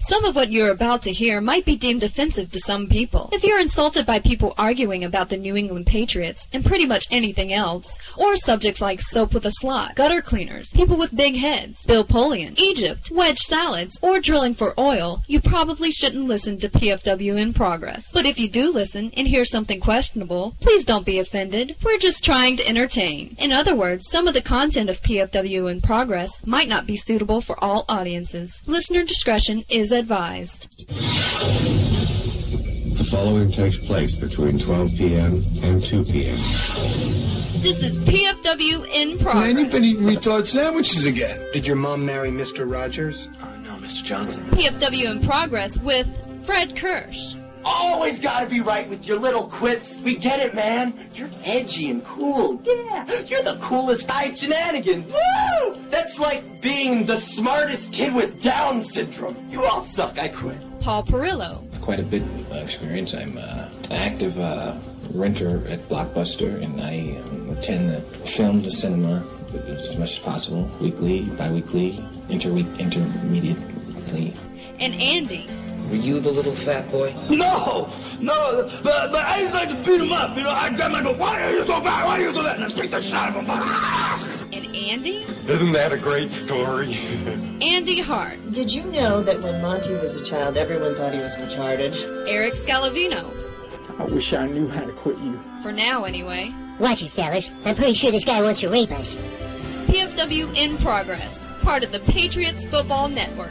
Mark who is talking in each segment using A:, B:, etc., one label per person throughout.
A: Some of what you're about to hear might be deemed offensive to some people. If you're insulted by people arguing about the New England Patriots and pretty much anything else, or subjects like soap with a slot, gutter cleaners, people with big heads, Bill Polian, Egypt, wedge salads, or drilling for oil, you probably shouldn't listen to PFW in Progress. But if you do listen and hear something questionable, please don't be offended. We're just trying to entertain. In other words, some of the content of PFW in Progress might not be suitable for all audiences. Listener discretion is advised.
B: The following takes place between 12 p.m. and 2 p.m.
A: This is PFW in Progress.
C: Man, you've been eating retard sandwiches again.
D: Did your mom marry Mr. Rogers? No, Mr. Johnson.
A: PFW in Progress with Fred Kirsch.
E: Always gotta be right with your little quips. We get it, man. You're edgy and cool. Yeah, you're the coolest guy at Shenanigans. Woo! That's like being the smartest kid with Down syndrome. You all suck. I quit.
A: Paul Perillo.
F: Quite a bit of experience. I'm an active renter at Blockbuster, and I attend the film, the cinema, as much as possible, weekly, bi-weekly, intermediately.
A: And Andy.
D: Were you the little fat boy?
G: No, but I used to like to beat him up, you know. I grab him and I go, why are you so bad? Why are you so bad? And I beat the shot of him.
A: And Andy?
B: Isn't that a great story?
A: Andy Hart.
H: Did you know that when Monty was a child, everyone thought he was retarded?
A: Eric Scalavino.
I: I wish I knew how to quit you.
A: For now, anyway.
J: Watch it, fellas. I'm pretty sure this guy wants to rape us.
A: PFW in Progress, part of the Patriots Football Network.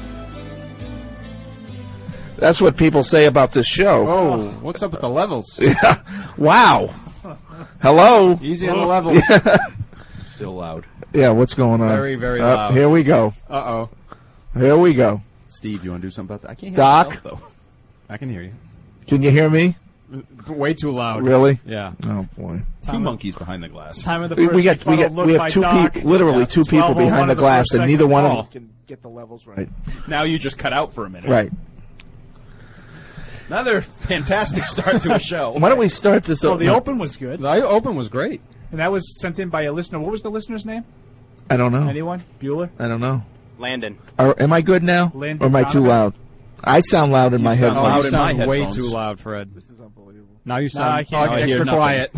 K: That's what people say about this show.
L: Oh, what's up with the levels?
K: Yeah. Wow. Hello.
L: Easy on the levels.
K: Yeah.
L: Still loud.
K: Yeah, what's going on?
L: Very, very loud.
K: Here we go.
L: Uh-oh.
K: Here we go.
L: Steve, you want to do something about that? I can't hear
K: Doc?
L: myself, though. I can hear you.
K: Can you hear me?
L: Way too loud.
K: Really?
L: Yeah.
K: Oh, boy.
L: Two monkeys behind the glass.
I: Time of the
K: We
I: first
K: have two people, literally two people behind the glass, and neither one of them
L: can
K: get the levels right.
L: Now you just cut out for a minute.
K: Right.
L: Another fantastic start to a show.
K: Why don't we start this?
I: Oh, the open was good.
L: The open was great.
I: And that was sent in by a listener. What was the listener's name?
K: I don't know.
I: Anyone? Bueller?
K: I don't know.
L: Landon.
K: Am I good now?
I: Landon
K: or am I too
I: Donovan?
K: loud? I sound loud in my headphones.
L: Oh, you sound way
K: headphones.
L: too loud, Fred.
K: This is unbelievable.
L: Now you sound
I: extra
L: quiet.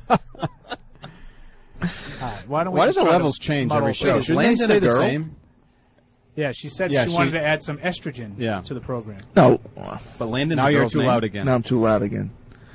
I: Why
L: Why does the levels change every show? Shouldn't they stay the same?
I: Yeah, she said
L: Yeah,
I: she wanted to add some estrogen to the program.
K: No.
L: But Landon,
K: Now
L: you're too loud again.
K: Now I'm too loud again.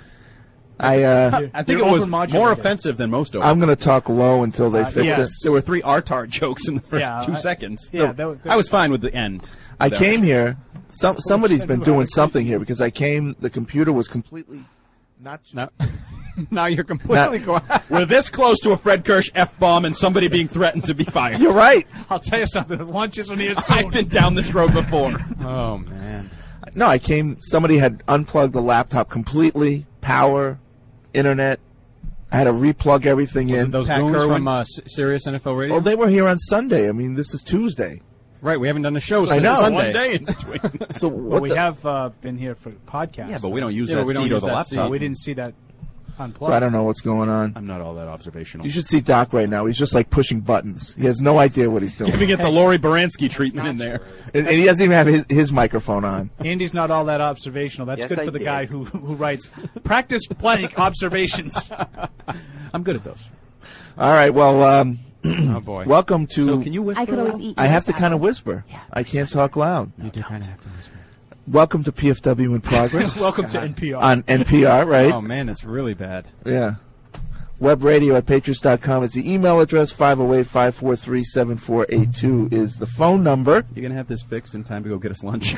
L: I think it was more offensive than most of them.
K: I'm going to talk low until they fix it.
L: There were 3 RTAR jokes in the first 2 seconds.
I: Yeah,
L: I was fine with the end.
K: I came here. Somebody's been doing something here because I came. The computer was completely not.
L: Now you're completely quiet. We're this close to a Fred Kirsch F-bomb and somebody being threatened to be fired.
K: You're right.
I: I'll tell you something. Lunch isn't here soon.
L: I've been down this road before. Oh, man.
K: No, I came. Somebody had unplugged the laptop completely. Power, internet. I had to replug everything in.
L: Those goons from Sirius NFL Radio?
K: Oh, they were here on Sunday. I mean, this is Tuesday.
L: Right, we haven't done a show
K: I
L: since
K: know.
L: Sunday.
K: 1
L: day in between.
K: So
I: well, we have been here for podcasts.
L: Yeah, but we don't use that seat or the laptop.
I: We didn't see that unplugged.
K: So I don't know what's going on.
L: I'm not all that observational.
K: You should see Doc right now. He's just like pushing buttons. He has no idea what he's doing.
L: Let me get the Lori Baranski treatment in there.
K: And he doesn't even have his microphone on.
I: Andy's not all that observational. That's good for the guy who writes, practice blank observations.
L: I'm good at those.
K: All right, well,
L: oh boy.
K: Welcome to.
L: So can you whisper?
J: I could always eat.
K: I have to kind of whisper. Yeah, I can't talk loud.
L: You do kind of have to whisper.
K: Welcome to PFW in Progress.
I: Welcome to NPR.
K: On NPR, right?
L: Oh, man, it's really bad.
K: Yeah. Web radio at patriots.com is the email address. 508-543-7482 is the phone number.
L: You're going to have this fixed in time to go get us lunch?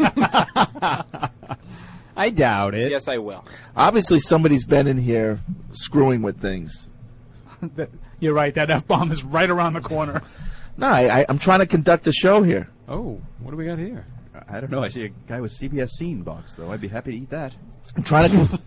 L: I doubt it.
D: Yes, I will.
K: Obviously, somebody's been in here screwing with things.
I: You're right. That F-bomb is right around the corner.
K: No, I'm trying to conduct a show here.
L: Oh, what do we got here? I don't know. I see a guy with CBS Scene box, though. I'd be happy to eat that.
K: I'm trying to...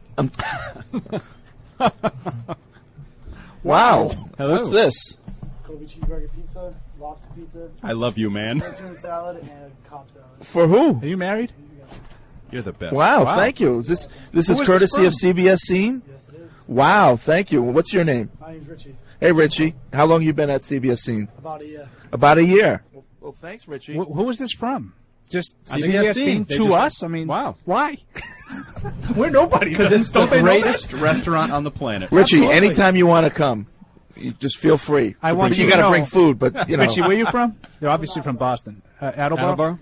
K: Wow.
L: Hello.
K: What's this?
M: Kobe cheeseburger pizza, lobster pizza.
L: I love you, man.
M: Tuna salad and a Cobb salad.
K: For who?
I: Are you married?
L: You're the best.
K: Wow, thank you. This is courtesy of CBS Scene?
M: Yes, it is.
K: Wow, thank you. What's your name?
M: My name's Richie.
K: Hey, Richie. How long you been at CBS Scene?
M: About a year.
K: About a year. Well, thanks, Richie.
I: Who is this from? Just
L: CBS
I: scene to us? I mean,
L: wow.
I: Why? We're nobody.
L: Because it's the greatest restaurant on the planet.
K: Richie,
I: Absolutely.
K: anytime you want to come, you just feel free.
I: But
K: you got to bring food, but you know.
I: Richie, where are you from? You're obviously from Boston. Attleboro?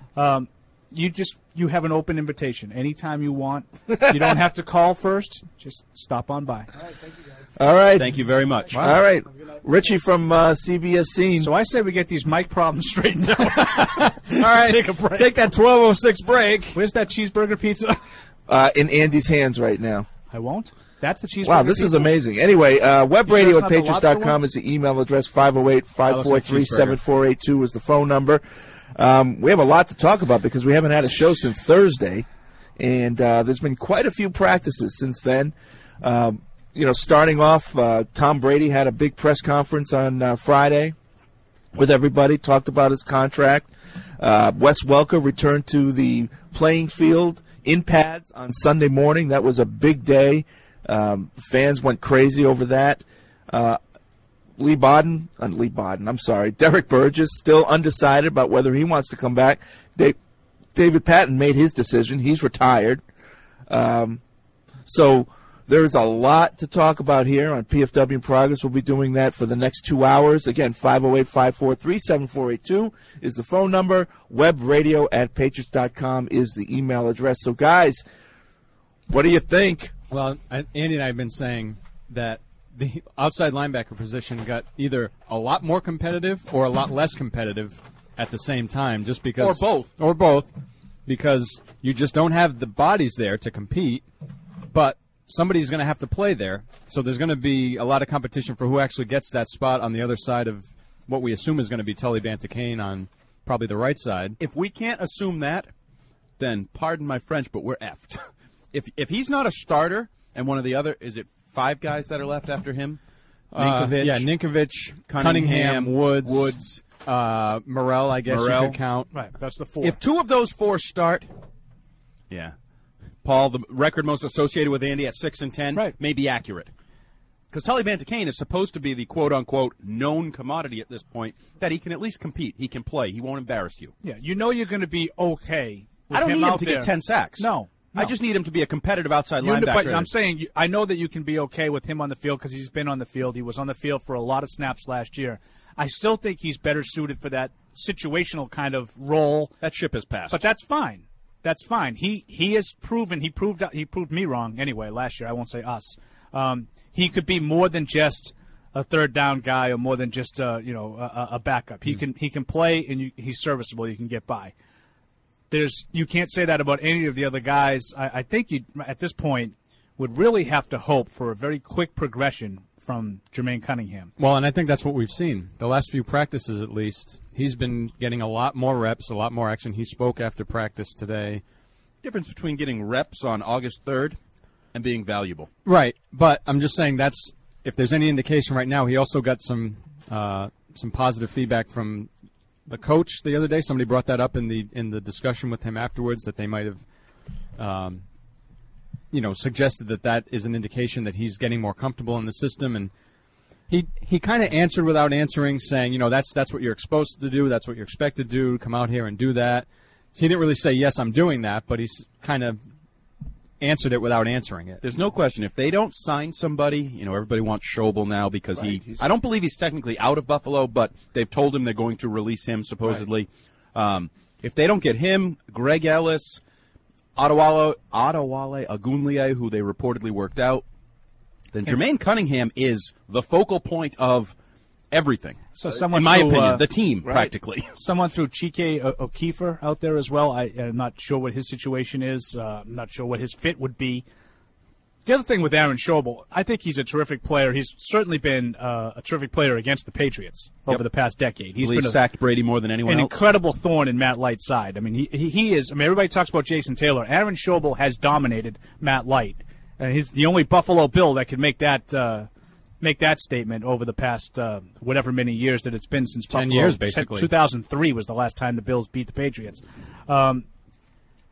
I: You have an open invitation. Anytime you want. You don't have to call first. Just stop on by.
M: All right, thank you guys.
K: All right.
L: Thank you very much.
K: All right. Richie from CBS Scene.
I: So I say we get these mic problems straightened out.
L: All right.
I: Take a break.
L: Take that 12:06 break.
I: Where's that cheeseburger pizza?
K: In Andy's hands right now.
I: I won't. That's the cheeseburger
K: Wow, this
I: pizza?
K: is amazing. Anyway, webradio
I: sure
K: at patriots.com is the email address. 508-543-7482 is the phone number. We have a lot to talk about because we haven't had a show since Thursday, and there's been quite a few practices since then. Starting off, Tom Brady had a big press conference on Friday with everybody, talked about his contract. Wes Welker returned to the playing field in pads on Sunday morning. That was a big day. Fans went crazy over that. Derek Burgess still undecided about whether he wants to come back. David Patton made his decision. He's retired. So there's a lot to talk about here on PFW in Progress. We'll be doing that for the next 2 hours. Again, 508-543-7482 is the phone number. Webradio at patriots.com is the email address. So, guys, what do you think?
N: Well, Andy and I have been saying that the outside linebacker position got either a lot more competitive or a lot less competitive at the same time, just because or both, because you just don't have the bodies there to compete, but somebody's going to have to play there, so there's going to be a lot of competition for who actually gets that spot on the other side of what we assume is going to be Tully Banta-Cain on probably the right side.
L: If we can't assume that, then pardon my French, but we're effed. If he's not a starter and one of the other, is it 5 guys that are left after him?
N: Ninkovich, Cunningham, Woods, Morrell, I guess you could count.
I: Right, that's the 4.
L: If 2 of those 4 start, Paul, the record most associated with Andy at 6-10, may be accurate. Because Tully Banta-Cain is supposed to be the quote-unquote known commodity at this point, that he can at least compete. He can play. He won't embarrass you.
I: Yeah, you know you're going to be okay with
L: I don't
I: him
L: need him
I: out
L: to
I: there.
L: get 10 sacks.
I: No.
L: I just need him to be a competitive outside linebacker.
I: But I'm saying, I know that you can be okay with him on the field because he's been on the field. He was on the field for a lot of snaps last year. I still think he's better suited for that situational kind of role.
L: That ship has passed.
I: But that's fine. That's fine. He has proven. He proved me wrong anyway last year. I won't say us. He could be more than just a third down guy or more than just a backup. He can play and he's serviceable. You can get by. You can't say that about any of the other guys. I think you at this point would really have to hope for a very quick progression from Jermaine Cunningham.
N: Well, and I think that's what we've seen. The last few practices, at least, he's been getting a lot more reps, a lot more action. He spoke after practice today.
L: Difference between getting reps on August 3rd and being valuable.
N: Right, but I'm just saying that's if there's any indication right now. He also got some positive feedback from the coach the other day. Somebody brought that up in the discussion with him afterwards, that they might have suggested that is an indication that he's getting more comfortable in the system. And he kind of answered without answering, saying, that's what you're supposed to do, that's what you're expected to do, come out here and do that. He didn't really say, yes, I'm doing that, but he's kind of answered it without answering it.
L: There's no question. If they don't sign somebody, everybody wants Schobel now because I don't believe he's technically out of Buffalo, but they've told him they're going to release him, supposedly. Right. If they don't get him, Greg Ellis, Adewale Agunlie, who they reportedly worked out, then Jermaine Cunningham is the focal point of everything.
I: So someone,
L: in my opinion, the team, practically.
I: Someone threw Chike O'Keefe out there as well. I'm not sure what his situation is. I'm not sure what his fit would be. The other thing with Aaron Schobel, I think he's a terrific player. He's certainly been a terrific player against the Patriots over the past decade. He's been
L: sacked Brady more than anyone else.
I: An incredible thorn in Matt Light's side. I mean, he is. I mean, everybody talks about Jason Taylor. Aaron Schobel has dominated Matt Light, and he's the only Buffalo Bill that can make that statement over the past whatever many years that it's been since
N: 10
I: Buffalo.
N: years, basically.
I: 2003 was the last time the Bills beat the Patriots.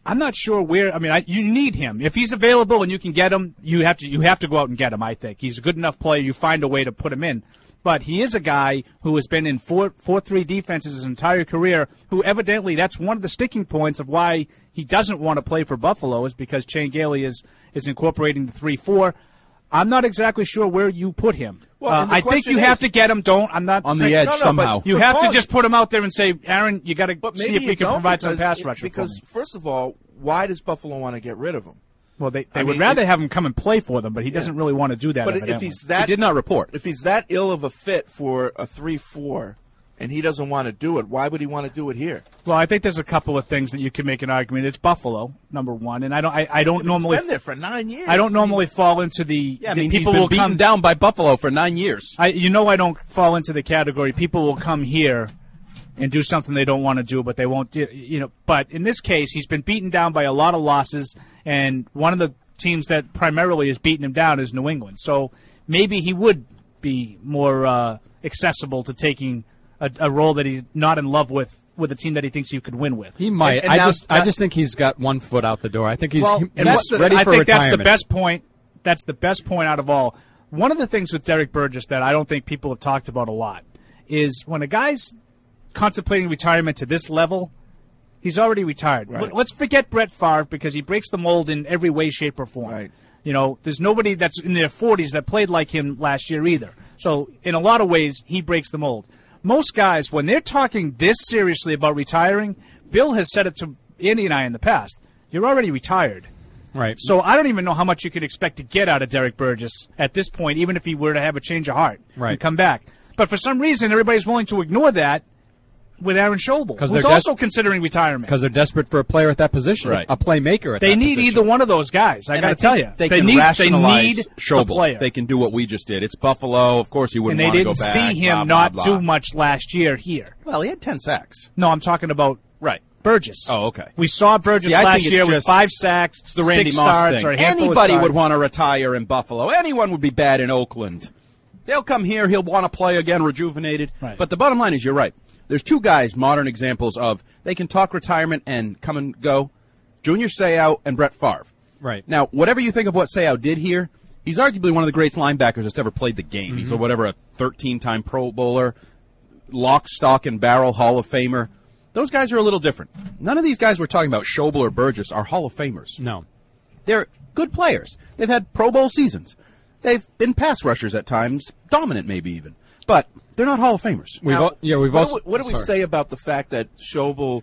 I: I'm not sure where. I mean, you need him. If he's available and you can get him, you have to go out and get him. I think he's a good enough player. You find a way to put him in. But he is a guy who has been in 4-3 defenses his entire career. Who evidently that's one of the sticking points of why he doesn't want to play for Buffalo is because Shane Gailey is incorporating the 3-4. I'm not exactly sure where you put him.
K: Well,
I: I think you have to get him. I'm not
L: on
I: saying,
L: the edge somehow.
I: You have to just put him out there and say, Aaron, you got to see if we can provide some pass rusher.
K: Because first of all, why does Buffalo want to get rid of him?
I: Well, they would rather have him come and play for them, but he doesn't really want to do that.
K: But if he's that,
L: he did not report.
K: If he's that ill of a fit for a 3-4, and he doesn't want to do it, why would he want to do it here?
I: Well, I think there's a couple of things that you can make an argument. It's Buffalo, number one, and I don't normally.
K: He's been there for 9 years.
I: I don't normally fall into the.
L: Yeah, I
I: the
L: mean,
I: people
L: he's been
I: will
L: beaten
I: come
L: down by Buffalo for 9 years.
I: I don't fall into the category. People will come here and do something they don't want to do, but they won't. But in this case, he's been beaten down by a lot of losses, and one of the teams that primarily has beaten him down is New England. So maybe he would be more accessible to taking a role that he's not in love with a team that he thinks you could win with.
N: He might.
K: And
N: I just think he's got one foot out the door. I think he's ready for
I: I think
N: retirement.
I: that's the best point. That's the best point out of all. One of the things with Derek Burgess that I don't think people have talked about a lot is when a guy's contemplating retirement to this level, he's already retired.
K: Right.
I: Let's forget Brett Favre because he breaks the mold in every way, shape, or form.
K: Right.
I: There's nobody that's in their 40s that played like him last year either. So in a lot of ways, he breaks the mold. Most guys, when they're talking this seriously about retiring, Bill has said it to Andy and I in the past, you're already retired.
N: Right.
I: So I don't even know how much you could expect to get out of Derek Burgess at this point, even if he were to have a change of heart and come back. But for some reason, everybody's willing to ignore that with Aaron Schobel, who's also considering retirement.
N: Because they're desperate for a player at that position,
L: right.
N: A playmaker at
I: they
N: that
I: need
N: position.
I: either one of those guys. I got to tell you.
L: They
I: need
L: Schobel.
I: the player.
L: They can do what we just did. It's Buffalo. Of course, he wouldn't
I: want
L: to go
I: back.
L: back.
I: And they didn't see him not do much last year here.
L: Well, he had 10 sacks.
I: No, I'm talking about Burgess.
L: Oh, okay.
I: We saw Burgess last year with 5 sacks,
L: it's the Randy
I: 6
L: Moss
I: starts,
L: thing.
I: or a handful
L: Anybody
I: of
L: would
I: starts.
L: want to retire in Buffalo. Anyone would be bad in Oakland. They'll come here. He'll want to play again, rejuvenated.
I: Right.
L: But the bottom line is, you're right. There's two guys, modern examples of they can talk retirement and come and go. Junior Seau and Brett Favre.
N: Right.
L: Now, whatever you think of what Seau did here, he's arguably one of the greatest linebackers that's ever played the game.
N: Mm-hmm.
L: He's a 13-time Pro Bowler, lock, stock, and barrel Hall of Famer. Those guys are a little different. None of these guys we're talking about, Schobel or Burgess, are Hall of Famers.
N: No.
L: They're good players. They've had Pro Bowl seasons. They've been pass rushers at times, dominant maybe even. But they're not Hall of Famers.
K: What do we say about the fact that Schobel,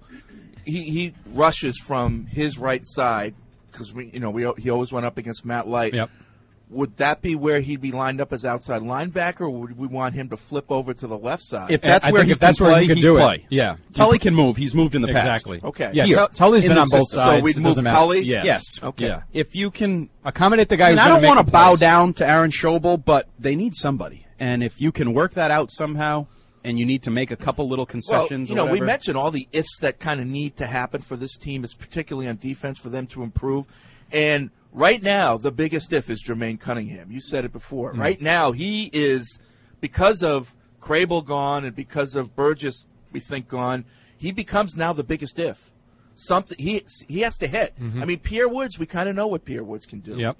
K: he rushes from his right side because he always went up against Matt Light.
N: Yep.
K: Would that be where he'd be lined up as outside linebacker, or would we want him to flip over to the left side?
L: If that's where he can play.
N: Yeah.
L: Tully can move. He's moved in the past.
N: Exactly.
K: Okay.
N: Yeah, Tully's been on both sides.
K: So we'd
N: It
K: move
N: doesn't matter.
K: Tully?
L: Yes.
K: Okay.
L: Yeah. If you can
N: accommodate the guy who's
L: I
N: going
L: don't
N: to
L: want to bow down to Aaron Schobel, but they need somebody. And if you can work that out somehow, and you need to make a couple little concessions
K: well,
L: or whatever.
K: we mentioned all the ifs that kind of need to happen for this team, is particularly on defense, for them to improve. And right now, the biggest if is Jermaine Cunningham. You said it before.
N: Mm-hmm.
K: Right now, he is, because of Crable gone and because of Burgess, we think, gone, he becomes now the biggest if. Something he has to hit.
N: Mm-hmm.
K: I mean, Pierre Woods, we kind of know what Pierre Woods can do.
N: Yep.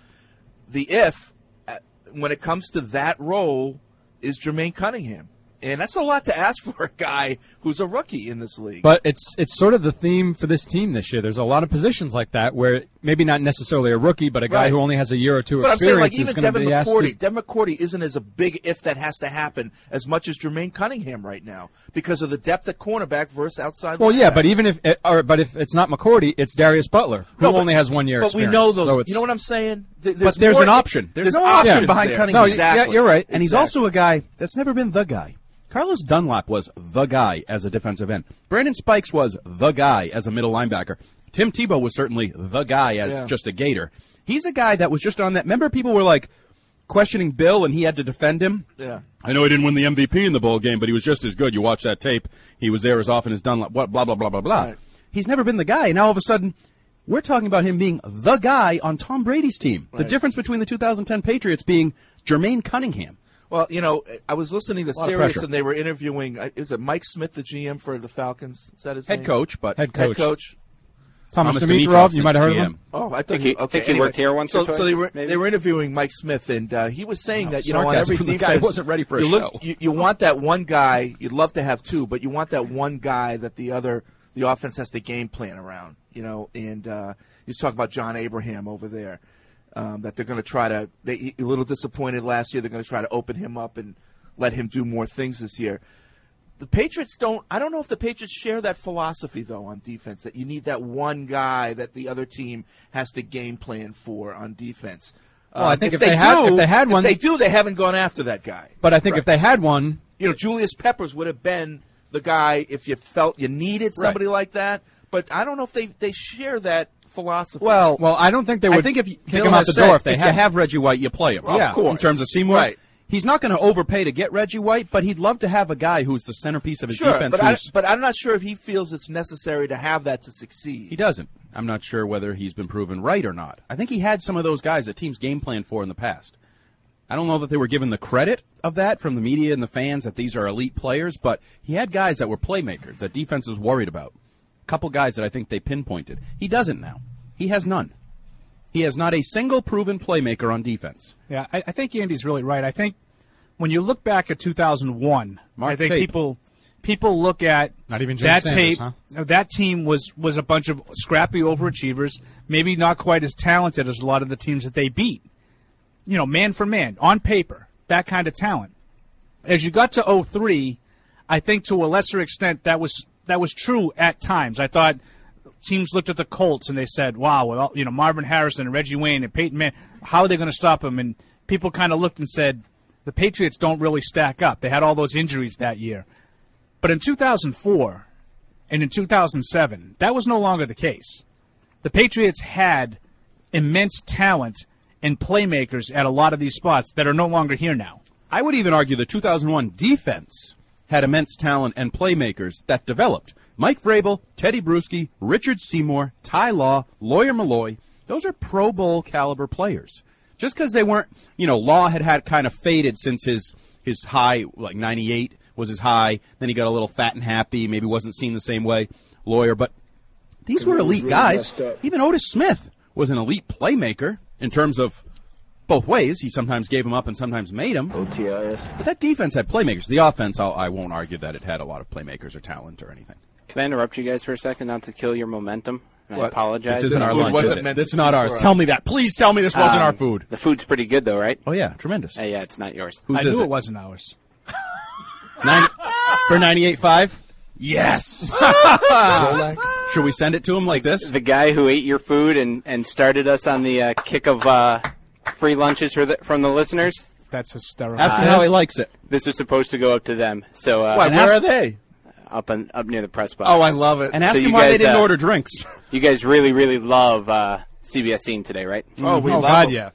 K: The if, when it comes to that role, is Jermaine Cunningham. And that's a lot to ask for a guy who's a rookie in this league.
N: But it's sort of the theme for this team this year. There's a lot of positions like that where maybe not necessarily a rookie, but a guy who only has a year or two experience is going to be asked to.
K: Devin McCourty isn't as a big if that has to happen as much as Jermaine Cunningham right now because of the depth at cornerback versus outside.
N: Well,
K: linebacker.
N: yeah, but even if it's not McCourty, it's Darius Butler, who only has 1 year experience.
K: But we know those.
N: So
K: you know what I'm saying?
L: But there's an option. There's no option behind Cunningham.
N: No,
K: exactly.
N: Yeah, you're right.
L: And he's also a guy that's never been the guy. Carlos Dunlap was the guy as a defensive end. Brandon Spikes was the guy as a middle linebacker. Tim Tebow was certainly the guy as just a Gator. He's a guy that was just on that. Remember, people were like questioning Bill, and he had to defend him.
K: Yeah.
L: I know he didn't win the MVP in the bowl game, but he was just as good. You watch that tape; he was there as often as Dunlap. What? Blah blah blah blah blah.
K: Right.
L: He's never been the guy. Now all of a sudden, we're talking about him being the guy on Tom Brady's team.
K: Right.
L: The difference between the 2010 Patriots being Jermaine Cunningham.
K: Well, I was listening to
L: A lot of
K: Sirius,
L: pressure.
K: and they were interviewing. Is it Mike Smith, the GM for the Falcons? Is that his
L: Head
K: name?
L: coach, but
N: Head
K: Head coach.
N: Thomas Dimitrov, you might have heard of him.
K: Oh, I
O: Think
K: think
O: he worked here once or twice,
K: So they
O: maybe?
K: were interviewing Mike Smith, and he was saying that on
L: sarcasm
K: every
L: from the
K: defense,
L: guy who wasn't ready for a show.
K: You want that one guy. You'd love to have two, but you want that one guy that the offense has to game plan around. And he's talking about John Abraham over there. That they're going to try to. A little disappointed last year. They're going to try to open him up and let him do more things this year. The Patriots don't. I don't know if the Patriots share that philosophy though on defense. That you need that one guy that the other team has to game plan for on defense.
N: Well, I think if they had one,
K: they haven't gone after that guy.
N: But I think if they had one,
K: Julius Peppers would have been the guy if you felt you needed somebody like that. But I don't know if they share that philosophy.
N: Well, I don't think they would.
L: I think if
N: kick
L: Bill
N: him out
L: has
N: the
L: said,
N: door if they
L: you
N: had.
L: have Reggie White, you play him.
K: Of course.
L: In terms of Seymour.
K: Right.
L: He's not going to overpay to get Reggie White, but he'd love to have a guy who's the centerpiece of his defense.
K: But I'm not sure if he feels it's necessary to have that to succeed.
L: He doesn't. I'm not sure whether he's been proven right or not. I think he had some of those guys that teams game planned for in the past. I don't know that they were given the credit of that from the media and the fans that these are elite players, but he had guys that were playmakers that defenses worried about. A couple guys that I think they pinpointed. He doesn't now. He has none. He has not a single proven playmaker on defense.
I: Yeah, I think Andy's really right. I think when you look back at 2001, I think people look at
N: not even
I: that
N: Sanders,
I: tape. That team was a bunch of scrappy overachievers, maybe not quite as talented as a lot of the teams that they beat. Man for man, on paper, that kind of talent. As you got to 2003, I think to a lesser extent that was true at times. I thought teams looked at the Colts and they said, wow, well, Marvin Harrison and Reggie Wayne and Peyton Manning, how are they going to stop him? And people kind of looked and said, the Patriots don't really stack up. They had all those injuries that year. But in 2004 and in 2007, that was no longer the case. The Patriots had immense talent and playmakers at a lot of these spots that are no longer here now.
L: I would even argue the 2001 defense had immense talent and playmakers that developed. Mike Vrabel, Teddy Bruschi, Richard Seymour, Ty Law, Lawyer Malloy, those are Pro Bowl caliber players. Just because they weren't, Law had kind of faded since his high, like 98 was his high. Then he got a little fat and happy, maybe wasn't seen the same way, Lawyer. But these were elite guys. Even Otis Smith was an elite playmaker in terms of both ways. He sometimes gave them up and sometimes made them.
O: OTIS.
L: But that defense had playmakers. The offense, I won't argue that it had a lot of playmakers or talent or anything.
O: Can I interrupt you guys for a second, not to kill your momentum? I apologize.
L: This isn't our lunch, is it? It's not ours. Tell me that. Please tell me this wasn't our food.
O: The food's pretty good, though, right?
L: Oh, yeah. Tremendous.
O: Yeah, it's not yours.
I: I knew it wasn't ours.
L: For 98.5? Yes. Should we send it to him like this?
O: The guy who ate your food and started us on the kick of free lunches from the listeners?
I: That's hysterical.
L: Ask him how he likes it.
O: This was supposed to go up to them. So
K: where are they?
O: Up near the press box.
K: Oh, I love it.
L: And ask him why they didn't order drinks.
O: You guys really, really love CBS Scene today, right?
K: Oh, we love
N: God,
K: them.
N: yeah.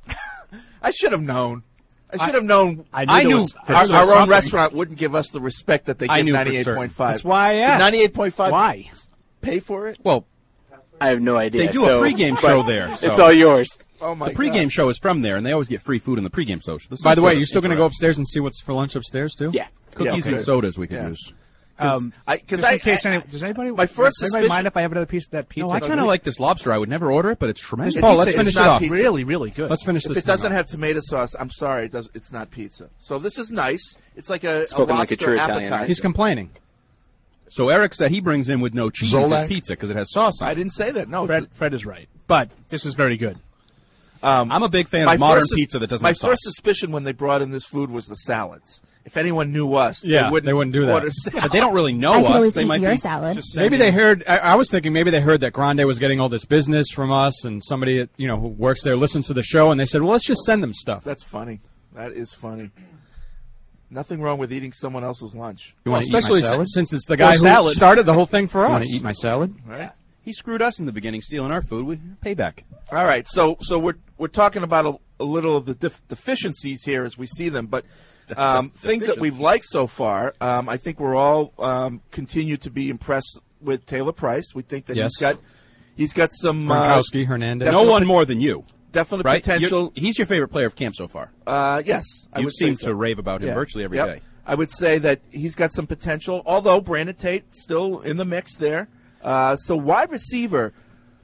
K: I should have known. I should have known.
I: I knew
K: our own restaurant wouldn't give us the respect that they give 98.5.
I: That's why I asked.
K: 98.5.
I: Why?
K: Pay for it?
L: Well,
O: I have no idea.
L: They do a pregame show there. So.
O: It's all yours.
K: Oh my
L: The pregame show is from there, and they always get free food in the pregame show.
N: By the way, you still going to go upstairs and see what's for lunch upstairs too?
O: Yeah.
L: Cookies and sodas we can use.
I: Does anybody mind if I have another piece of that pizza?
L: No, I kind of like this lobster. I would never order it, but it's tremendous.
N: Paul, let's finish it off.
K: Pizza.
I: Really, really good.
N: Let's finish this.
K: If it doesn't have tomato sauce, I'm sorry, it's not pizza. So this is nice. It's like a
O: Spoken
K: lobster
O: like a true Italian,
K: appetizer.
O: right?
N: He's complaining.
L: So Eric said he brings in with no cheese his pizza because it has sauce on it.
K: I didn't say that. No,
I: Fred is right. But this is very good.
L: I'm a big fan of modern pizza that doesn't have sauce.
K: My first suspicion when they brought in this food was the salads. If anyone knew us,
N: they
K: wouldn't
N: do that.
K: order salad.
L: But they don't really know us. They might be
J: salad.
N: Maybe they heard. I was thinking maybe they heard that Grande was getting all this business from us, and somebody who works there listens to the show, and they said, "Well, let's just send them stuff."
K: That's funny. That is funny. Nothing wrong with eating someone else's lunch.
N: Especially since it's the guy who started the whole thing for us.
L: Want to eat my salad?
K: Right.
L: He screwed us in the beginning, stealing our food. We payback.
K: All right. So we're talking about a little of the deficiencies here as we see them, but things that we've liked so far. I think we're all continue to be impressed with Taylor Price. We think that he's got some
N: Gronkowski, Hernandez.
L: No one more than you.
K: Definite
L: right?
K: potential.
L: He's your favorite player of camp so far.
K: Yes.
L: You seem to rave about him virtually every day.
K: I would say that he's got some potential, although Brandon Tate still in the mix there. So wide receiver,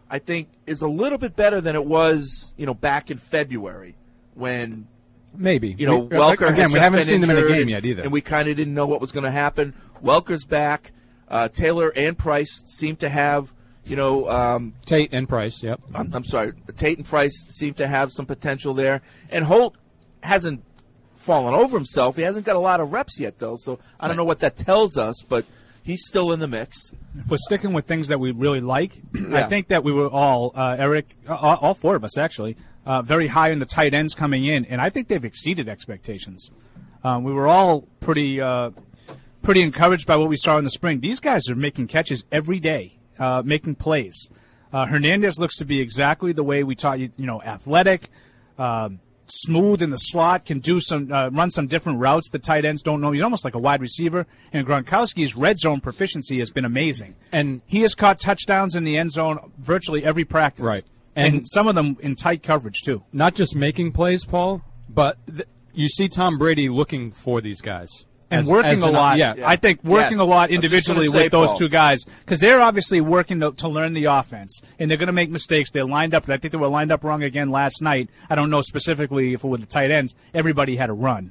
K: I think, is a little bit better than it was, back in February when
N: maybe
K: Welker
N: again. We haven't seen them in a game yet either,
K: and we kind of didn't know what was going to happen. Welker's back. Taylor and Price seem to have,
N: Tate and Price. Yep.
K: I'm sorry, Tate and Price seem to have some potential there, and Holt hasn't fallen over himself. He hasn't got a lot of reps yet, though, so I don't know what that tells us, but he's still in the mix.
I: If we're sticking with things that we really like, I think that we were all, Eric, all four of us actually, very high in the tight ends coming in, and I think they've exceeded expectations. We were all pretty encouraged by what we saw in the spring. These guys are making catches every day, making plays. Hernandez looks to be exactly the way we taught you, athletic, smooth in the slot, can do some run some different routes the tight ends don't know. He's almost like a wide receiver. And Gronkowski's red zone proficiency has been amazing.
N: And
I: he has caught touchdowns in the end zone virtually every practice.
N: Right.
I: And some of them in tight coverage, too.
N: Not just making plays, Paul, but you see Tom Brady looking for these guys.
I: And working a lot.
N: Yeah.
I: I think working a lot individually with those two guys, because they're obviously working to learn the offense, and they're going to make mistakes. They're lined up, and I think they were lined up wrong again last night. I don't know specifically if it was the tight ends. Everybody had a run.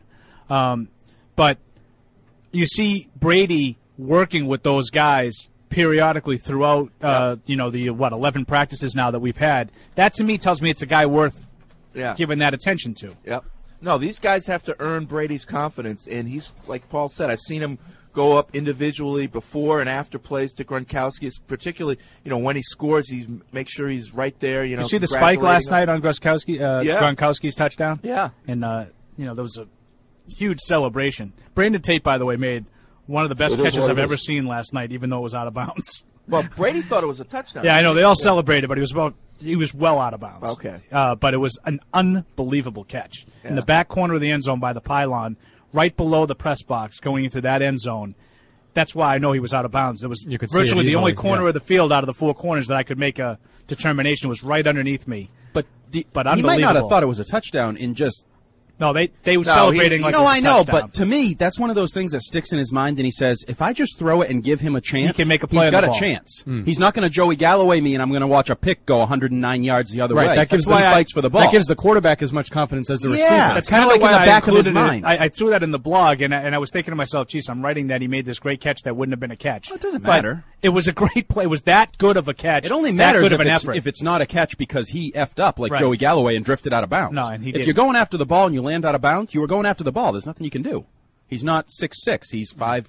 I: But you see Brady working with those guys periodically throughout, the 11 practices now that we've had. That, to me, tells me it's a guy worth giving that attention to.
K: Yep. No, these guys have to earn Brady's confidence, and he's, like Paul said, I've seen him go up individually before and after plays to Gronkowski, particularly, when he scores, he makes sure he's right there,
I: You see the spike last night on Gronkowski's touchdown?
K: Yeah.
I: And, there was a huge celebration. Brandon Tate, by the way, made one of the best catches I've ever seen last night, even though it was out of bounds.
K: Well, Brady thought it was a touchdown.
I: Yeah, I know. They all celebrated, but he was well out of bounds.
K: Okay.
I: But it was an unbelievable catch. In the back corner of the end zone by the pylon, right below the press box, going into that end zone. That's why I know he was out of bounds. It was virtually the only corner of the field out of the four corners that I could make a determination was right underneath me.
L: But
I: he
L: might not have thought it was a touchdown in just...
I: No, they were celebrating like it was a touchdown.
L: But to me, that's one of those things that sticks in his mind, and he says, if I just throw it and give him a chance,
I: he can make a play.
L: He's got a chance. He's not going to Joey Galloway me, and I'm going to watch a pick go 109 yards the other way. That's why he fights for the ball.
N: That gives the quarterback as much confidence as the receiver.
L: That's kind of like in the back of his mind.
I: I threw that in the blog, and I was thinking to myself, geez, I'm writing that he made this great catch that wouldn't have been a catch.
L: Well, it doesn't matter.
I: It was a great play. It was that good of a catch.
L: It only matters
I: if
L: it's not a catch because he effed up like Joey Galloway and drifted out of bounds.
I: No, and he
L: if
I: didn't.
L: You're going after the ball and you land out of bounds, you were going after the ball. There's nothing you can do. He's not 6'6". He's 6'1".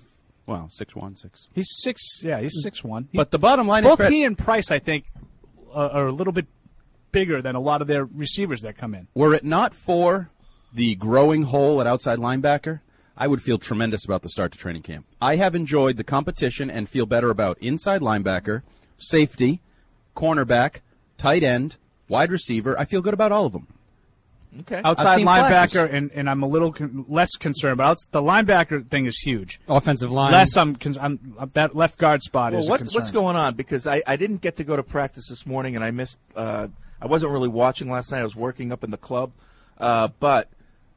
I: He's 6'1".
L: But the bottom line
I: both
L: is
I: he and Price, I think, are a little bit bigger than a lot of their receivers that come in.
L: Were it not for the growing hole at outside linebacker, I would feel tremendous about the start to training camp. I have enjoyed the competition and feel better about inside linebacker, safety, cornerback, tight end, wide receiver. I feel good about all of them.
K: Okay.
I: Outside linebacker, and I'm a little less concerned, but the linebacker thing is huge.
N: Offensive line.
I: That left guard spot is a concern.
K: What's going on? Because I didn't get to go to practice this morning, and I missed. I wasn't really watching last night. I was working up in the club, but.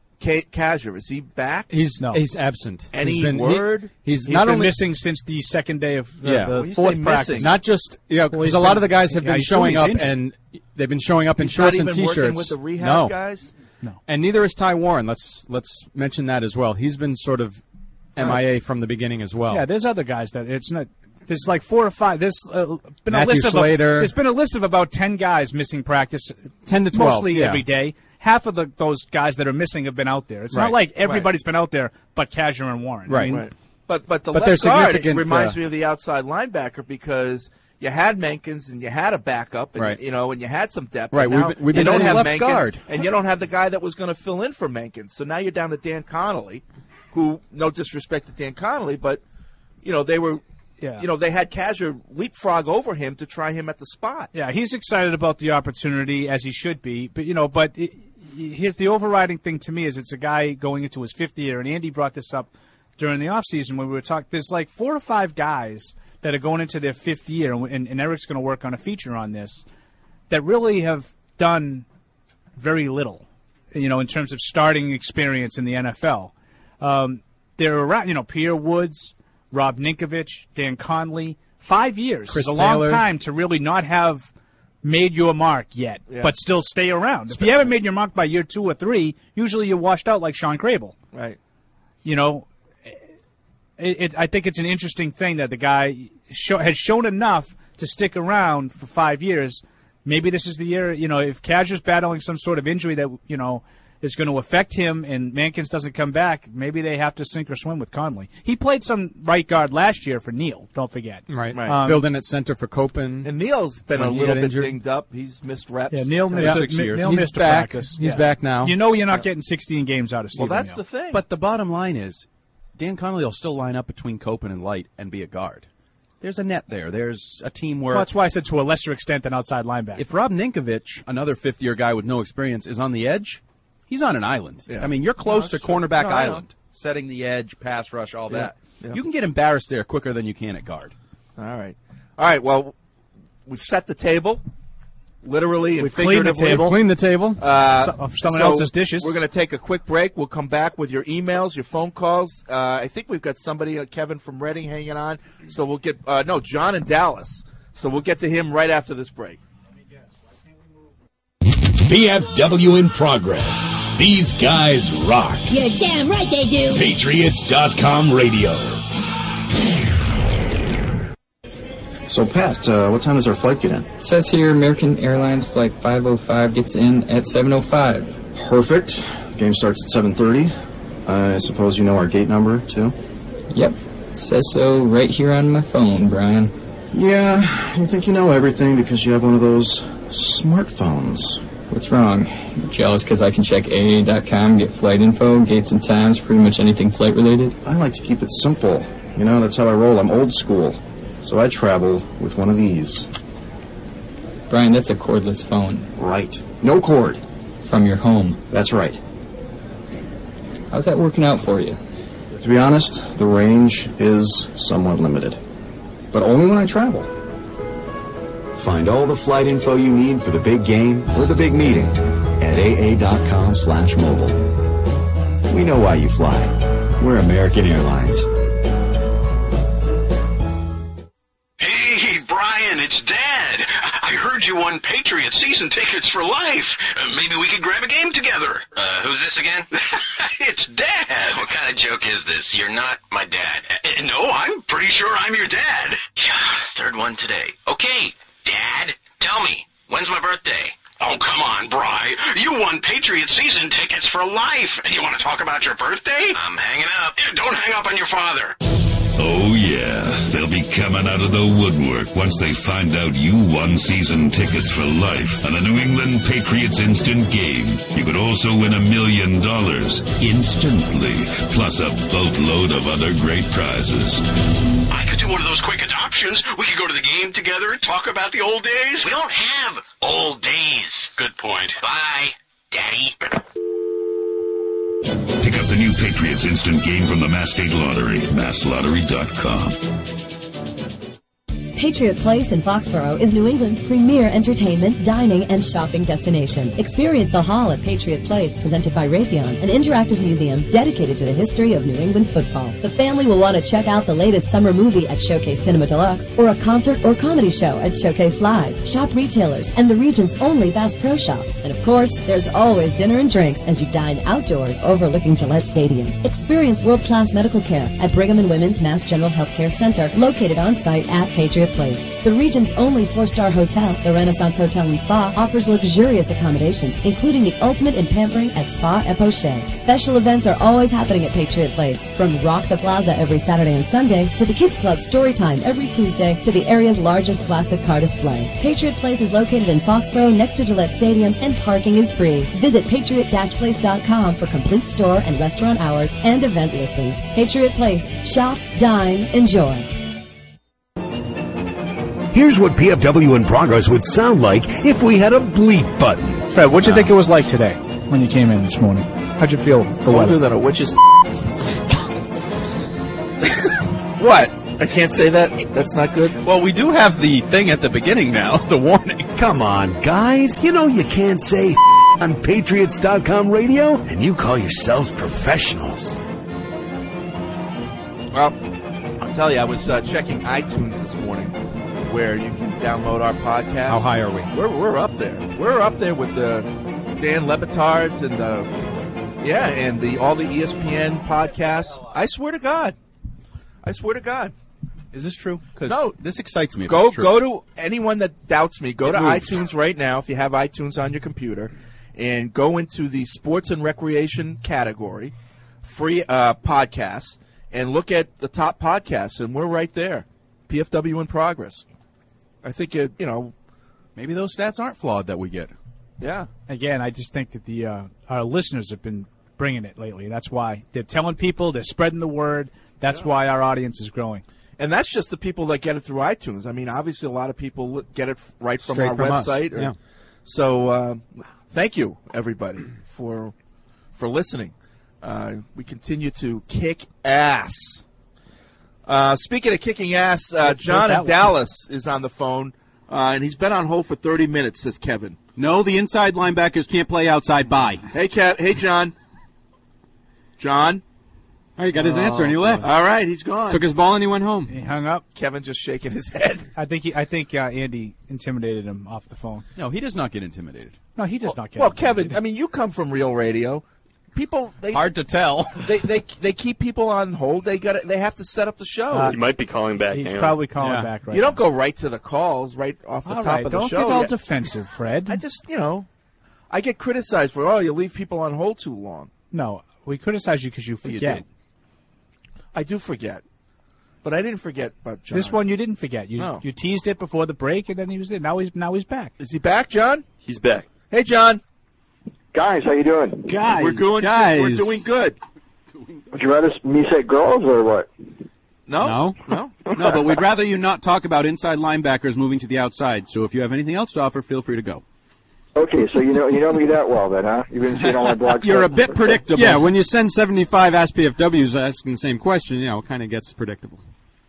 K: Kazir, is he back?
N: He's absent.
K: Any word?
N: He's
I: not
N: been
I: only missing since the second day of the fourth practice.
N: Not just because a lot of the guys have been showing up and they've been showing up in shorts and t-shirts.
K: Working with the rehab guys?
I: No.
N: And neither is Ty Warren. Let's mention that as well. He's been sort of MIA from the beginning as well.
I: Yeah, there's other guys that it's not. There's like 4 or 5. There's been
N: Matthew
I: a list
N: Slater.
I: There's been a list of about 10 guys missing practice.
N: 10 to 12,
I: mostly every day. Half of those guys that are missing have been out there. It's not like everybody's been out there, but Kazir and Warren.
N: Right.
K: Right. But the left guard reminds me of the outside linebacker because you had Menkins and you had a backup, and and you had some depth.
L: Right.
K: Now
L: we've been
K: you don't have
L: left
K: Menkins,
L: guard,
K: and you don't have the guy that was going to fill in for Menkins. So now you're down to Dan Connolly, who, no disrespect to Dan Connolly, but they were.
I: Yeah.
K: They had Kazir leapfrog over him to try him at the spot.
I: Yeah, he's excited about the opportunity, as he should be. But here's the overriding thing to me is it's a guy going into his 5th year, and Andy brought this up during the offseason when we were talking. There's like 4 or 5 guys that are going into their 5th year, and Eric's going to work on a feature on this, that really have done very little, in terms of starting experience in the NFL. They're around, Pierre Woods, Rob Ninkovich, Dan Conley. 5 years
N: Chris
I: is a long
N: Taylor.
I: time to really not have made your mark yet,
K: Yeah.
I: but still stay around. If you haven't made your mark by year 2 or 3, usually you're washed out like Sean Crable.
K: Right.
I: You know, I think it's an interesting thing that the guy has shown enough to stick around for 5 years. Maybe this is the year, you know, if Kazier's battling some sort of injury that, you know, is going to affect him and Mankins doesn't come back, maybe they have to sink or swim with Conley. He played some right guard last year for Neal, don't forget.
N: Right. Filled in at center for Copen.
K: And Neal's been a
N: when he
K: little
N: got
K: bit
N: injured.
K: dinged up. He's missed reps.
I: Yeah, Neal missed
N: 6 years.
I: Neal
N: He's
I: missed a
N: back.
I: practice.
N: He's back now.
I: You know you're not getting 16 games out of Steven
K: Well, that's
I: Neal.
K: the thing.
L: But the bottom line is, Dan Connolly will still line up between Copen and Light and be a guard. There's a net there. There's a team where...
I: Well, that's why I said to a lesser extent than outside linebacker.
L: If Rob Ninkovich, another fifth-year guy with no experience, is on the edge, he's on an island.
K: Yeah.
L: I mean, you're close to cornerback
K: No, I know.
L: island, setting the edge, pass rush, all
K: Yeah.
L: that.
K: Yeah.
L: You can get embarrassed there quicker than you can at guard.
K: All right. Well, we've set the table, literally and
I: We've cleaned the
K: figuratively.
I: table.
N: Clean the table.
I: Of someone else's dishes.
K: We're going to take a quick break. We'll come back with your emails, your phone calls. I think we've got somebody, Kevin from Reading, hanging on. So we'll get John in Dallas. So we'll get to him right after this break.
P: BFW in progress. These guys rock.
J: You're damn right they do.
P: Patriots.com radio.
Q: So, Pat, what time does our flight get in?
R: It says here American Airlines Flight 505 gets in at 7:05.
Q: Perfect. Game starts at 7:30. I suppose you know our gate number, too?
R: Yep. It says so right here on my phone, Brian.
Q: Yeah, you think you know everything because you have one of those smartphones.
R: What's wrong? You jealous because I can check AA.com, get flight info, gates and times, pretty much anything flight-related?
Q: I like to keep it simple. You know, that's how I roll. I'm old school. So I travel with one of these.
R: Brian, that's a cordless phone.
Q: Right. No cord.
R: From your home.
Q: That's right.
R: How's that working out for you?
Q: To be honest, the range is somewhat limited. But only when I travel. Find all the flight info you need for the big game or the big meeting at aa.com/mobile. We know why you fly. We're American Airlines.
S: Hey, Brian, it's Dad. I heard you won Patriots season tickets for life. Maybe we could grab a game together. Who's this again? It's Dad. What kind of joke is this? You're not my dad. No, I'm pretty sure I'm your dad. Yeah, third one today. Okay, Dad, tell me, when's my birthday? Oh, come on, Bri. You won Patriots season tickets for life. And you want to talk about your birthday? I'm hanging up. Don't hang up on your father.
P: Oh, yeah. They'll be coming out of the woodwork once they find out you won season tickets for life on the New England Patriots Instant Game. You could also win $1 million instantly, plus a boatload of other great prizes.
S: I could do one of those quick adoptions. We could go to the game together and talk about the old days. We don't have old days. Good point. Bye, Daddy.
P: Pick up the new Patriots Instant Game from the Mass State Lottery at masslottery.com.
T: Patriot Place in Foxborough is New England's premier entertainment, dining, and shopping destination. Experience the Hall at Patriot Place, presented by Raytheon, an interactive museum dedicated to the history of New England football. The family will want to check out the latest summer movie at Showcase Cinema Deluxe, or a concert or comedy show at Showcase Live. Shop retailers and the region's only Bass Pro Shops. And of course, there's always dinner and drinks as you dine outdoors overlooking Gillette Stadium. Experience world-class medical care at Brigham and Women's Mass General Healthcare Center, located on site at Patriot Place. The region's only 4-star hotel, the Renaissance Hotel and Spa, offers luxurious accommodations, including the ultimate in pampering at Spa et Poche. Special events are always happening at Patriot Place, from Rock the Plaza every Saturday and Sunday, to the Kids Club Storytime every Tuesday, to the area's largest classic car display. Patriot Place is located in Foxborough next to Gillette Stadium, and parking is free. Visit patriot-place.com for complete store and restaurant hours and event listings. Patriot Place. Shop, dine, enjoy.
U: Here's what PFW in Progress would sound like if we had a bleep button.
I: Fred, what'd you think it was like today when you came in this morning? How'd you feel?
K: Colder than a witch's. What? I can't say that? That's not good?
L: Well, we do have the thing at the beginning now, the warning.
U: Come on, guys. You know you can't say on Patriots.com radio, and you call yourselves professionals.
K: Well, I'll tell you, I was checking iTunes this morning, where you can download our podcast.
L: How high are we?
K: We're up there. We're up there with the Dan Lebitards and all the ESPN podcasts. I swear to God.
L: Is this true? 'Cause
K: No,
L: this excites me. if
K: Go
L: it's true.
K: to anyone that doubts me. Go
L: It
K: to
L: moved.
K: iTunes right now if you have iTunes on your computer, and go into the sports and recreation category, free podcasts, and look at the top podcasts, and we're right there. PFW in progress. I think
L: maybe those stats aren't flawed that we get.
K: Yeah.
I: Again, I just think that our listeners have been bringing it lately. That's why they're telling people, they're spreading the word. That's why our audience is growing.
K: And that's just the people that get it through iTunes. I mean, obviously, a lot of people get it right from
L: Straight
K: our
L: from us.
K: website.
L: Yeah.
K: So, thank you, everybody, for listening. We continue to kick ass. Speaking of kicking ass, John in Dallas is on the phone, and he's been on hold for 30 minutes, says Kevin.
L: No, the inside linebackers can't play outside. Bye.
K: Hey, Hey, John. John?
N: Oh, he got his answer and he left.
K: All right, he's gone.
N: Took his ball and he went home.
I: He hung up.
K: Kevin just shaking his head.
I: I think Andy intimidated him off the phone.
L: No, he does not get intimidated.
I: No, he does not get
K: Well,
I: intimidated.
K: Kevin, I mean, you come from Real Radio. People,
L: hard to tell.
K: They keep people on hold. They have to set up the show.
C: He might be calling back.
I: He's probably calling back right
K: You don't
I: now.
K: go right to the calls, right off the
I: All
K: top
I: right,
K: of the
I: don't
K: show.
I: get all defensive, Fred.
K: I just, I get criticized for, you leave people on hold too long.
I: No, we criticize you because you forget.
K: I do forget. But I didn't forget about John.
I: This one you didn't forget. You teased it before the break, and then he was there. Now he's back.
K: Is he back, John?
C: He's back.
K: Hey, John.
V: Guys, how you doing?
I: Guys.
K: We're doing good.
V: Would you rather me say girls or what?
K: No.
L: No, but we'd rather you not talk about inside linebackers moving to the outside. So if you have anything else to offer, feel free to go.
V: Okay, so you know me that well then, huh? You've been seeing all my blogs.
L: You're a bit predictable.
N: Yeah, when you send 75 AskPFWs asking the same question, it kind of gets predictable.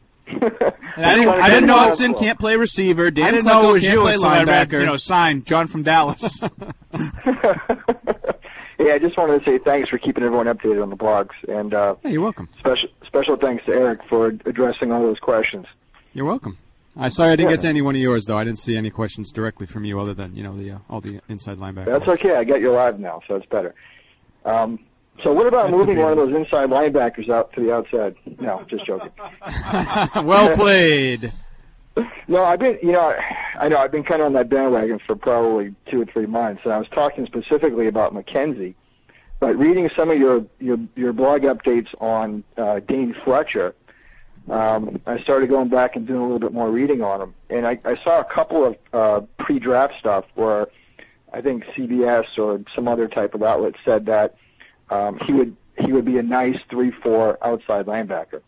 L: I didn't know Watson can't play receiver. Dan
I: I didn't know it was
L: can't
I: you
L: play
I: until I read,
L: linebacker.
I: signed John from Dallas.
V: Yeah, I just wanted to say thanks for keeping everyone updated on the blogs, and
N: Hey, you're welcome.
V: special thanks to Eric for addressing all those questions.
N: You're welcome. I'm sorry I didn't get to any one of yours, though. I didn't see any questions directly from you other than, all the inside linebackers.
V: That's okay. I got you live now, so it's better. So what about moving one of those inside linebackers out to the outside? No, just joking.
N: Well played.
V: No, I've been, I know I've been kind of on that bandwagon for probably 2 or 3 months, and I was talking specifically about McKenzie, but reading some of your blog updates on Dean Fletcher, I started going back and doing a little bit more reading on him, and I saw a couple of pre-draft stuff where I think CBS or some other type of outlet said that he would be a nice 3-4 outside linebacker.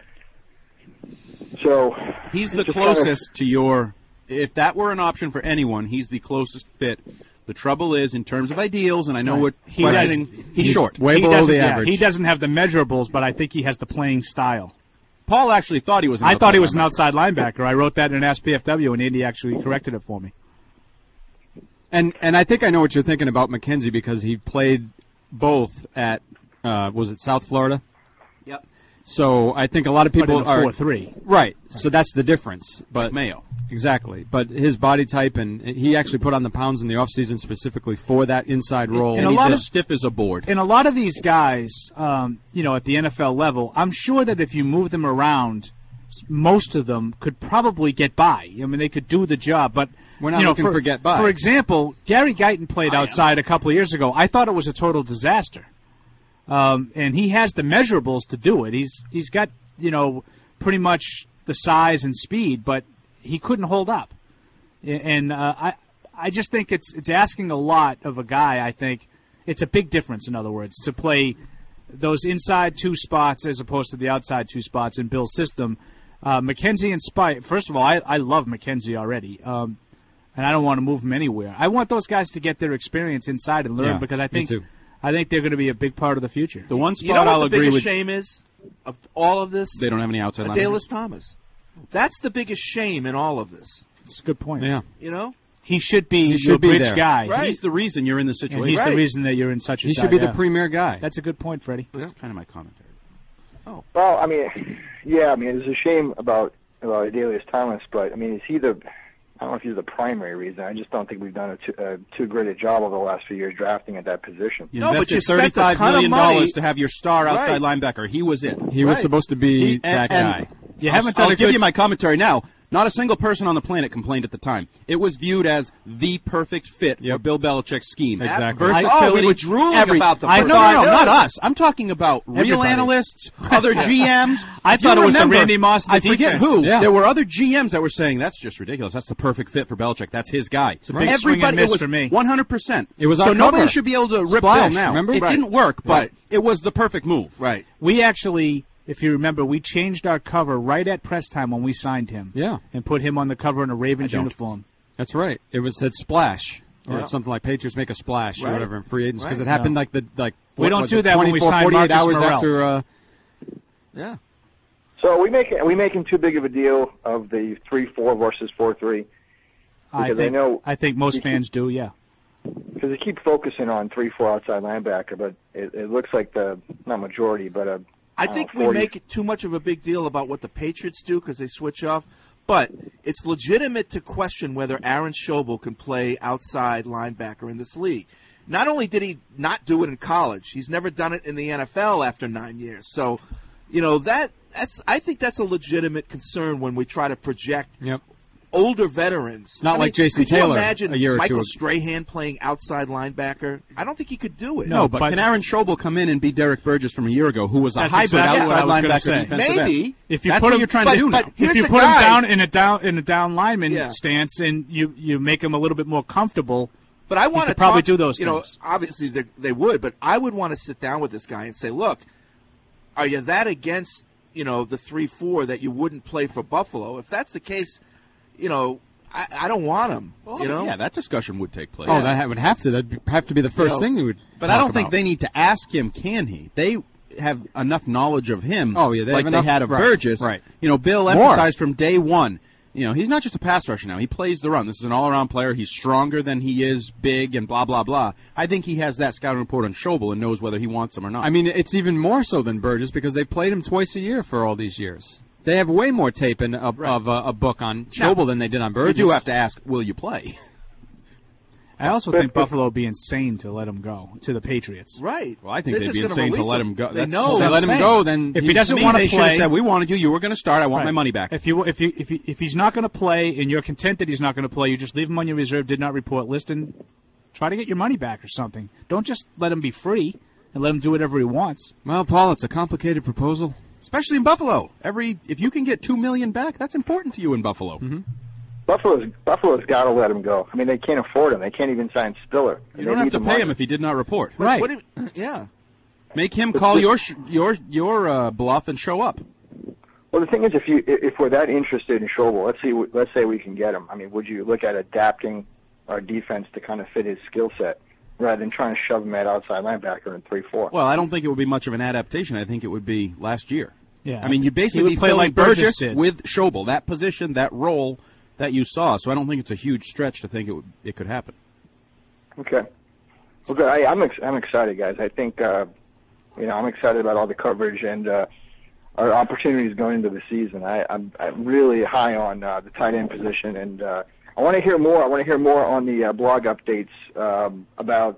V: So
L: he's the closest to your. If that were an option for anyone, he's the closest fit. The trouble is, in terms of ideals, and I know what he's short.
N: Way below the average.
I: He doesn't have the measurables, but I think he has the playing style.
L: Paul actually thought he was.
I: I thought he was an outside linebacker. I wrote that in an AskPFW, and Andy actually corrected it for me.
N: And I think I know what you're thinking about McKenzie because he played both at was it South Florida?
L: Yep.
N: So I think a lot of people
I: But in
N: are
I: 4-3.
N: right. So that's the difference. But
L: Mayo.
N: Exactly. But his body type and he actually put on the pounds in the offseason specifically for that inside role.
I: And
N: he's
I: a lot
N: as
L: stiff as a board.
I: And a lot of these guys, at the NFL level, I'm sure that if you move them around, most of them could probably get by. I mean, they could do the job. But
N: we're not looking for get by.
I: For example, Gary Guyton played outside a couple of years ago. I thought it was a total disaster. And he has the measurables to do it. He's got, pretty much the size and speed, but he couldn't hold up. And I just think it's asking a lot of a guy. I think it's a big difference, in other words, to play those inside 2 spots as opposed to the outside 2 spots in Bill's system. McKenzie and Spite, first of all, I love McKenzie already. And I don't want to move him anywhere. I want those guys to get their experience inside and learn because I think they're going to be a big part of the future.
L: The one spot I'll agree with.
K: The biggest shame is of all of this?
L: They don't have any outside linebackers.
K: Adalius Thomas. That's the biggest shame in all of this.
I: That's a good point.
N: Yeah.
I: He should be
N: your
I: bridge
N: there.
I: guy.
L: Right. He's the reason you're in the situation.
I: And he's the reason that you're in such a
N: He should be the premier guy.
I: That's a good point, Freddie.
L: That's kind of my commentary.
V: Oh. Well, it's a shame about Adalius Thomas, but is he the I don't know if he's the primary reason. I just don't think we've done a too great a job over the last few years drafting at that position.
L: You invested $35 million to have your star outside linebacker. He was it.
N: He was supposed to be that guy.
L: I'll give you my commentary now. Not a single person on the planet complained at the time. It was viewed as the perfect fit for Bill Belichick's scheme.
N: Exactly.
L: Versatility.
K: We were drooling about the
L: No, not us. I'm talking about real analysts, other GMs.
I: I thought it was the Randy Moss of the
L: I forget
I: defense.
L: who.
I: Yeah.
L: There were other GMs that were saying, that's just ridiculous. That's the perfect fit for Belichick. That's his guy.
I: It's a big swing and miss for me.
L: 100%.
N: It was
L: so
N: our
L: nobody
N: cover.
L: should be able to rip
N: Splash,
L: Bill now.
N: remember?
L: It didn't work, but it was the perfect move.
K: Right.
I: We actually, if you remember, we changed our cover right at press time when we signed him.
N: Yeah.
I: And put him on the cover in a Ravens uniform.
N: That's right. It said splash. Or
I: Yeah.
N: something like Patriots make a splash or
I: Right.
N: whatever in free agents because
I: Right.
N: it happened
I: Yeah.
N: we
I: don't do that when we sign
N: 48
I: Marcus
N: hours
I: Morrell.
N: after.
K: Yeah.
V: So are we making too big of a deal of the 3-4 versus 4-3?
I: I think most fans do, yeah.
V: Because they keep focusing on 3-4 outside linebacker, but it looks like not majority, but
K: I think we
V: 40.
K: make it too much of a big deal about what the Patriots do because they switch off. But it's legitimate to question whether Aaron Schobel can play outside linebacker in this league. Not only did he not do it in college, he's never done it in the NFL after 9 years. So, I think that's a legitimate concern when we try to project older veterans.
N: Not like Jason
K: could you
N: Taylor
K: imagine
N: a year or
K: Michael
N: two.
K: Strahan playing outside linebacker? I don't think he could do it.
L: No, but can Aaron Schobel come in and be Derek Burgess from a year ago, who was a
I: That's
L: hybrid
I: exactly what I
L: outside
I: was gonna
L: linebacker
I: say.
L: defensive
K: Maybe.
L: end?
I: If you
L: That's
I: put
L: what
I: him,
L: you're trying to do now.
K: here's
I: If you
K: the
I: put
K: guy-
I: him down in a down lineman
K: Yeah.
I: stance and you make him a little bit more comfortable,
K: But I want to
I: probably
K: talk,
I: do those
K: you know,
I: things.
K: obviously they would, but I would want to sit down with this guy and say, look, are you that against, the 3-4 that you wouldn't play for Buffalo? If that's the case, I don't want him.
L: Yeah, that discussion would take place.
N: Oh, that would have to. That'd have to be the first thing you would.
L: But I don't think they need to ask him, can he? They have enough knowledge of him,
N: Oh, yeah, they
L: like
N: have
L: they
N: enough-
L: had of
N: right,
L: Burgess.
N: right.
L: Bill
N: More.
L: emphasized from day one, he's not just a pass rusher now. He plays the run. This is an all-around player. He's stronger than he is big and blah, blah, blah. I think he has that scouting report on Schobel and knows whether he wants him or not.
N: I mean, it's even more so than Burgess because they played him twice a year for all these years. They have way more tape of a book on Schobel than they did on Burgess.
L: You do have to ask, will you play?
I: I also think Buffalo would be insane to let him go to the Patriots.
K: Right.
L: Well, I think
K: They're
L: they'd be
K: just gonna
L: insane to
K: release
L: let
K: him.
L: him go.
K: They
L: That's-
K: know.
N: If they let him go, then
I: If he doesn't want to
L: they should have
I: play,
L: said, we wanted you were going to start. I want
I: Right.
L: my money back.
I: If he's not going to play and you're content that he's not going to play, you just leave him on your reserve, did not report list, and try to get your money back or something. Don't just let him be free and let him do whatever he wants.
N: Well, Paul, it's a complicated proposal.
L: Especially in Buffalo. If you can get $2 million back, that's important to you in Buffalo.
N: Mm-hmm.
V: Buffalo's got to let him go. I mean, they can't afford him. They can't even sign Spiller.
L: You don't have to pay him if he did not report.
I: Right.
K: What do you- yeah.
L: Make him call your bluff and show up.
V: Well, the thing is, if we're that interested in Schobel, let's say we can get him. I mean, would you look at adapting our defense to kind of fit his skill set rather than trying to shove him at outside linebacker in 3-4?
L: Well, I don't think it would be much of an adaptation. I think it would be last year.
I: Yeah.
L: I mean, you'd
I: He
L: basically
I: would play
L: fill
I: like
L: Burgess
I: Burgess did.
L: with Schobel, that position, that role that you saw. So I don't think it's a huge stretch to think it could happen.
V: Okay. Well, good. I'm excited, guys. I think I'm excited about all the coverage and our opportunities going into the season. I'm really high on the tight end position, and I want to hear more. I want to hear more on the blog updates about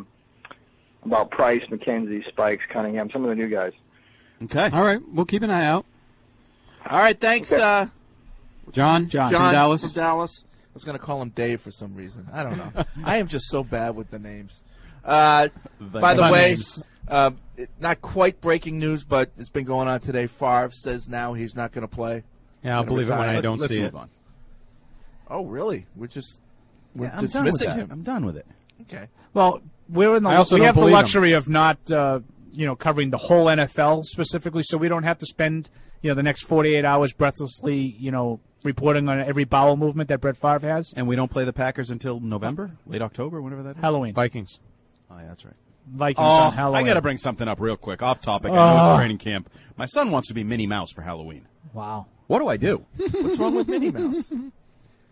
V: Price, McKenzie, Spikes, Cunningham, some of the new guys.
L: Okay.
N: All right. We'll keep an eye out.
K: All right, thanks,
V: Okay.
N: John from Dallas.
K: From Dallas. I was going to call him Dave for some reason. I don't know. I am just so bad with the names. By the way, not quite breaking news, but it's been going on today. Favre says now he's not going to play.
N: Yeah, I'll believe it when I don't
L: Let's
N: see
L: move
N: it.
L: on.
K: Oh, really? We're
L: I'm done with
K: dismissing
L: that.
K: him.
L: I'm done with it.
K: Okay.
I: Well, we
N: I also
I: have
N: don't
I: the
N: believe him.
I: luxury of not covering the whole NFL specifically, so we don't have to spend the next 48 hours breathlessly reporting on every bowel movement that Brett Favre has.
L: And we don't play the Packers until November, late October, whenever that is.
I: Halloween.
N: Vikings.
L: Oh, yeah, that's right.
I: Vikings on
L: I
I: Halloween.
L: got to bring something up real quick, off topic. I know it's training camp. My son wants to be Minnie Mouse for Halloween.
I: Wow.
L: What do I do?
K: What's wrong with Minnie Mouse?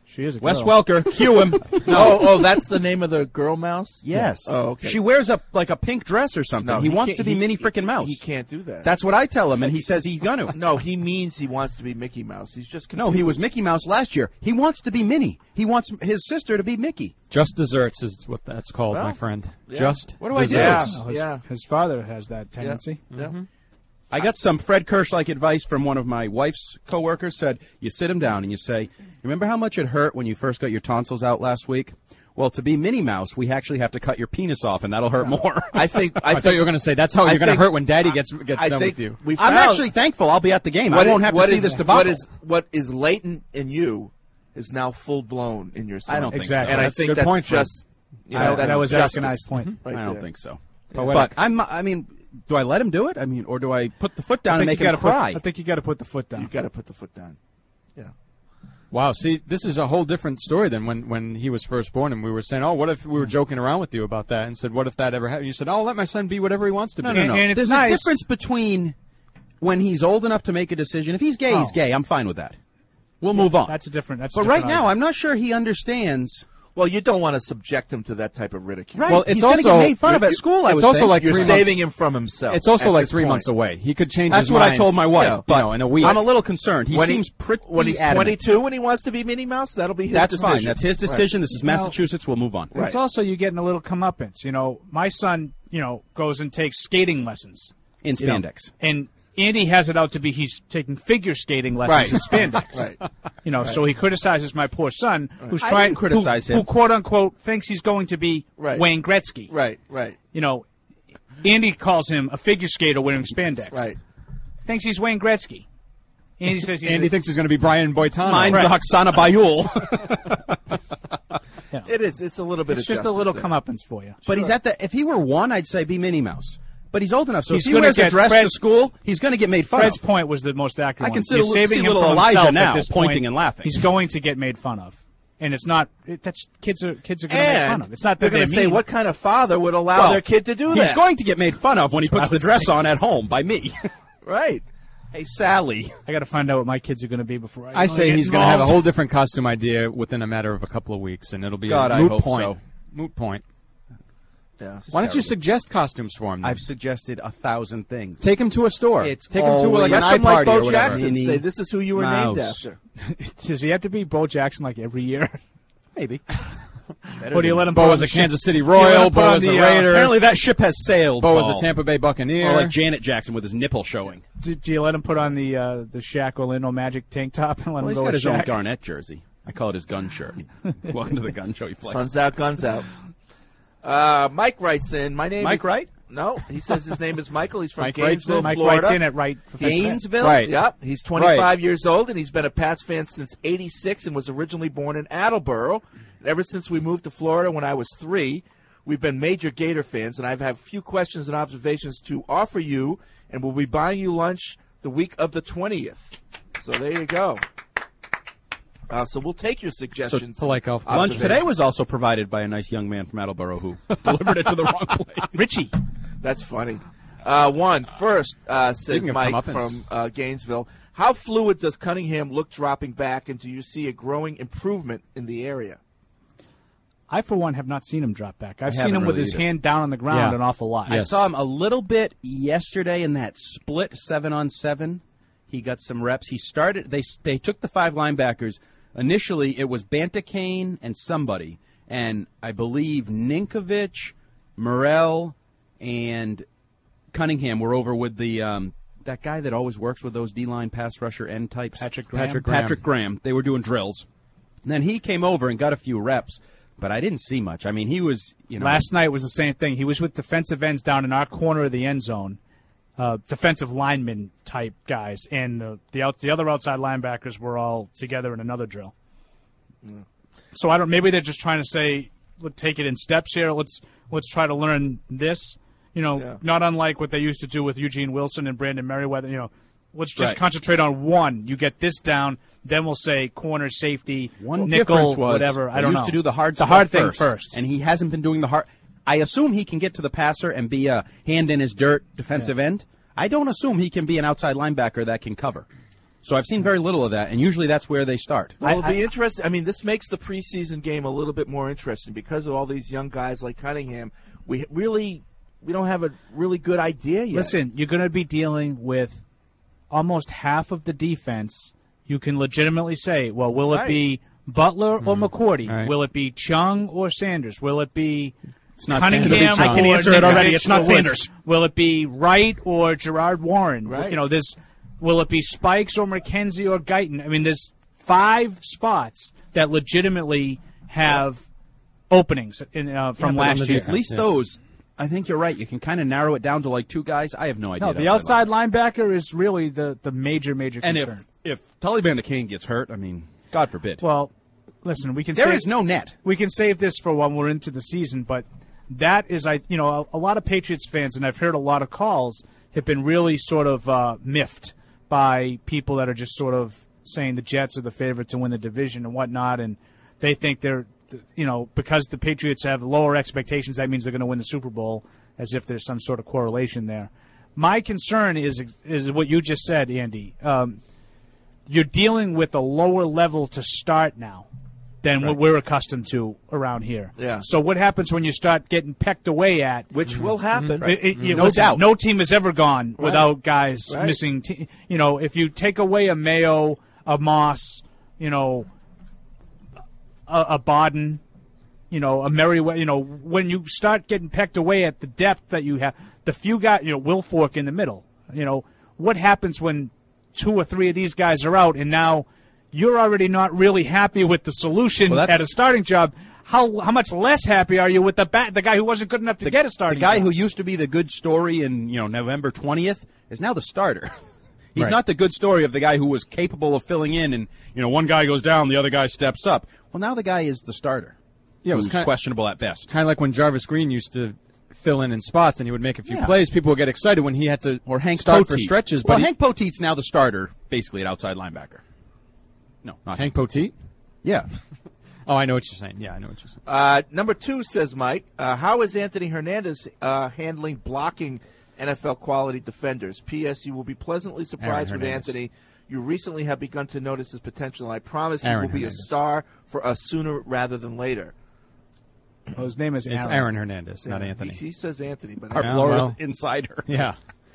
I: She is a
L: Wes
I: girl.
L: Welker, cue him.
K: Oh, that's the name of the girl mouse?
L: Yes.
K: Oh, okay.
L: She wears a pink dress or something.
K: No,
L: he wants
K: can't-
L: to be Minnie frickin' Mouse.
K: He can't do that.
L: That's what I tell him, and he says he's gonna.
K: No, he means he wants to be Mickey Mouse. He's just confused.
L: No, he was Mickey Mouse last year. He wants to be Minnie. He wants his sister to be Mickey.
N: Just desserts is what that's called,
K: Well,
N: my friend.
K: yeah.
N: Just
L: What do I do?
N: desserts.
I: His father has that tendency.
K: Yeah.
L: I got some Fred Kirsch-like advice from one of my wife's coworkers. Said, you sit him down and you say, remember how much it hurt when you first got your tonsils out last week? Well, to be Minnie Mouse, we actually have to cut your penis off, and that'll hurt more.
K: I thought
N: you were going to say that's how you're going to hurt when Daddy gets done with you.
L: I'm actually thankful I'll be at the game. I won't have to see this debacle.
K: What is latent in you is now full blown in your son.
L: I don't think
I: Exactly.
L: so.
K: And
I: That's
K: I
I: a
K: think
I: good
K: that's
I: point, Fred.
K: just that's
I: that was
K: justice.
I: Akinai's point.
K: Right
L: I don't
K: there.
L: think so.
K: Yeah.
L: But I mean, do I let him do it? I mean, or do I put the foot down and make him cry?
I: I think you got to put the foot down.
K: You got to put the foot down. Yeah.
N: Wow, see, this is a whole different story than when he was first born, and we were saying, oh, what if we were joking around with you about that, and said, what if that ever happened? You said, oh, I'll let my son be whatever he wants to be.
L: No.
I: And it's
L: There's
I: nice.
L: a difference between when he's old enough to make a decision. If he's gay, he's gay. I'm fine with that. We'll move on.
I: That's a different. That's
L: But right now, I'm not sure he understands.
K: Well, you don't want to subject him to that type of ridicule.
L: Right.
N: Well, it's
L: he's going to
N: also-
L: get made fun of at school. I
N: it's
L: would
N: also
L: think.
N: like
K: You're
N: 3
K: saving
N: months.
K: him from himself.
N: It's also
K: at
N: like
K: this
N: 3
K: point.
N: months away. He could change
L: That's
N: his
L: what
N: mind.
L: I told my wife.
N: You
L: But
N: know, in a week.
L: I'm a little concerned. He
K: When
L: seems pretty
K: when he's
L: adamant.
K: 22 when he wants to be Minnie Mouse, that'll be his
L: That's
K: decision.
L: fine. That's his decision.
K: Right.
L: This is Massachusetts. We'll move on.
I: It's also you getting a little comeuppance. You know, my son, goes and takes skating lessons
L: In spandex.
I: and Andy has it out to be he's taking figure skating lessons in spandex.
K: Right.
I: So he criticizes my poor son, who's
L: I
I: trying
L: didn't criticize
I: who
L: him.
I: quote unquote thinks he's going to be Wayne Gretzky.
K: Right.
I: Andy calls him a figure skater wearing spandex.
K: Right.
I: Thinks he's Wayne Gretzky. Andy says he's
N: Andy thinks he's going to be Brian Boitano.
L: Mine's Oksana Bayul.
K: It is. It's a little bit.
I: It's
K: of
I: just a little
K: justice
I: comeuppance for you.
L: But he's at the. If he were 1, I'd say be Minnie Mouse. But he's old enough, so
I: He's
L: if he
I: gonna
L: wears a
I: get
L: dress
I: Fred-
L: to school, he's going to get made fun
I: Fred's
L: of.
I: point was the most accurate
L: I
I: one.
L: can see
I: You're
L: little-
I: saving
L: see
I: him
L: little
I: from
L: Elijah
I: himself
L: now
I: at this
L: pointing
I: point.
L: and laughing.
I: He's going to get made fun of, and it's not. That's kids are going to make
K: And
I: fun of. It's not
K: they're
I: that
K: going to say, "What kind of father would allow their kid to do that?"
L: He's going to get made fun of when he puts the dress on at home by me.
K: Right.
L: Hey, Sally.
I: I got to find out what my kids are going to be before
N: I say he's going to have a
I: involved.
N: whole different costume idea within a matter of a couple of weeks, and it'll be
L: God,
N: a
L: I
N: moot
L: hope
N: point.
L: so.
N: Moot point.
L: Yeah.
N: Why don't you suggest costumes for him? Then?
L: I've suggested 1,000 things.
N: Take him to a store.
L: It's
N: Take him to like an
K: Dress
N: eye
K: him like
N: party or
K: Bo
N: whatever.
K: Jackson. Say, "This is who you were named
L: Mouse.
K: after."
I: Does he have to be Bo Jackson like every year?
L: Maybe.
I: Or do you let him?
N: Bo
I: put
N: was
I: on
N: a
I: the
N: Kansas
I: ship?
N: City
I: Do you let
N: Royal.
I: him put
N: Bo
I: on
N: was a
I: the,
N: Raider.
L: Apparently that ship has sailed.
N: Bo was
L: Paul.
N: a Tampa Bay Buccaneer.
L: Or like Janet Jackson with his nipple showing.
I: Do you let him put on the Shaq Orlando Magic tank top and let
L: Well,
I: him
L: he's
I: go
L: got
I: with
L: his own
I: Shaq?
L: Garnett jersey. I call it his gun shirt. Welcome to the gun show. He flexes.
K: Sun's out, guns out. Mike writes in. My name
L: Mike
K: is
L: Wright?
K: No, he says his name is Michael. He's from
N: Mike Wright's
K: Gainesville,
N: in.
I: Mike
K: Florida.
I: writes in at right.
L: Gainesville?
N: Right.
K: Yep. He's 25 years old, and he's been a Pats fan since '86 and was originally born in Attleboro. And ever since we moved to Florida when I was 3, we've been major Gator fans, and I have a few questions and observations to offer you, and we'll be buying you lunch the week of the 20th. So there you go. So we'll take your suggestions.
N: So, like golf.
L: Lunch today was also provided by a nice young man from Attleboro who delivered it to the wrong place.
I: Richie.
K: That's funny. First, says
N: Speaking of
K: Mike
N: comeuppance.
K: from Gainesville. How fluid does Cunningham look dropping back, and do you see a growing improvement in the area?
I: I, for one, have not seen him drop back. I've seen
L: haven't
I: him with
L: really
I: his
L: either.
I: hand down on the ground
N: Yeah.
I: an awful lot.
L: I saw him a little bit yesterday in that split 7-on-7. He got some reps. He started. They took the 5 linebackers. Initially, it was Bantakane and somebody, and I believe Ninkovich, Morrell, and Cunningham were over with the that guy that always works with those D-line pass rusher end types.
I: Patrick Graham.
L: Patrick Graham. They were doing drills. And then he came over and got a few reps, but I didn't see much. I mean, he was,
I: Last night was the same thing. He was with defensive ends down in our corner of the end zone, defensive lineman type guys, and the other outside linebackers were all together in another drill.
K: Mm.
I: So I don't. Maybe they're just trying to say, let's take it in steps here. Let's try to learn this. Not unlike what they used to do with Eugene Wilson and Brandon Merriweather. Let's just concentrate on one. You get this down, then we'll say corner, safety,
L: One
I: nickel,
L: difference was
I: whatever. I don't know.
L: He used to do the hard
I: thing first,
L: and he hasn't been doing the hard. I assume he can get to the passer and be a hand in his dirt defensive end. I don't assume he can be an outside linebacker that can cover. So I've seen very little of that, and usually that's where they start.
K: Well, it'll be interesting. I mean, this makes the preseason game a little bit more interesting because of all these young guys like Cunningham. We don't have a really good idea yet.
I: Listen, you're going to be dealing with almost half of the defense. You can legitimately say, well, will it be Butler or McCourty?
N: Right.
I: Will it be Chung or Sanders? Will it be
L: not
I: Cunningham?
L: Sanders.
I: I
L: I can
I: answer it already.
L: It's not Sanders.
I: Will it be Wright or Gerard Warren?
K: Right.
I: You know, will it be Spikes or McKenzie or Guyton? I mean, there's 5 spots that legitimately have openings from last year.
L: At least those. I think you're right. You can kind of narrow it down to like 2 guys. I have no idea.
I: No, the outside linebacker is really the major concern.
L: And if Tully Van de Kane gets hurt, I mean, God forbid.
I: Well, listen,
L: There is no net.
I: We can save this for when we're into the season, but that is, a lot of Patriots fans, and I've heard a lot of calls, have been really sort of miffed by people that are just sort of saying the Jets are the favorite to win the division and whatnot, and they think they're, because the Patriots have lower expectations, that means they're going to win the Super Bowl, as if there's some sort of correlation there. My concern is what you just said, Andy. You're dealing with a lower level to start now than what we're accustomed to around here.
K: Yeah.
I: So what happens when you start getting pecked away at?
K: Which will happen.
I: No doubt. No team has ever gone without guys missing. If you take away a Mayo, a Moss, a Bodden, a Merriweather, when you start getting pecked away at the depth that you have, the few guys, Will Fork in the middle, what happens when 2 or 3 of these guys are out and now you're already not really happy with the solution at a starting job? How much less happy are you with the guy who wasn't good enough to get a starting job?
L: The guy who used to be the good story in November 20th is now the starter. He's not the good story of the guy who was capable of filling in, and one guy goes down, the other guy steps up. Well, now the guy is the starter.
N: Yeah, it was
L: questionable at best.
N: Kind of like when Jarvis Green used to fill in spots and he would make a few plays. People would get excited when he had to start for stretches.
L: Well,
N: but
L: Hank Poteet's now the starter, basically, at outside linebacker. No, not
N: Hank Poteet?
L: Yeah.
N: Oh, I know what you're saying. Yeah, I know what you're saying.
K: Number 2 says Mike, how is Anthony Hernandez handling blocking NFL quality defenders? P.S. You will be pleasantly surprised with Anthony. You recently have begun to notice his potential, and I promise he will be a star for us sooner rather than later.
I: Well, his name is Aaron.
N: It's Aaron Hernandez, not Anthony.
K: He says Anthony, but
L: our Florida insider.
N: Yeah.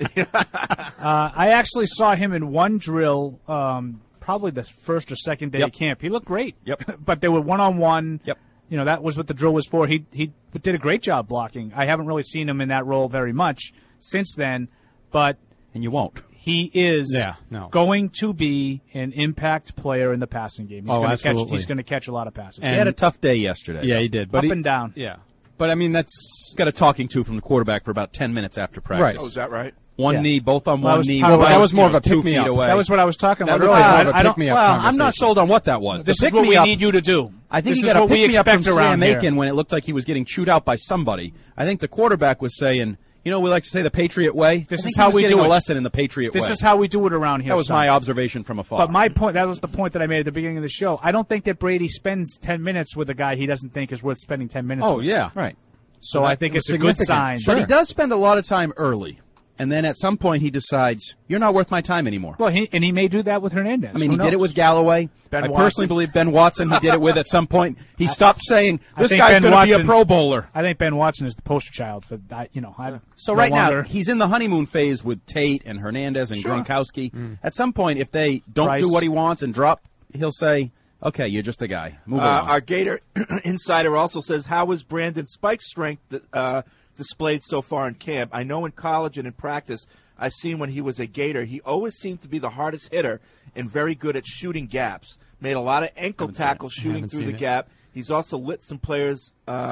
I: I actually saw him in one drill, probably the first or second day of camp. He looked great.
L: Yep.
I: But they were one-on-one.
L: Yep.
I: That was what the drill was for. He did a great job blocking. I haven't really seen him in that role very much since then, but
L: and you won't.
I: He is going to be an impact player in the passing game. He's going to catch a lot of passes.
L: And he had a tough day yesterday.
N: Yeah, he did.
I: But Up and down.
N: Yeah. But, I mean, that's...
L: Got a talking to from the quarterback for about 10 minutes after practice.
N: Right.
K: Oh, is that right?
L: One knee, both on one knee.
N: That was more of a
L: 2
N: pick-me-up.
L: feet away.
I: That was what I was talking about
N: earlier.
L: I'm not sold on what that was.
I: This is what we need you to do.
L: I think
I: this
L: he
I: is
L: got
I: what
L: a
I: we
L: pick-me-up from
I: expect around
L: Sam
I: here.
L: Aiken when it looked like he was getting chewed out by somebody. I think the quarterback was saying... we like to say the Patriot way.
I: This is how we do
L: a
I: it.
L: lesson in the Patriot way.
I: This is how we do it around here.
L: That was my observation from afar.
I: But my point, that was the point that I made at the beginning of the show. I don't think that Brady spends 10 minutes with a guy he doesn't think is worth spending 10 minutes with.
N: Oh, yeah.
L: Right.
I: So I think it's a good sign.
L: But he does spend a lot of time early. And then at some point he decides, you're not worth my time anymore.
I: Well, he may do that with Hernandez.
L: I mean, he did it with Galloway.
K: Ben
L: I
K: Watson.
L: personally believe Ben Watson he did it with at some point. He stopped saying, this guy's going to be a Pro Bowler.
I: I think Ben Watson is the poster child for that.
L: So right now, he's in the honeymoon phase with Tate and Hernandez and Gronkowski. At some point, if they don't do what he wants and drop, he'll say, okay, you're just a guy. Move along.
K: Our Gator insider also says, how is Brandon Spike's strength displayed so far in camp? I know in college and in practice, I've seen when he was a Gator, he always seemed to be the hardest hitter and very good at shooting gaps. Made a lot of ankle tackles shooting through the gap. He's also lit some players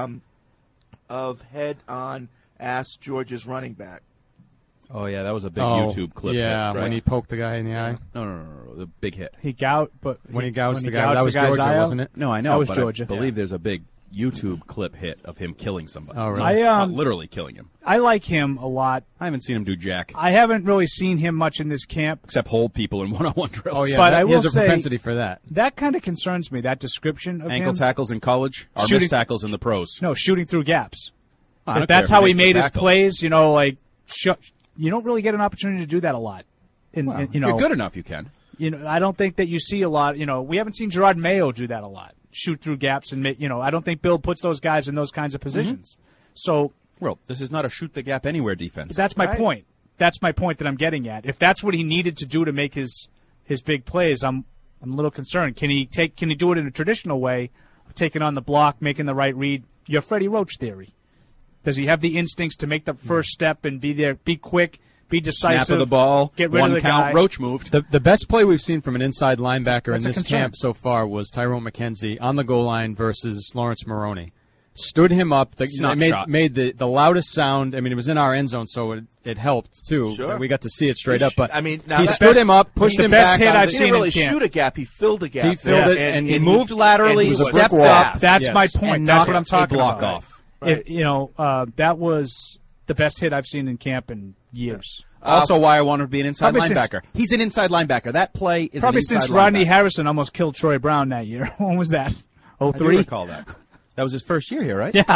K: of head-on ass Georgia's running back.
L: Oh, yeah, that was a big YouTube clip.
N: Yeah,
L: hit, right?
N: when he poked the guy in the eye.
L: No, the big hit.
I: He gouged, but
N: when he gouged the guy, that was Georgia, wasn't it?
L: No, I know,
I: that was
L: but
I: Georgia.
L: I believe there's a big YouTube clip hit of him killing somebody.
N: Oh, really?
L: Not literally killing him.
I: I like him a lot.
L: I haven't seen him do jack.
I: I haven't really seen him much in this camp.
L: Except hold people in one-on-one drills.
N: Oh, yeah,
I: but I
N: he has
I: will
N: a
I: say,
N: propensity for that.
I: That kind of concerns me, that description of
L: ankle
I: him.
L: tackles in college are
I: Shooting-
L: missed tackles in the pros.
I: No, shooting through gaps.
L: I don't
I: If that's
L: care if
I: how he
L: makes
I: made
L: the
I: his
L: tackle.
I: plays, you don't really get an opportunity to do that a lot.
L: If you're good enough, you can.
I: I don't think that you see a lot. We haven't seen Gerard Mayo do that a lot. Shoot through gaps and make. I don't think Bill puts those guys in those kinds of positions. So,
L: well, this is not a shoot the gap anywhere defense.
I: That's my point. That's my point that I'm getting at. If that's what he needed to do to make his big plays, I'm a little concerned. Can he do it in a traditional way, of taking on the block, making the right read? Your Freddie Roach theory. Does he have the instincts to make the first step and be there, be quick, be decisive,
L: snap of the ball,
I: get rid
L: one
I: of the
L: count,
I: guy?
L: Roach moved.
N: The best play we've seen from an inside linebacker
I: That's
N: in
I: a
N: this
I: concern.
N: camp so far was Tyrone McKenzie on the goal line versus Lawrence Maroney. Stood him up. Made the loudest sound. I mean, it was in our end zone, so it helped, too.
K: Sure.
N: We got to see it straight up. But
K: now
N: he stood him up, pushed him back.
I: Hit I've
K: he
I: seen
K: didn't really
I: in camp.
K: shoot a gap. He filled a gap.
N: He filled it,
L: and he moved laterally,
K: and he
L: stepped
K: was
L: up.
I: That's my point.
L: And
I: That's what
L: knocked
I: I'm talking
L: a block
I: about.
L: off.
K: Right.
I: That was the best hit I've seen in camp in years.
L: Also, why I wanted to be an inside
I: Probably
L: linebacker. He's an inside linebacker. That play is
I: Probably
L: an inside
I: since Rodney
L: linebacker.
I: Harrison almost killed Troy Brown that year. When was that?
L: I do
I: 03?
L: recall that. That was his first year here, right?
I: Yeah.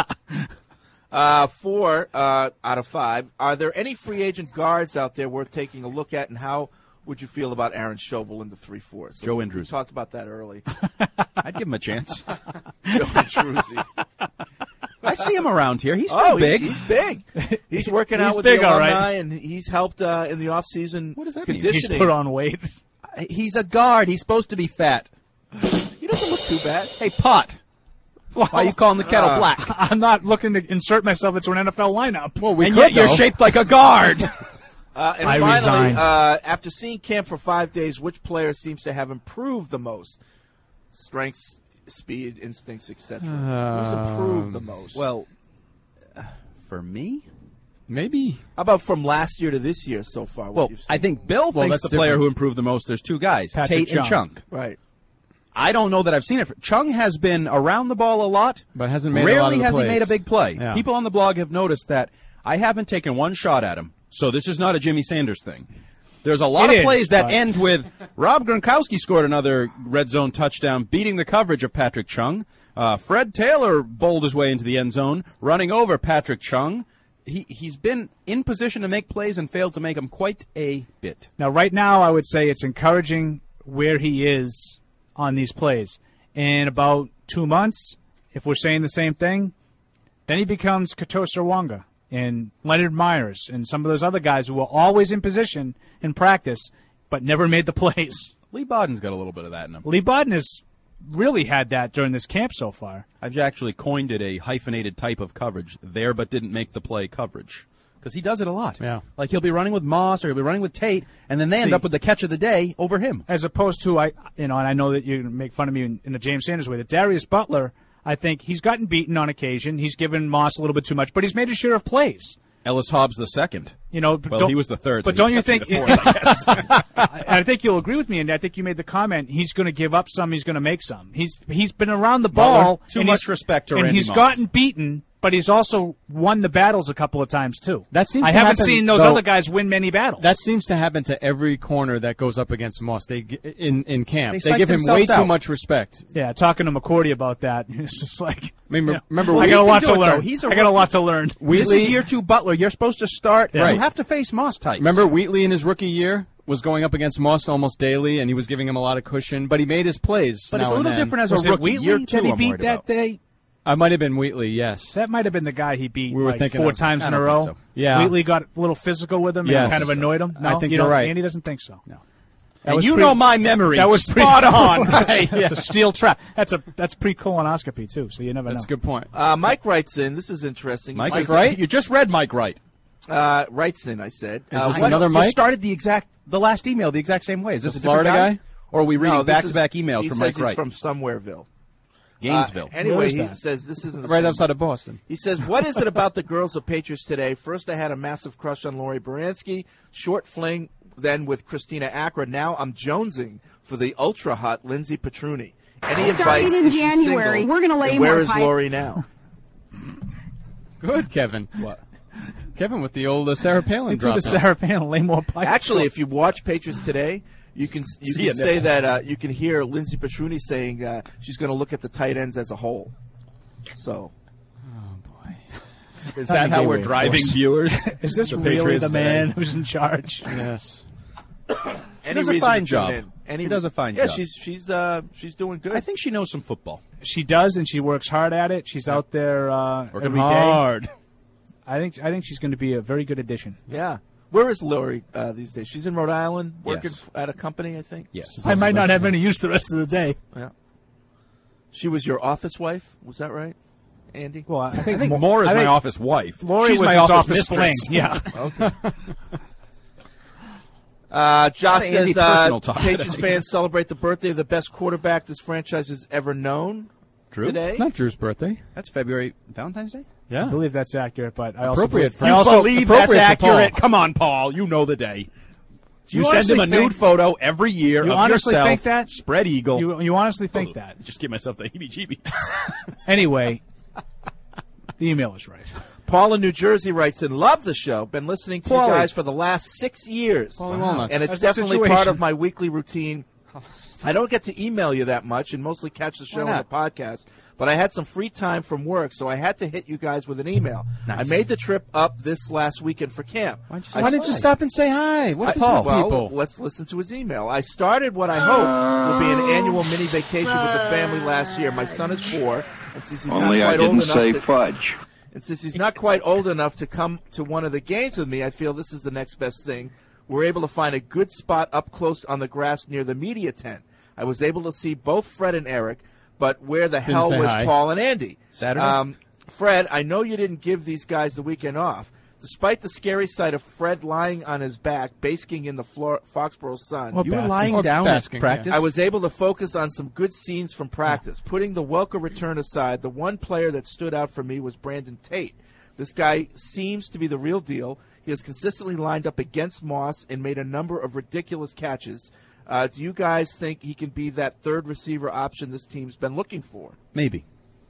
K: 4 out of 5. Are there any free agent guards out there worth taking a look at, and how would you feel about Aaron Schobel in the 3-4? So
L: Joe
K: we
L: Andrews.
K: talked about that early.
L: I'd give him a chance.
K: Joe Andrewsy.
L: I see him around here. He's still big.
K: He's big. He's working out with
I: big,
K: the
I: all
K: alumni,
I: right.
K: and he's helped in the offseason.
L: What does that mean?
K: conditioning.
I: He's put on weight.
L: He's a guard. He's supposed to be fat.
K: He doesn't look too bad.
L: Hey, Pot. Why are you calling the kettle black?
I: I'm not looking to insert myself into an NFL lineup.
N: Well,
L: and yet you're shaped like a guard.
K: And
I: I
K: finally,
I: resign.
K: after seeing camp for 5 days, which player seems to have improved the most? Strengths, speed, instincts, etc. Who's improved the most?
L: Well, for me,
N: maybe.
K: How about from last year to this year so far?
L: Well, I think Bill thinks
N: that's
L: the player
N: different.
L: who improved the most. There's two guys,
I: Patrick
L: Tate and Chung.
K: Right.
L: I don't know that I've seen it. Chung has been around the ball a lot,
N: but hasn't made
L: rarely
N: a lot of the
L: has he
N: plays.
L: made a big play.
N: Yeah.
L: People on the blog have noticed that I haven't taken one shot at him, so this is not a Jimmy Sanders thing. There's a lot
I: It
L: of
I: is,
L: plays that
I: but-
L: end with Rob Gronkowski scored another red zone touchdown, beating the coverage of Patrick Chung. Fred Taylor bowled his way into the end zone, running over Patrick Chung. He's been in position to make plays and failed to make them quite a bit.
I: Now, right now, I would say it's encouraging where he is on these plays. In about 2 months, if we're saying the same thing, then he becomes Katosa Wanga and Leonard Myers and some of those other guys who were always in position in practice but never made the plays.
L: Lee Bodden's got a little bit of that in him.
I: Lee Bodden has really had that during this camp so far.
L: I've actually coined it a hyphenated type of coverage, there but didn't make the play coverage. Because he does it a lot.
N: Yeah.
L: Like he'll be running with Moss or he'll be running with Tate, and then they end up with the catch of the day over him.
I: As opposed to, and I know that you're going to make fun of me in the James Sanders way, that Darius Butler, I think he's gotten beaten on occasion. He's given Moss a little bit too much, but he's made a share of plays.
L: Ellis Hobbs the second.
I: Well,
L: he was the third.
I: But
L: so
I: don't
L: he
I: you
L: was
I: think?
L: actually the fourth, I guess.
I: I think you'll agree with me, and I think you made the comment. He's going to give up some. He's going to make some. He's been around the ball.
L: Butler, too
I: and
L: much
I: he's-
L: respect to
I: and
L: Randy
I: he's
L: Moss.
I: gotten beaten, but he's also won the battles a couple of times too.
N: That seems
I: I
N: to
I: haven't
N: happen,
I: seen those
N: though,
I: other guys win many battles.
N: That seems to happen to every corner that goes up against Moss. In camp,
L: They
N: they
L: psych
N: give him way
L: themselves
N: too
L: out.
N: much respect.
I: Yeah, talking to McCourty about that, it's just like.
N: I mean,
I: you know,
N: remember,
I: I
L: he
I: got a
L: can
I: lot
L: do
I: to
L: it, though.
I: learn.
L: He's a
I: I got a
L: rookie.
I: lot to learn.
L: This is year 2 Butler. You're supposed to start.
I: Yeah.
L: You have to face Moss types.
N: Remember Wheatley in his rookie year was going up against Moss almost daily, and he was giving him a lot of cushion, but he made his plays.
L: But
N: now
L: it's a
N: and
L: little
N: then.
L: different as
I: Was
L: a
I: it
L: rookie.
I: Wheatley
L: Year
I: that
L: 2
I: he
L: I'm
I: beat
L: worried
I: that
L: about.
I: day?
N: I might have been Wheatley, yes.
I: That might have been the guy he beat
N: We were
I: like
N: thinking
I: 4
N: of.
I: times
L: I
I: in a
L: don't
I: row.
L: think so.
N: Yeah.
I: Wheatley got a little physical with him
N: Yes.
I: and kind of annoyed him. No,
N: I think
I: you
N: you're
I: don't-
N: right.
I: Andy doesn't think so.
L: No.
I: That
L: And
I: was
L: you
I: pre-
L: know my memory.
I: That was
L: spot on.
I: Right. That's a steel trap. That's pre-colonoscopy too, so you never
N: That's
I: know.
N: a good point.
K: Mike writes in. This is interesting. He
L: Mike
K: says-
L: Wright? You just read Mike Wright.
K: Writes in, I said.
N: Is this
K: what-
N: another
L: You
N: Mike?
L: started the last email the exact same way. Is this
N: The
L: a different
N: Florida guy?
L: Or are we reading
K: No, this
L: back-to-back
K: is-
L: emails
K: he
L: from
K: says
L: Mike
K: he's
L: Wright?
K: from Somewhereville.
L: Gainesville.
I: Where
K: Anyway,
I: is
K: he
I: that?
K: says this isn't the
N: Right
K: same.
N: outside of Boston.
K: He says, what is it about the girls of Patriots today? First, I had a massive crush on Lori Baranski, short fling, then with Christina Acra. Now I'm jonesing for the ultra-hot Lindsay Petruni. Any advice?
C: Starting in
K: Is she
C: January.
K: single?
C: We're gonna lay
K: And where
C: more
K: is
C: pipe.
K: Lori now?
N: Good, Kevin.
L: What?
N: Kevin with the old Sarah Palin
I: Into
N: drop.
I: the Sarah Palin, lay more pipe.
K: Actually, if you watch Patriots today, you can
L: See a
K: say
L: nipple.
K: that you can hear Lindsay Petruni saying she's going to look at the tight ends as a whole. So,
L: Is that how we're driving viewers?
I: Is this
L: The
I: really
L: Patriots
I: the man
L: today?
I: who's in charge?
N: Yes.
K: any
L: does a
K: reason
L: fine
K: to
L: job.
K: tune in? Any,
L: She does a fine
K: yeah,
L: job.
K: she's doing good.
L: I think she knows some football.
I: She does, and she works hard at it. She's out there
L: Working
I: every day.
L: hard.
I: I think she's going to be a very good addition.
K: Yeah. Where is Lori these days? She's in Rhode Island working
I: Yes.
K: at a company, I think.
L: Yes.
I: I might not have any use the rest of the day.
K: Yeah. She was your office wife, was that right, Andy?
I: Well, I think
L: Moore is my office wife.
I: Lori
L: She's
I: was
L: my
I: his
L: office
I: mistress.
L: fling.
I: Yeah.
K: Okay. Josh
L: Andy
K: says
L: personal talk
K: Patriots
L: today.
K: fans celebrate the birthday of the best quarterback this franchise has ever known.
L: Drew?
K: Today.
N: It's not Drew's birthday.
L: That's February Valentine's Day?
N: Yeah.
I: I believe that's accurate, but I also
N: Appropriate
I: believe,
N: for-
I: I
L: You
I: also
L: believe that's
N: appropriate for Paul.
L: accurate? Come on, Paul. You know the day. You send
I: honestly
L: him a nude
I: think-
L: photo every year
I: You
L: of
I: honestly
L: yourself.
I: think that?
L: Spread eagle.
I: You honestly think that?
L: Just give myself the heebie-jeebies.
I: Anyway, the email is right.
K: Paul in New Jersey writes in, love the show. Been listening to
I: Paulie.
K: you guys for the last 6 years.
N: Paulie Walnuts.
K: And it's
I: That's the
K: definitely
I: situation.
K: part of my weekly routine. I don't get to email you that much and mostly catch the show on the
N: not?
K: podcast. But I had some free time from work, so I had to hit you guys with an email.
L: Nice.
K: I made the trip up this last weekend for camp.
N: Why didn't you stop and say hi? What's
K: Well,
N: up, people?
K: let's listen to his email. I started what I hope will be an annual mini vacation with the family last year. My son is 4, and since he's
C: Only
K: not
C: I
K: quite old
C: didn't
K: enough
C: say
K: to,
C: fudge.
K: and since he's not quite old enough to come to one of the games with me, I feel this is the next best thing. We're able to find a good spot up close on the grass near the media tent. I was able to see both Fred and Eric, but where the hell
N: say
K: was
N: hi.
K: Paul and Andy?
L: Saturday?
K: Fred, I know you didn't give these guys the weekend off. Despite the scary sight of Fred lying on his back, basking in the Foxborough sun,
I: Or
L: You were
I: basking.
L: lying
N: Or
L: down
N: basking,
L: at practice?
N: yeah.
K: I was able to focus on some good scenes from practice. Putting the Welker return aside, the one player that stood out for me was Brandon Tate. This guy seems to be the real deal. He has consistently lined up against Moss and made a number of ridiculous catches. Do you guys think he can be that third receiver option this team's been looking for?
L: Maybe.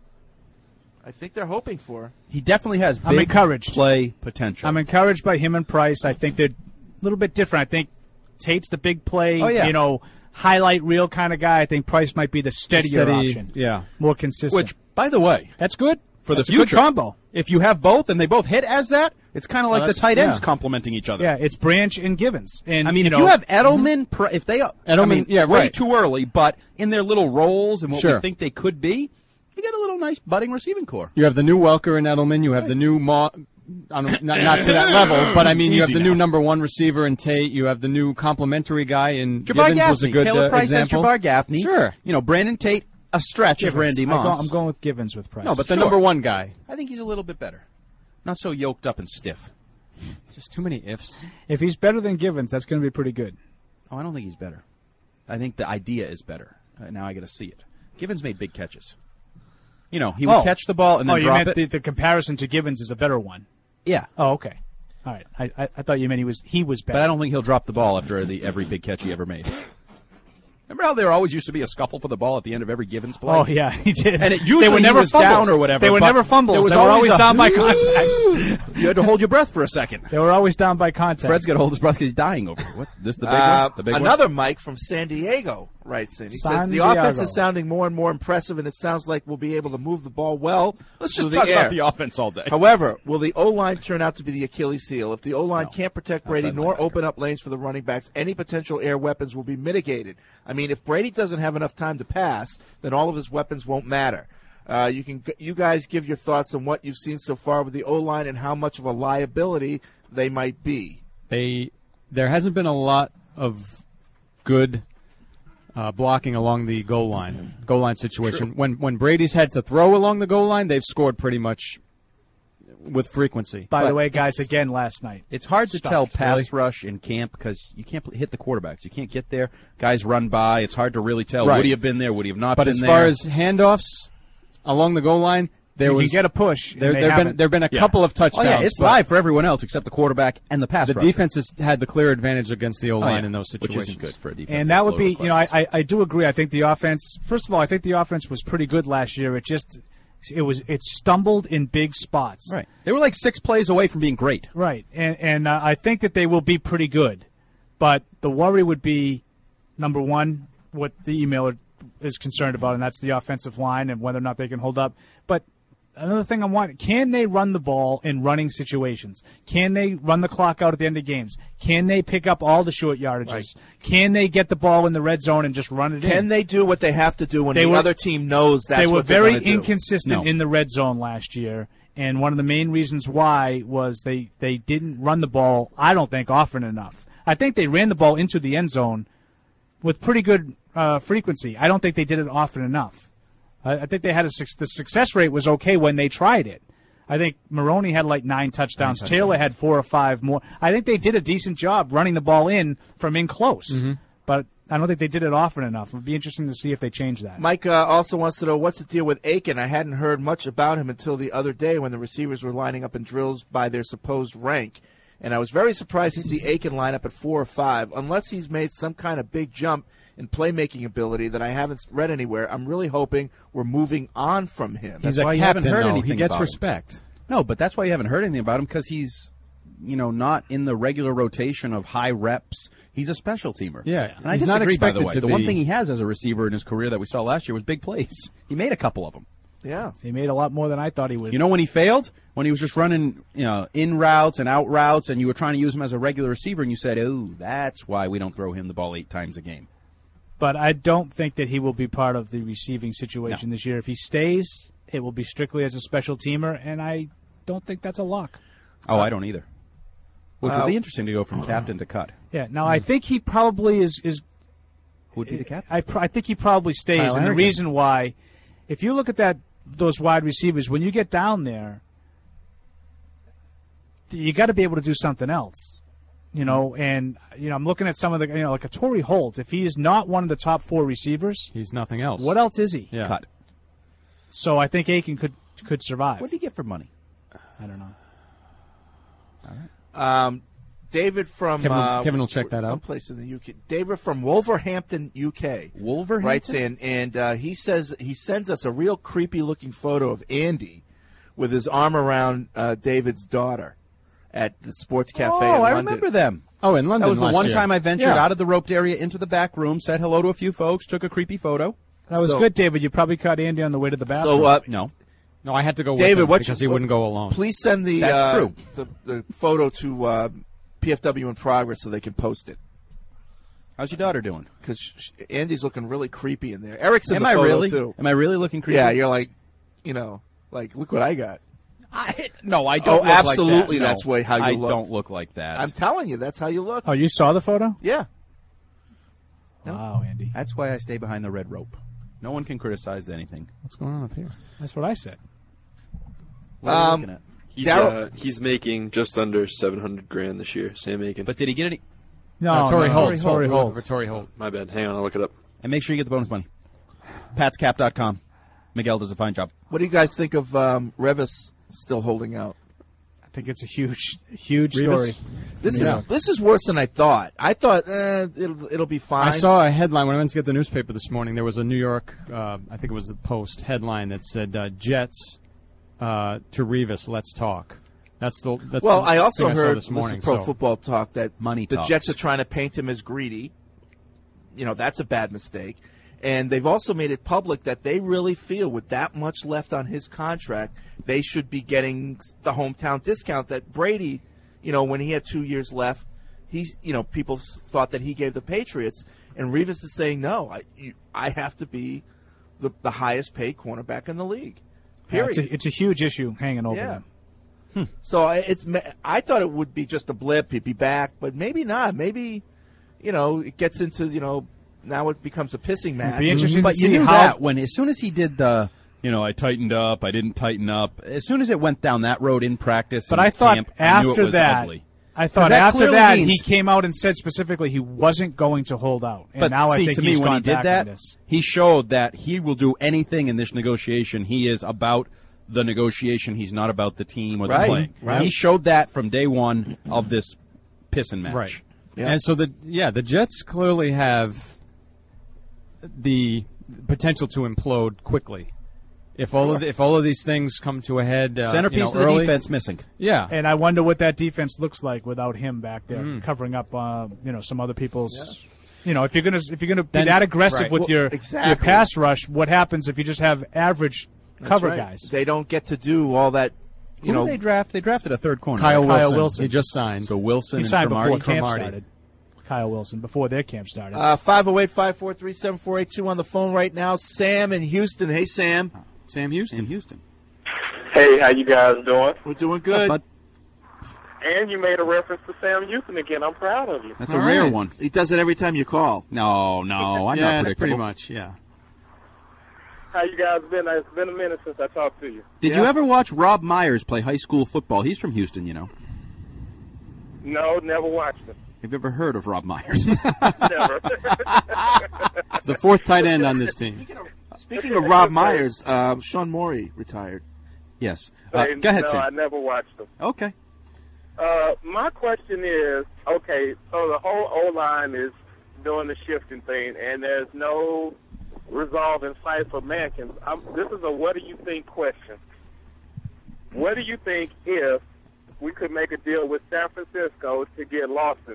K: I think they're hoping for.
L: He definitely has
I: I'm
L: big
I: encouraged.
L: play potential.
I: I'm encouraged by him and Price. I think they're a little bit different. I think Tate's the big play,
L: Oh, yeah.
I: highlight reel kind of guy. I think Price might be the steadier
N: Steady,
I: option.
N: yeah.
I: More consistent.
L: Which, by the way,
I: That's good.
L: for
I: That's
L: the
I: a good
L: future,
I: combo.
L: if you have both and they both hit as that, it's kind of like the
N: that's-
L: tight ends
N: yeah.
L: complementing each other.
I: Yeah, it's Branch and Givens. And
L: I mean, if you have Edelman, if they
N: Edelman,
L: I mean,
N: yeah,
L: way
N: right.
L: too early, but in their little roles and what we
N: Sure.
L: think they could be, you get a little nice budding receiving core.
N: You have the new Welker and Edelman. You have the new not to that level, but I mean, you have
L: Easy
N: the new
L: now.
N: number one receiver in Tate. You have the new complementary guy in
L: Jabbar
N: Givens was a
L: Gaffney,
N: good
L: Taylor Price
N: example.
L: as Jabbar Gaffney.
N: Sure.
L: You know, Brandon Tate, a stretch is Randy Moss.
I: I'm going with Givens with Price.
N: No, but the
L: Sure.
N: number one guy.
L: I think he's a little bit better. Not so yoked up and stiff.
N: Just too many ifs.
I: If he's better than Givens, that's going to be pretty good.
L: Oh, I don't think he's better. I think the idea is better. Now I got to see it. Givens made big catches. You know, he would catch the ball and then
I: you
L: drop
I: meant
L: it.
I: the comparison to Givens is a better one.
L: Yeah,
I: Oh, okay. All right. I thought you meant he was better.
L: but I don't think he'll drop the ball after every big catch he ever made. Remember how there always used to be a scuffle for the ball at the end of every Givens play?
I: Oh yeah, he did.
L: And it usually
I: they were never
L: he was
I: fumbles.
L: down or whatever.
I: They were
L: but
I: never fumbles.
L: there was
I: They were always
L: a-
I: down by contact.
L: You had to hold your breath for a second.
I: They were always down by contact.
L: Fred's got to hold his breath because he's dying over it. What? This the big one? The big
K: Another
L: one?
K: Mike from San Diego writes in. He
I: San
K: says the offense
I: Diego.
K: is sounding more and more impressive, and it sounds like we'll be able to move the ball well.
L: Let's
K: through
L: just
K: the
L: talk
K: air.
L: about the offense all day.
K: However, will the O-line turn out to be the Achilles heel? If the O-line can't protect Brady
L: Outside
K: nor
L: linebacker.
K: open up lanes for the running backs, any potential air weapons will be mitigated. I mean, if Brady doesn't have enough time to pass, then all of his weapons won't matter. You guys give your thoughts on what you've seen so far with the O-line and how much of a liability they might be.
N: There hasn't been a lot of good blocking along the goal line situation. When Brady's had to throw along the goal line, they've scored pretty much with frequency.
I: By the
L: But
I: way, guys, again last night.
L: It's hard to
I: Stuffed.
L: tell pass
N: Really?
L: rush in camp because you can't hit the quarterbacks. You can't get there. Guys run by. It's hard to really tell.
N: Right.
L: Would he have been there? Would he have not
N: But
L: been
N: as
L: there?
N: far as handoffs along the goal line, there
I: You
N: was
I: can get a push. and
N: there
I: they
N: have
I: haven't.
N: been a
L: Yeah.
N: couple of touchdowns.
L: Oh, yeah, it's
N: but
L: live for everyone else except the quarterback and the pass
N: The
L: rusher.
N: defense has had the clear advantage againse the O-line
L: yeah.
N: in those
L: Which
N: situations.
L: isn't good for a defense.
I: And that would be, I do agree. I think the offense. First of all, I think the offense was pretty good last year. It stumbled in big spots.
L: Right. They were like 6 plays away from being great.
I: Right, and I think that they will be pretty good, but the worry would be, number one, what the emailer is concerned about, and that's the offensive line and whether or not they can hold up. But another thing I want, can they run the ball in running situations? Can they run the clock out at the end of games? Can they pick up all the short yardages?
K: Right.
I: Can they get the ball in the red zone and just run it in?
K: Can they do what they have to do when the other team knows that's what they're
I: very
K: gonna do?
I: inconsistent in the red zone last year, and one of the main reasons why was they didn't run the ball, I don't think, often enough. I think they ran the ball into the end zone with pretty good frequency. I don't think they did it often enough. I think they had the success rate was okay when they tried it. I think Maroney had like 9 touchdowns. Taylor had 4 or 5 more. I think they did a decent job running the ball in from in close, but I don't think they did it often enough. It would be interesting to see if they change that.
K: Mike also wants to know what's the deal with Aiken. I hadn't heard much about him until the other day when the receivers were lining up in drills by their supposed rank, and I was very surprised to see Aiken line up at 4 or 5. Unless he's made some kind of big jump in playmaking ability that I haven't read anywhere, I'm really hoping we're moving on from him.
L: That's why you haven't heard anything
N: He gets
L: about
N: respect.
L: him. No, but that's why you haven't heard anything about him, because he's, not in the regular rotation of high reps. He's a special teamer.
N: Yeah,
L: and I
N: he's
L: disagree,
N: not
L: by the
N: expected
L: way.
N: to
L: The one
N: be-
L: thing he has as a receiver in his career that we saw last year was big plays. He made a couple of them.
K: Yeah.
I: He made a lot more than I thought he would.
L: You know when he failed? When he was just running, in routes and out routes, and you were trying to use him as a regular receiver, and you said, "Oh, that's why we don't throw him the ball 8 times a game."
I: But I don't think that he will be part of the receiving situation this year. If he stays, it will be strictly as a special teamer, and I don't think that's a lock.
L: Oh, I don't either. Which would be interesting to go from captain to cut.
I: Yeah. Now I think he probably is.
L: Who would be the captain?
I: I think he probably stays,
L: Kyle
I: and the
L: Harrigan.
I: reason why, if you look at those wide receivers, when you get down there, you got to be able to do something else. And I'm looking at some of the, like a Torrey Holt. If he is not one of the top 4 receivers,
N: he's nothing else.
I: What else is he?
N: Yeah.
L: Cut.
I: So I think Aiken could survive.
L: What did he get for money?
I: I don't know.
L: All right.
K: David from
N: Kevin will check that out.
K: someplace in the UK. David from Wolverhampton, UK.
L: Wolverhampton
K: writes in, and he says he sends us a real creepy looking photo of Andy with his arm around David's daughter at the Sports Cafe. in
L: I
K: London.
L: remember them.
N: Oh, in London
L: That was the
N: last
L: one
N: year.
L: time I ventured
N: Yeah.
L: out of the roped area into the back room, said hello to a few folks, took a creepy photo.
I: That was
K: So-
I: good, David. You probably caught Andy on the way to the bathroom.
K: So
L: No.
N: No, I had to go
K: David,
N: with him
K: what
N: because
K: you-
N: he wouldn't go alone.
K: Please send the
L: That's true.
K: the photo to PFW in progress so they can post it.
L: How's your daughter doing?
K: Because Andy's looking really creepy in there. Eric's in
L: Am
K: the
L: I
K: photo
L: really?
K: too.
L: Am I really looking creepy?
K: Yeah, you're like, look what I got.
L: No, I don't.
K: Oh,
L: look like
K: absolutely,
L: that.
K: that's
L: No,
K: how you
L: I
K: look.
L: don't look like that.
K: I'm telling you, that's how you look.
I: Oh, you saw the photo?
K: Yeah.
I: Wow, Andy.
L: That's why I stay behind the red rope. No one can criticize anything.
N: What's going on up here?
I: That's what I said.
L: What are you looking at?
C: He's making just under $700,000 this year, Sam Aiken.
L: But did he get any?
I: No,
N: Torrey Holt.
I: Torrey Holt.
N: For Torrey Holt.
C: My bad. Hang on, I'll look it up.
L: And make sure you get the bonus money. PatsCap.com. Miguel does a fine job.
K: What do you guys think of Revis still holding out?
I: I think it's a huge
N: Revis?
I: story.
K: This is worse than I thought. I thought it'll be fine.
N: I saw a headline when I went to get the newspaper this morning. There was a New York, I think it was the Post headline that said Jets to Revis, let's talk. That's the
K: I also
N: thing I saw
K: heard
N: this morning.
K: Pro
N: so.
K: Football Talk that
L: Money
K: the
L: talks.
K: Jets are trying to paint him as greedy. That's a bad mistake. And they've also made it public that they really feel with that much left on his contract, they should be getting the hometown discount that Brady, when he had 2 years left, people thought that he gave the Patriots. And Revis is saying, no, I have to be the highest paid cornerback in the league.
I: Yeah,
K: Period.
I: it's a huge issue hanging over
K: Yeah.
I: them.
K: So I thought it would be just a blip. He'd be back, but maybe not. Maybe, it gets into, now it becomes a pissing match.
I: Be interesting
L: But
I: to
L: you
I: see
L: knew
I: how
L: that when, as soon as he did the, I tightened up, I didn't tighten up. As soon as it went down that road in practice,
I: But
L: and
I: I thought
L: camp, I knew it
I: after
L: was
I: that,
L: ugly.
I: I thought
L: 'Cause that
I: after
L: clearly
I: that
L: means-
I: he came out and said specifically he wasn't going to hold out. And
L: But
I: now
L: see,
I: I think
L: to
I: he's
L: me, when
I: gone
L: he did
I: back
L: that,
I: on this.
L: he showed that he will do anything in this negotiation. He is about the negotiation. He's not about the team or the
K: Right,
L: play.
K: right.
L: He showed that from day one of this pissing match.
N: Right.
K: Yeah.
N: And so the Jets clearly have the potential to implode quickly. If all of these things come to a head,
L: Centerpiece of the
N: early,
L: defense missing.
N: Yeah.
I: And I wonder what that defense looks like without him back there covering up, some other people's. If you're gonna be
N: Then-
I: that aggressive
N: right.
I: with
K: Well,
I: your
K: exactly.
I: pass rush, what happens if you just have average cover
K: right.
I: guys.
K: They don't get to do all that.
L: Who did they draft? They drafted a third corner.
N: Kyle
L: right?
N: Wilson. He just signed.
L: So Wilson
I: He
L: and
I: signed
L: Cromartie.
I: before camp started. Kyle Wilson, before their camp started.
K: 508-543-7482 on the phone right now. Sam in Houston. Hey, Sam.
N: Sam Houston.
E: Hey, how you guys doing?
K: We're doing good.
E: And you made a reference to Sam Houston again. I'm proud of you.
L: That's a rare one.
K: He does it every time you call.
L: No, I'm not predictable.
N: Pretty much, yeah.
E: How you guys been? It's been a minute since I talked to you.
L: Did you ever watch Rob Myers play high school football? He's from Houston, you know.
E: No, never watched him.
L: Have you ever heard of Rob Myers?
E: Never.
N: It's the fourth tight end on this team.
K: Speaking of Rob Myers, Sean Morey retired.
L: Yes. Go ahead,
E: no,
L: Sam.
E: I never watched him.
L: Okay.
E: My question is, okay, so the whole O-line is doing the shifting thing, and there's no resolve in sight for Mankins. This is a what do you think question. What do you think if we could make a deal with San Francisco to get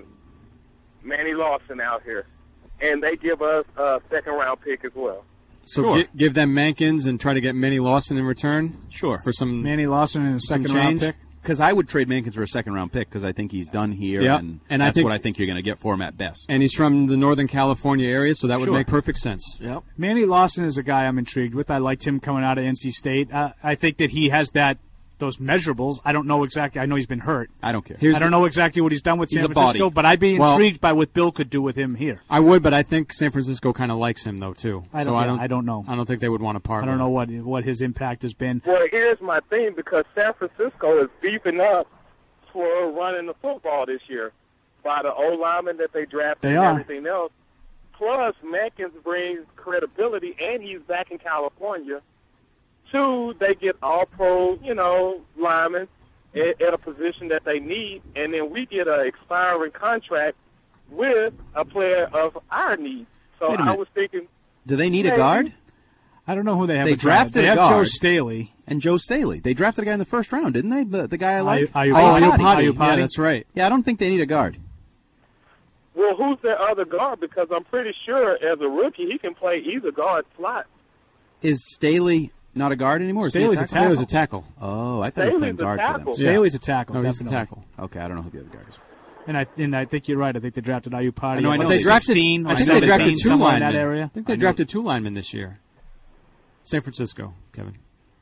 E: Manny Lawson out here, and they give us a second-round pick as well?
N: So give them Mankins and try to get Manny Lawson in return?
L: Sure.
N: For some
I: Manny Lawson and a second-round pick?
L: Because I would trade Mankins for a second-round pick because I think he's done here,
N: Yep.
L: and
N: And
L: that's
N: I
L: what I think you're going to get for him at best.
N: And he's from the Northern California area, so that would
L: Sure.
N: make perfect sense.
K: Yep.
I: Manny Lawson is a guy I'm intrigued with. I liked him coming out of NC State. I think that he has those measurables. I don't know exactly. I know he's been hurt.
L: I don't care.
I: I don't know exactly what he's done with
L: He's
I: San
L: a
I: Francisco,
L: body.
I: but I'd be
N: Well-
I: intrigued by what Bill could do with him here.
N: I would, but I think San Francisco kind of likes him, though, too.
I: I
N: So
I: don't know.
N: I don't think they would want to part
I: I
N: with
I: don't
N: him.
I: know what his impact has been.
E: Well, here's my thing, because San Francisco is beefing up for running the football this year by the O-linemen that they drafted
I: They
E: and
I: are.
E: everything else. Plus, Mankins brings credibility, and he's back in California. Two, they get all-pro, linemen at a position that they need, and then we get an expiring contract with a player of our need. So
L: Wait a
E: I
L: minute.
E: was thinking,
L: Do they need a
E: Maybe.
L: guard?
I: I don't know who they have.
L: They
I: at guard.
L: drafted
I: They
L: a
I: have
L: guard.
I: Joe Staley.
L: And Joe Staley. They drafted a guy in the first round, didn't they? The guy I like?
N: Ayupati. Yeah, that's right.
L: Yeah, I don't think they need a guard.
E: well, who's their other guard? Because I'm pretty sure as a rookie he can play either guard slot.
L: Is Staley not a guard anymore? Is he
I: Staley's a tackle.
N: Staley's a tackle.
L: Oh, I thought he was playing
E: Staley's a
L: guard for them.
E: tackle.
I: Staley's a tackle.
N: No, he's the
I: definitely.
N: tackle.
L: Okay, I don't know who the other guard is.
I: And I think you're right. I think they drafted Ayupati.
L: I know, I know.
N: They drafted.
I: 16 or
N: I think they
I: 17,
N: drafted two
I: somewhere in
N: linemen.
I: that area.
N: I think they drafted two linemen this year. San Francisco, Kevin.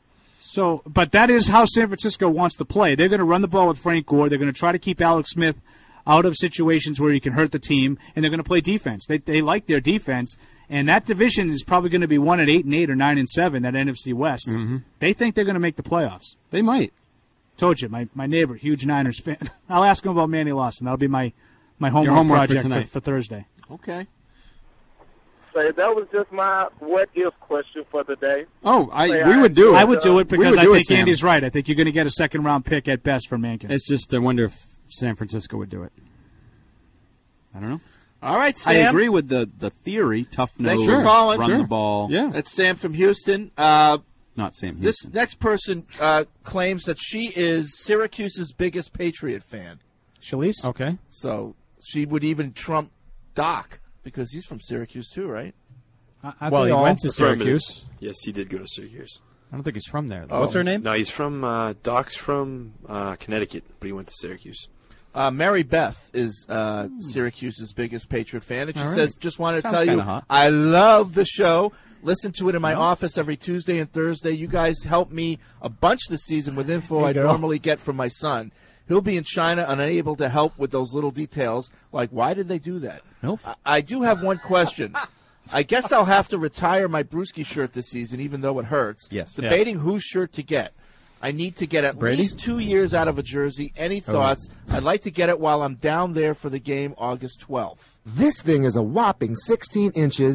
I: So, but that is how San Francisco wants to play. They're going to run the ball with Frank Gore. They're going to try to keep Alex Smith out of situations where he can hurt the team, and they're going to play defense. They like their defense, and that division is probably going to be 1-8-8 or 9-7. That NFC West.
N: Mm-hmm.
I: They think they're going to make the playoffs.
N: They might.
I: Told you, my neighbor, huge Niners fan. I'll ask him about Manny Lawson. That'll be my homework,
N: homework for
I: project
N: tonight.
I: for Thursday.
K: Okay.
E: So that was just my what-if question for the day.
N: Oh,
E: Say
N: we would do it.
I: I would do it
N: We
I: because
N: would
I: I
N: do it,
I: think
N: Sam.
I: Andy's right. I think you're going to get a second-round pick at best for Mankins.
N: It's just I wonder if San Francisco would do it.
L: I don't know.
K: All right,
L: I
K: Sam.
L: agree with the theory. Tough nose,
K: Thanks for calling.
L: run the ball.
N: Yeah.
K: That's Sam from Houston.
L: Not Sam Houston.
K: This next person claims that she is Syracuse's biggest Patriot fan.
I: Shalise?
N: Okay.
K: So she would even trump Doc because he's from Syracuse too, right?
N: Well, he went to Syracuse.
C: Yes, he did go to Syracuse.
N: I don't think he's from there, though.
L: What's her name?
C: No, he's from Doc's from Connecticut, but he went to Syracuse.
K: Mary Beth is Syracuse's biggest Patriot fan, and she
L: All right.
K: says, just wanted to
L: Sounds
K: tell you,
L: kinda hot.
K: I love the show. Listen to it in my office every Tuesday and Thursday. You guys help me a bunch this season with info
I: Hey,
K: I
I: girl.
K: normally get from my son. He'll be in China, unable to help with those little details, like why did they do that?
N: Nope.
K: I do have one question. I guess I'll have to retire my Brewski shirt this season, even though it hurts.
L: Yes.
K: Debating whose shirt to get. I need to get at
N: Brady?
K: least 2 years out of a jersey. Any thoughts? I'd like to get it while I'm down there for the game August 12th.
F: This thing is a whopping 16 inches.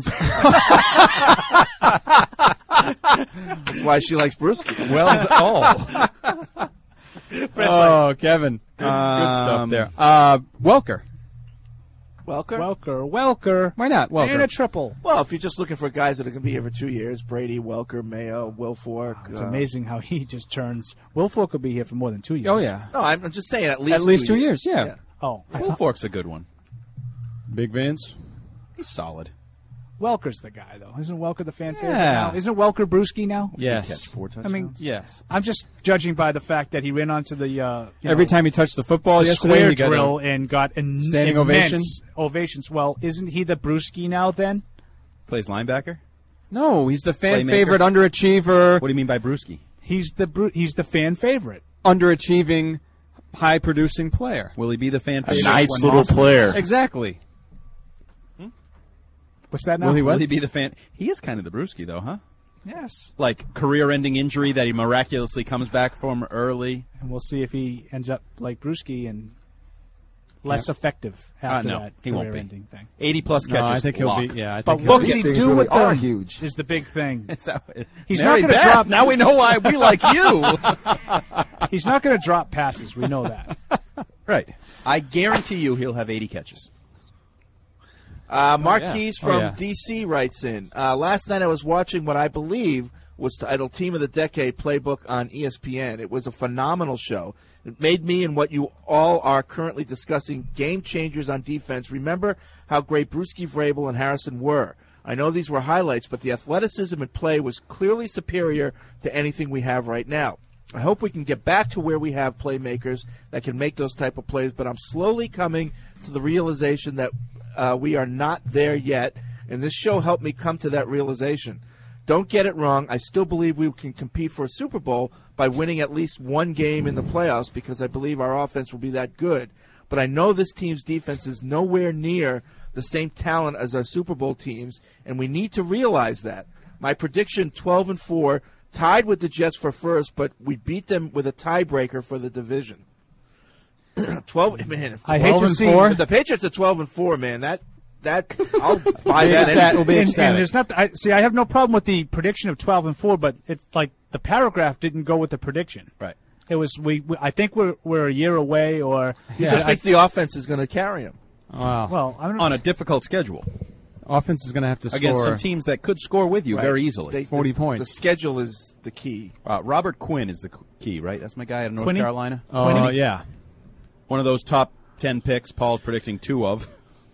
K: That's why she likes Brewski.
N: Well, oh, Kevin. Good stuff there. Welker.
K: Welker?
I: Welker.
N: Why not? Welker.
I: And a triple.
K: Well, if you're just looking for guys that are going to be here for 2 years, Brady, Welker, Mayo, Wilfork.
I: It's amazing how he just turns. Wilfork could be here for more than 2 years.
N: Oh, yeah.
K: No, I'm just saying at
N: At least 2 years, yeah.
I: Oh,
L: Wolfork's a good one.
N: Big Vince.
L: He's solid.
I: Welker's the guy, though. Isn't Welker the fan favorite
N: Yeah.
I: now? Isn't Welker Brewski now?
N: Yes.
L: Catch 4 touchdowns.
I: I mean,
N: Yes.
I: I'm just judging by the fact that he ran onto the
N: Every time he touched the football
I: the
N: yesterday,
I: square
N: he got
I: drill
N: a
I: and got
N: standing
I: immense
N: ovation.
I: ovations. Well, isn't he the Brewski now then?
L: Plays linebacker.
N: No, he's the fan
L: Playmaker?
N: favorite, underachiever.
L: What do you mean by Brewski?
I: He's the fan favorite.
N: Underachieving, high producing player.
L: Will he be the fan
K: A
L: favorite?
K: nice
L: when
K: little
L: Austin-
K: player.
N: Exactly.
I: What's that now?
N: Will he what?
L: Will he be the fan? He is kind of the Brewski, though, huh?
I: Yes.
L: Like career-ending injury that he miraculously comes back from early.
I: And we'll see if he ends up like Brewski and less effective after
L: no,
I: that
L: he won't be.
I: career-ending thing.
L: 80-plus
N: No,
L: catches.
N: I think he'll
L: lock.
N: be. Yeah, I
I: But
N: think
I: what
N: he'll
I: does
N: be.
I: he do
F: really
I: with
F: are
I: them
F: huge.
I: is the big thing. He's
L: Mary
I: not going to
L: Beth,
I: drop.
L: Now we know why we like you.
I: He's not going to drop passes. We know that.
L: Right. I guarantee you he'll have 80 catches.
K: Marquise
N: Oh,
K: from
N: yeah.
K: D.C. writes in, last night I was watching what I believe was titled Team of the Decade Playbook on ESPN. It was a phenomenal show. It made me and what you all are currently discussing game changers on defense. Remember how great Brewski, Vrabel, and Harrison were. I know these were highlights, but the athleticism at play was clearly superior to anything we have right now. I hope we can get back to where we have playmakers that can make those type of plays, but I'm slowly coming to the realization that we are not there yet, and this show helped me come to that realization. Don't get it wrong. I still believe we can compete for a Super Bowl by winning at least one game in the playoffs because I believe our offense will be that good. But I know this team's defense is nowhere near the same talent as our Super Bowl teams, and we need to realize that. My prediction, 12-4, tied with the Jets for first, but we beat them with a tiebreaker for the division. 12, man. If
I: I hate to see
K: if the Patriots are 12-4, man. That I'll buy that.
I: And there's not. I have no problem with the prediction of 12-4, but it's like the paragraph didn't go with the prediction.
L: Right.
I: It was I think we're a year away, or
K: You just think the offense is going to carry them.
N: Wow.
I: Well, I don't know.
L: On a difficult schedule.
N: Offense is going to have to score
L: Against some teams that could score with you
K: Right.
L: very easily.
N: 40 points.
K: The schedule is the key.
L: Robert Quinn is the key, right? That's my guy out of North
I: Quinney?
L: Carolina.
N: Oh, yeah.
L: One of those top 10 picks Paul's predicting 2 of.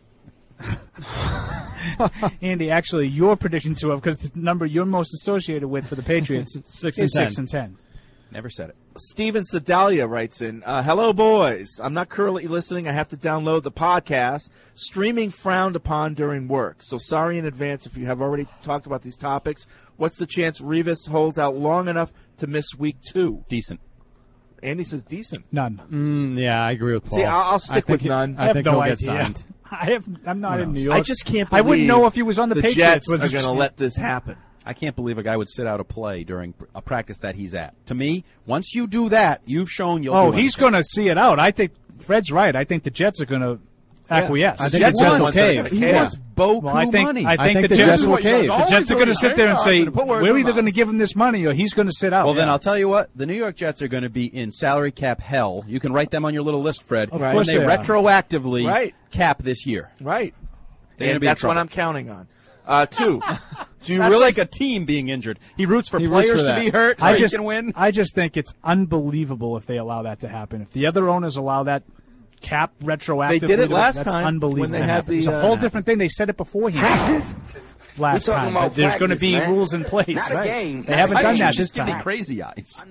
I: Andy, actually, your prediction to because the number you're most associated with for the Patriots
N: 6
I: is
N: and 10.
I: 6 and 10.
L: Never said it.
K: Steven Sedalia writes in, hello, boys. I'm not currently listening. I have to download the podcast. Streaming frowned upon during work. So sorry in advance if you have already talked about these topics. What's the chance Revis holds out long enough to miss week 2?
L: Decent.
K: Andy says decent.
I: None.
N: Yeah, I agree with Paul.
K: See, I'll stick with
N: think
K: none.
I: I have
N: think
I: no
N: he'll
I: idea.
N: get signed.
I: I'm not in New York.
K: I just can't believe
I: I wouldn't know if he was on the Patriots.
K: Jets
I: with
K: are
I: his-
K: going to let this happen.
L: I can't believe a guy would sit out a play during a practice that he's at. To me, once you do that, you've shown you'll do
I: he's going to see it out. I think Fred's right. I think the Jets are going to acquiesce.
N: I think the Jets will cave.
L: He wants Boku
I: Well, I think
L: money.
I: I think the Jets
N: will cave.
I: The Jets are going to sit there and say, we're either going to give him this money or he's going to sit out.
L: Well, then I'll tell you what. The New York Jets are going to be in salary cap hell. You can write them on your little list, Fred.
I: Of
L: When
I: course
L: they
I: they are.
L: retroactively cap this year.
K: Right.
L: They're gonna
K: And
L: be in
K: that's what
L: trouble.
K: I'm counting on. 2, do you
L: That's
K: really
L: like a team being injured. He roots for
N: He roots
L: players
N: for
L: to
N: that.
L: be hurt so he can win.
I: I just think it's unbelievable if they allow that to happen. If the other owners allow that cap retroactively,
K: They did it last
I: that's
K: time
I: unbelievable.
K: when they had the,
I: It's a whole different thing. They said it beforehand. Last
K: We're talking
I: time,
K: about
I: there's going to
K: practice,
I: be
K: man.
I: rules in place.
K: Not a game.
I: They haven't
L: Why
I: done
L: didn't you
I: that
L: just
I: this
L: give me
I: time.
L: crazy eyes.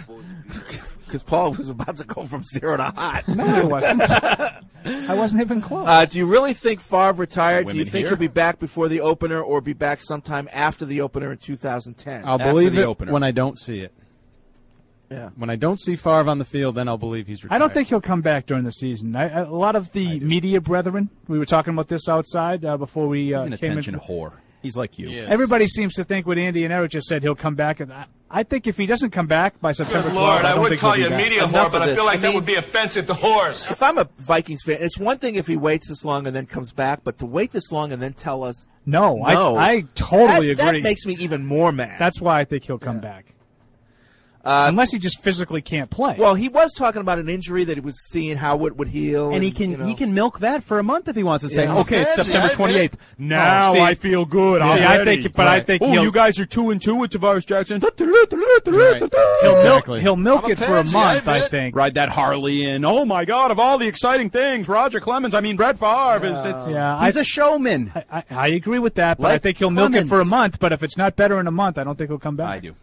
K: Because Paul was about to go from 0 to hot.
I: No, I wasn't. I wasn't even close.
K: Do you really think Favre retired? Do you
L: Women
K: think
L: here?
K: he'll be back before the opener or be back sometime after the opener in 2010?
N: I'll
L: After
N: believe
L: the
N: it
L: opener.
N: when I don't see it.
K: Yeah.
N: When I don't see Favre on the field, then I'll believe he's retired.
I: I don't think he'll come back during the season. A lot of the media brethren, we were talking about this outside before we
L: He's an
I: came in.
L: attention whore. He's like you.
N: Yes.
I: Everybody seems to think what Andy and Eric just said, he'll come back. And I think if he doesn't come back by September 12th,
D: Lord,
I: I
D: I
I: don't
D: would
I: think
D: call
I: he'll
D: you
I: be
D: a
I: back.
D: media
K: Enough
D: whore, but
K: of
D: I feel
K: this.
D: like
K: I
D: that
K: mean-
D: would be offensive to horse.
K: If I'm a Vikings fan, it's one thing if he waits this long and then comes back, but to wait this long and then tell us
I: No,
K: no,
I: I totally
K: that
I: agree.
K: makes me even more mad.
I: That's why I think he'll come back. Unless he just physically can't play.
K: Well, he was talking about an injury that he was seeing how it would heal.
L: And he can milk that for a month if he wants to say,
K: Yeah.
L: okay, it's September 28th. Now
I: see,
L: I feel good.
I: see,
L: I'm
I: I
L: ready.
I: think- but I think
L: oh,
I: he'll-
L: you guys are 2-2 with Tavares Jackson.
I: He'll milk it for a month, I think.
L: Ride that Harley in. Oh my God! Of all the exciting things, Roger Clemens. I mean, Brett Favre he's a showman.
I: I agree with that, but I
L: Like
I: think he'll milk it
L: Clemens.
I: for a month. But if it's not better in a month, I don't think he'll come back.
L: I do.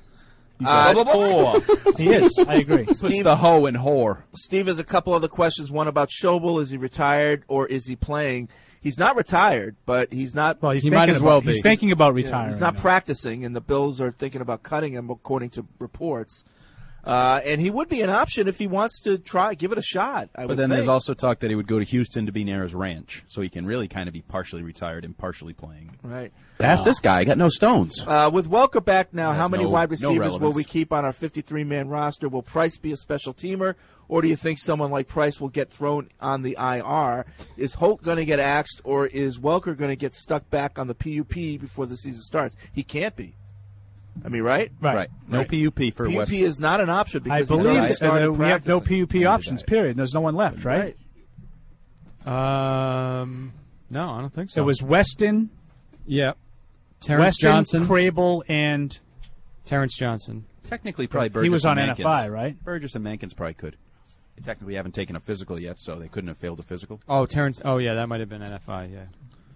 I: He is. I agree.
L: Puts the hoe in whore.
K: Steve has a couple other questions. One about Schobel. Is he retired or is he playing? He's not retired, but he's not.
I: Well, he might as well be. He's thinking about
K: Yeah,
I: retiring.
K: he's not
I: now.
K: practicing, and the Bills are thinking about cutting him, according to reports. And he would be an option if he wants to give it a shot.
L: But then there's also talk that he would go to Houston to be near his ranch, so he can really kind of be partially retired and partially playing.
K: Right.
L: That's this guy. I got no stones.
K: With Welker back now,
L: Has
K: how many
L: no-
K: wide
L: no
K: receivers will
L: relevance.
K: we keep on our 53-man roster? Will Price be a special teamer, or do you think someone like Price will get thrown on the IR? Is Holt going to get axed, or is Welker going to get stuck back on the PUP before the season starts? He can't be. I mean, right?
L: Right. No PUP for
K: PUP
L: West.
K: is not an option
I: I
K: because he's already
I: believe
K: started
I: we have no
K: practicing.
I: PUP options. Period. There's no one left, right?
N: No, I don't think so.
I: It was Weston.
N: Yeah. Terrence
I: Weston,
N: Johnson.
I: Crable, and
N: Terrence Johnson.
L: Technically, probably Burgess
I: He was on
L: and
I: NFI,
L: Mankins.
I: right?
L: Burgess and Mankins probably could. They technically haven't taken a physical yet, so they couldn't have failed a physical.
N: Oh, Terrence. Oh, yeah, that might have been NFI, yeah.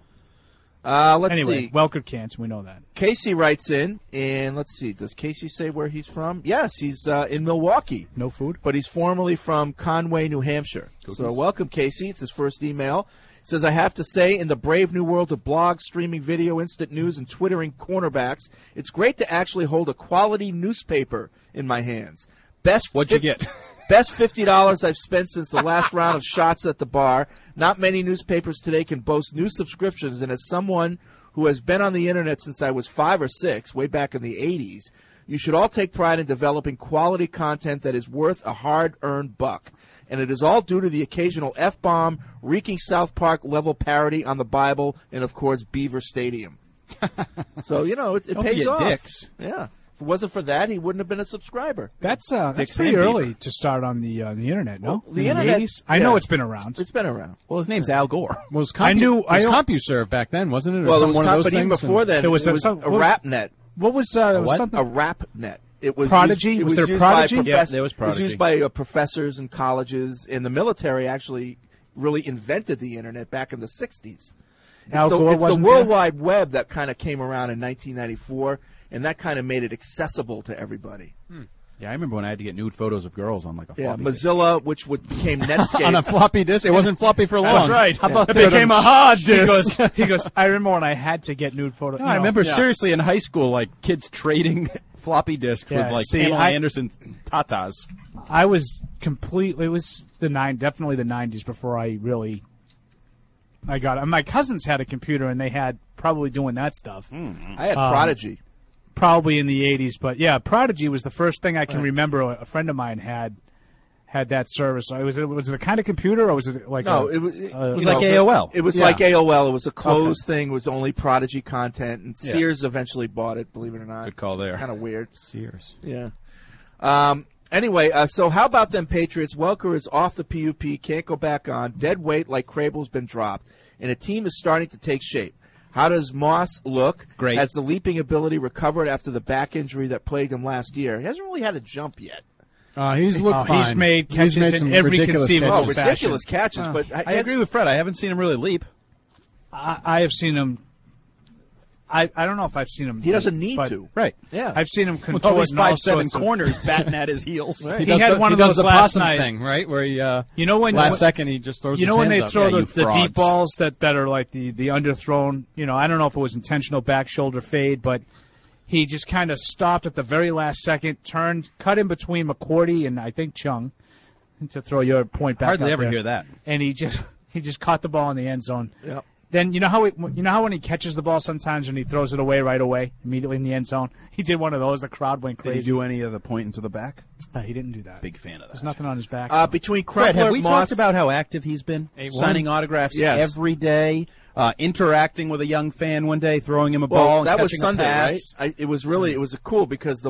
K: Let's
I: anyway,
K: see.
I: Welker can't. We know that.
K: Casey writes in, and let's see. Does Casey say where he's from? Yes, he's in Milwaukee.
I: No food?
K: But he's formerly from Conway, New Hampshire. So welcome, Casey. It's his first email. It says, I have to say, in the brave new world of blogs, streaming video, instant news, and twittering cornerbacks, it's great to actually hold a quality newspaper in my hands.
L: What'd you get?
K: Best $50 I've spent since the last round of shots at the bar. Not many newspapers today can boast new subscriptions, and as someone who has been on the internet since I was 5 or 6, way back in the 80s, you should all take pride in developing quality content that is worth a hard-earned buck. And it is all due to the occasional F-bomb, reeking South Park-level parody on the Bible, and, of course, Beaver Stadium. So, it
L: Don't
K: pays
L: be a
K: off.
L: dicks.
K: Yeah. If it wasn't for that, he wouldn't have been a subscriber.
I: That's
L: Dick
I: pretty
L: Sandpaper.
I: early to start on the internet, no?
K: Well, the
I: In
K: internet-
I: 80s? I know
K: yeah.
I: it's been around.
K: It's been around.
L: Well, his name's Al Gore.
N: Was
I: I knew-
N: It was
I: I-
N: CompuServe back then, wasn't it? Or
K: Well, it
N: some
K: was
N: one of those
K: but even
N: things?
K: before then,
I: There was
K: it
I: a-
K: was
I: some-
K: a rap net.
I: What was something?
K: A rap net. It was
I: Prodigy?
K: Used, it
I: Was there
K: used
I: Prodigy?
K: By
L: Yeah, there was
K: It was
L: Prodigy.
K: used by professors and colleges, and the military actually really invented the internet back in the 60s.
I: Al Gore
K: It's the
I: wasn't
K: World
I: there?
K: Wide Web that kind of came around in 1994, and that kind of made it accessible to everybody.
L: Yeah, I remember when I had to get nude photos of girls on like a
K: Yeah,
L: floppy disk.
K: Mozilla, which became Netscape.
N: On a floppy disk? It wasn't floppy for long.
I: That's right.
N: How about
I: It
N: that?
I: became a hard disk. He goes, I remember when I had to get nude photos.
L: No, I remember seriously in high school, like kids trading floppy disks
I: Yeah,
L: with like
I: see,
L: Pamela
I: I-
L: Anderson tatas.
I: I was completely. It was definitely the 90s before I really. I got it. My cousins had a computer and they had probably doing that stuff.
K: I had Prodigy.
I: Probably in the 80s, but yeah, Prodigy was the first thing I can remember. A friend of mine had that service. Was it a kind of computer or was it like
K: No,
I: a,
K: it was
L: like AOL.
K: It was
I: Yeah.
K: like AOL. It was a closed thing. It was only Prodigy content, and Sears eventually bought it. Believe it or not.
L: Good call there.
K: Kind of weird.
N: Sears.
K: Yeah. Anyway, so how about them Patriots? Welker is off the PUP, can't go back on. Dead weight like Crable's been dropped, and a team is starting to take shape. How does Moss look?
L: Great.
K: Has the leaping ability recovered after the back injury that plagued him last year? He hasn't really had a jump yet.
N: He's looked fine.
I: He's made catches
N: He's made
I: in
N: some
I: every
N: ridiculous
I: conceivable
N: catches.
K: Ridiculous catches, but
L: I agree with Fred. I haven't seen him really leap.
I: I have seen him. I don't know if I've seen him.
K: He doesn't need
I: but
K: to.
L: Right.
K: Yeah.
I: I've seen him
L: With
I: contort
L: all these
I: in all
L: 5'7"
I: sorts of-
L: corners batting at his heels.
K: Right.
I: He
N: does
I: had
N: the-
I: one
N: he
I: of
N: does
I: those
N: the
I: last
N: possum
I: night.
N: thing, right? Where he,
I: You know when
N: last second he just throws
I: you
N: his
I: know when
N: hands
I: they
N: up.
I: throw
L: Yeah, you
I: the
L: frauds.
I: deep balls that are like the underthrown. I don't know if it was intentional back shoulder fade, but he just kind of stopped at the very last second, turned, cut in between McCourty and I think Chung to throw your point back.
L: Hardly
I: up
L: ever
I: there.
L: hear that.
I: And he just caught the ball in the end zone.
K: Yep.
I: Then you know how when he catches the ball sometimes when he throws it away right away immediately in the end zone. He did one of those. The crowd went
L: Did he
I: crazy.
L: do any of the pointing to the back?
I: He didn't do that.
L: Big fan of that.
I: There's nothing on his back.
K: Between
L: Fred, have
K: Crumpler,
L: we
K: Moss,
L: talked about how active he's been? Signing autographs
K: Yes.
L: every day, interacting with a young fan one day, throwing him a ball,
K: Well,
L: and
K: that was
L: catching
K: Sunday,
L: a pass.
K: right? It was cool because the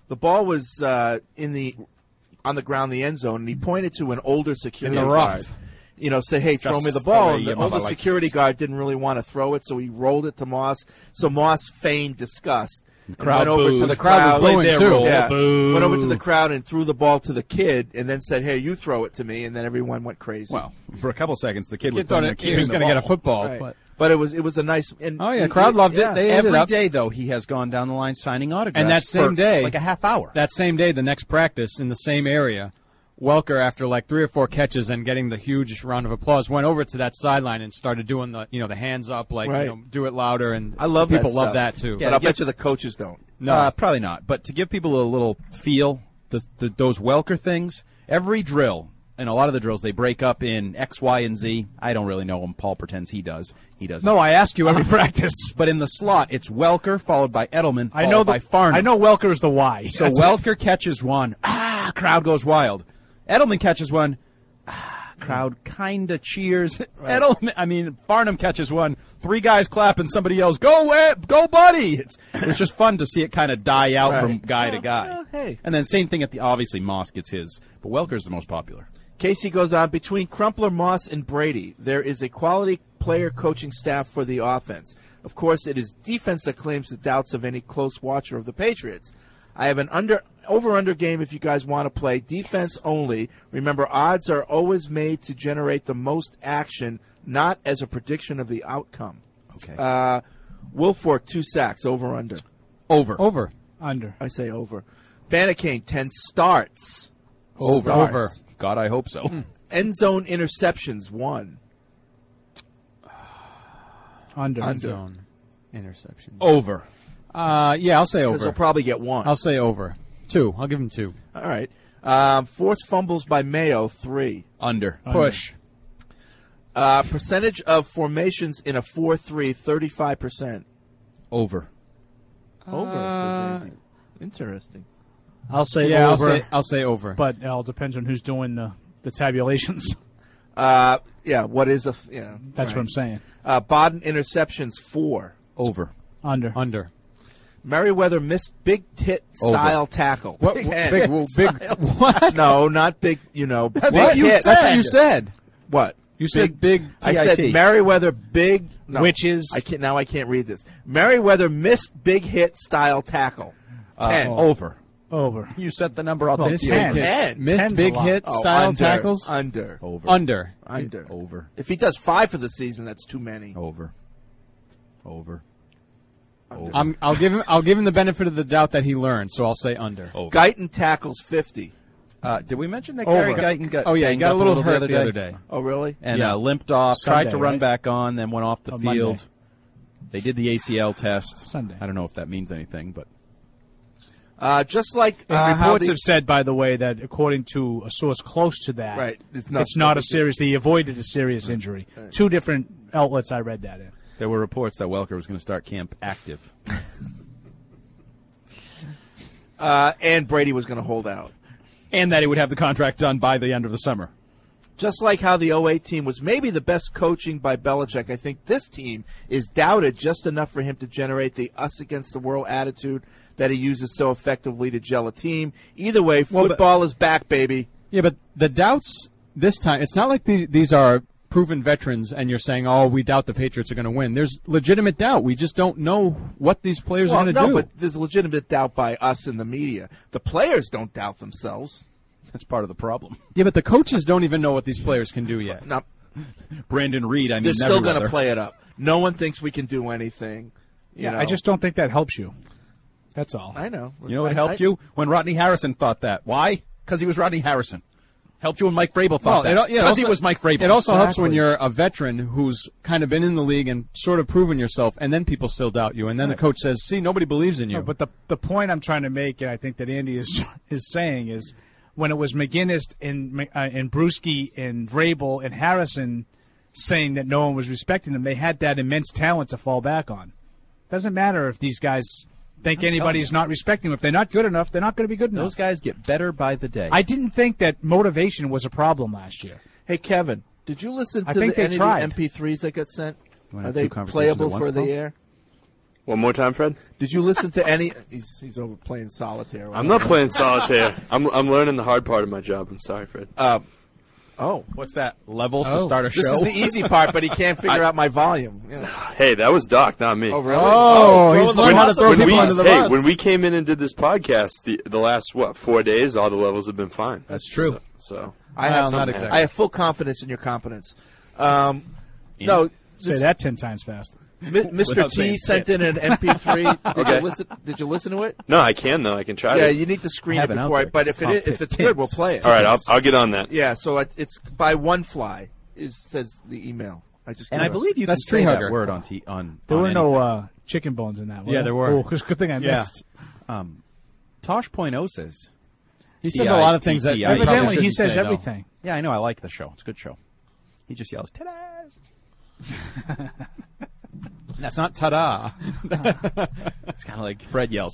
K: The ball was on the ground in the end zone, and he pointed to an older security
N: In the
K: guard.
N: rough.
K: Said, hey, throw me the ball. And the older security guard didn't really want to throw it, so he rolled it to Moss. So Moss feigned disgust. And
L: crowd
K: went over
L: booed.
K: to the
L: The crowd was booing, too.
K: Yeah,
L: Boo.
K: went over to the crowd and threw the ball to the kid, and then said, "Hey, you throw it to me." And then everyone went crazy.
L: Well, for a couple seconds, the kid
N: thought he was going to get a football.
K: Right. But it was a nice. And
N: the crowd loved it. They ended
L: Every
N: up,
L: day, though, he has gone down the line signing autographs.
N: and that same
L: for
N: day,
L: like a half hour.
N: That same day, the next practice in the same area, Welker, after like 3 or 4 catches and getting the huge round of applause, went over to that sideline and started doing the the hands up, like do it louder, and
K: I love
N: people
K: that
N: love
K: stuff.
N: that too.
K: Yeah, but I bet you the coaches don't.
L: No, probably not. But to give people a little feel, those Welker things, every drill, and a lot of the drills, they break up in X, Y, and Z. I don't really know them. Paul pretends he does. He doesn't.
I: No, I ask you every practice.
L: But in the slot, it's Welker followed by Edelman, followed by Farnham.
I: I know Welker is the Y.
L: So Welker catches one. Crowd goes wild. Edelman catches one. Crowd kind of cheers. Edelman, Farnham catches one. 3 guys clap and somebody yells, "Go, go, buddy!" It's just fun to see it kind of die out from guy to guy.
K: Hey.
L: And then same thing obviously Moss gets his, but Welker's the most popular.
K: Casey goes on, between Crumpler, Moss, and Brady, there is a quality player coaching staff for the offense. Of course, it is defense that claims the doubts of any close watcher of the Patriots. I have an over-under game if you guys want to play. Defense only. Remember, odds are always made to generate the most action, not as a prediction of the outcome.
L: Okay.
K: Wilfork, 2 sacks, over-under.
L: Over.
I: Under.
K: I say over. Banacane, 10 starts.
L: Over. God, I hope so.
K: End zone interceptions, 1.
I: Under.
N: End zone interception.
L: Over.
N: I'll say over.
K: Because he'll probably get 1.
N: I'll say over. 2. I'll give him 2.
K: All right. Forced fumbles by Mayo, 3.
L: Under.
N: Push.
K: Percentage of formations in a 4-3, 35%.
L: Over.
K: Over. Interesting.
I: I'll say over.
N: I'll say over.
I: But it all depends on who's doing the tabulations.
K: What is a...
I: That's what I'm saying.
K: Bodden interceptions, 4.
L: Over.
I: Under.
K: Merriweather missed big hit style tackle.
N: What? Big what?
K: No, not big,
N: That's
K: big
N: what you
K: hit.
N: said. That's what you said.
K: What?
N: You said big
K: I said Merriweather big... No,
I: which is...
K: I can't read this. Merriweather missed big hit style tackle. 10.
L: Over. You set the number. I'll take
K: 10.
N: Missed big hit style tackles?
K: Under.
N: Under.
L: Over.
K: If he does 5 for the season, that's too many.
L: Over.
N: I'll give him the benefit of the doubt that he learned, so I'll say under.
K: Guyton tackles 50.
L: Did we mention that Gary Guyton got
N: he got a little hurt the other day.
K: Oh, really?
L: And limped off, tried to run back on, then went off the field.
I: Monday.
L: They did the ACL test.
I: Sunday.
L: I don't know if that means anything, but
K: just like
I: reports have said, by the way, that according to a source close to that, it's not a serious. He avoided a serious injury.
K: Right.
I: 2 different outlets I read that in.
L: there were reports that Welker was going to start camp active.
K: And Brady was going to hold out.
L: And that he would have the contract done by the end of the summer.
K: Just like how the 08 team was maybe the best coaching by Belichick, I think this team is doubted just enough for him to generate the us-against-the-world attitude that he uses so effectively to gel a team. Either way, football is back, baby.
N: Yeah, but the doubts this time, it's not like these are proven veterans and you're saying, oh, we doubt the Patriots are going to win. There's legitimate doubt. We just don't know what these players are going to do.
K: But there's legitimate doubt by us in the media. The players don't doubt themselves.
L: That's part of the problem.
N: Yeah, but the coaches don't even know what these players can do yet.
K: No.
L: Brandon Reed,
K: they're still going to play it up. No one thinks we can do anything. You know.
I: I just don't think that helps you. That's all.
K: I know.
L: You know what helped you? When Rodney Harrison thought that. Why? Because he was Rodney Harrison. Helped you when Mike Vrabel thought that. Because he was Mike Vrabel.
N: It also helps when you're a veteran who's kind of been in the league and sort of proven yourself, and then people still doubt you, and then the coach says, see, nobody believes in you.
I: No, but the point I'm trying to make, and I think that Andy is saying, is when it was McGinnis and Bruschi and Vrabel and Harrison saying that no one was respecting them, they had that immense talent to fall back on. Doesn't matter if these guys think anybody's not respecting them. If they're not good enough, they're not going to be good enough.
L: Those guys get better by the day.
I: I didn't think that motivation was a problem last year.
K: Hey, Kevin, did you listen to
I: any of the
K: MP3s that got sent? Are they playable for the air?
C: One more time, Fred.
K: Did you listen to any? He's over playing solitaire.
C: I'm not playing solitaire. I'm learning the hard part of my job. I'm sorry, Fred.
L: What's that? Levels to start a show?
K: This is the easy part, but he can't figure out my volume. Yeah.
C: Hey, that was Doc, not me.
K: Oh, really?
N: He's learning how to throw people under the bus.
C: When we came in and did this podcast, the last 4 days, all the levels have been fine.
K: That's true.
C: So
K: I have full confidence in your competence. No,
I: say that 10 times fast.
K: Mr. T sent in an MP3. Did you listen to it?
C: No, I can though. I can try.
K: Yeah,
C: it.
K: You need to screen it before. But if it's good, we'll play it.
C: All right, I'll get on that.
K: Yeah, so it's by One Fly. Says the email.
L: I believe you can say that word on.
I: There were no chicken bones in that one.
N: Yeah, there were.
I: Oh, good thing I missed.
L: Tosh.0 says.
N: He says a lot of things that
I: evidently he says everything.
L: Yeah, I know. I like the show. It's a good show. He just yells, "Titties!"
N: That's not ta-da.
L: It's kind of like Fred yells.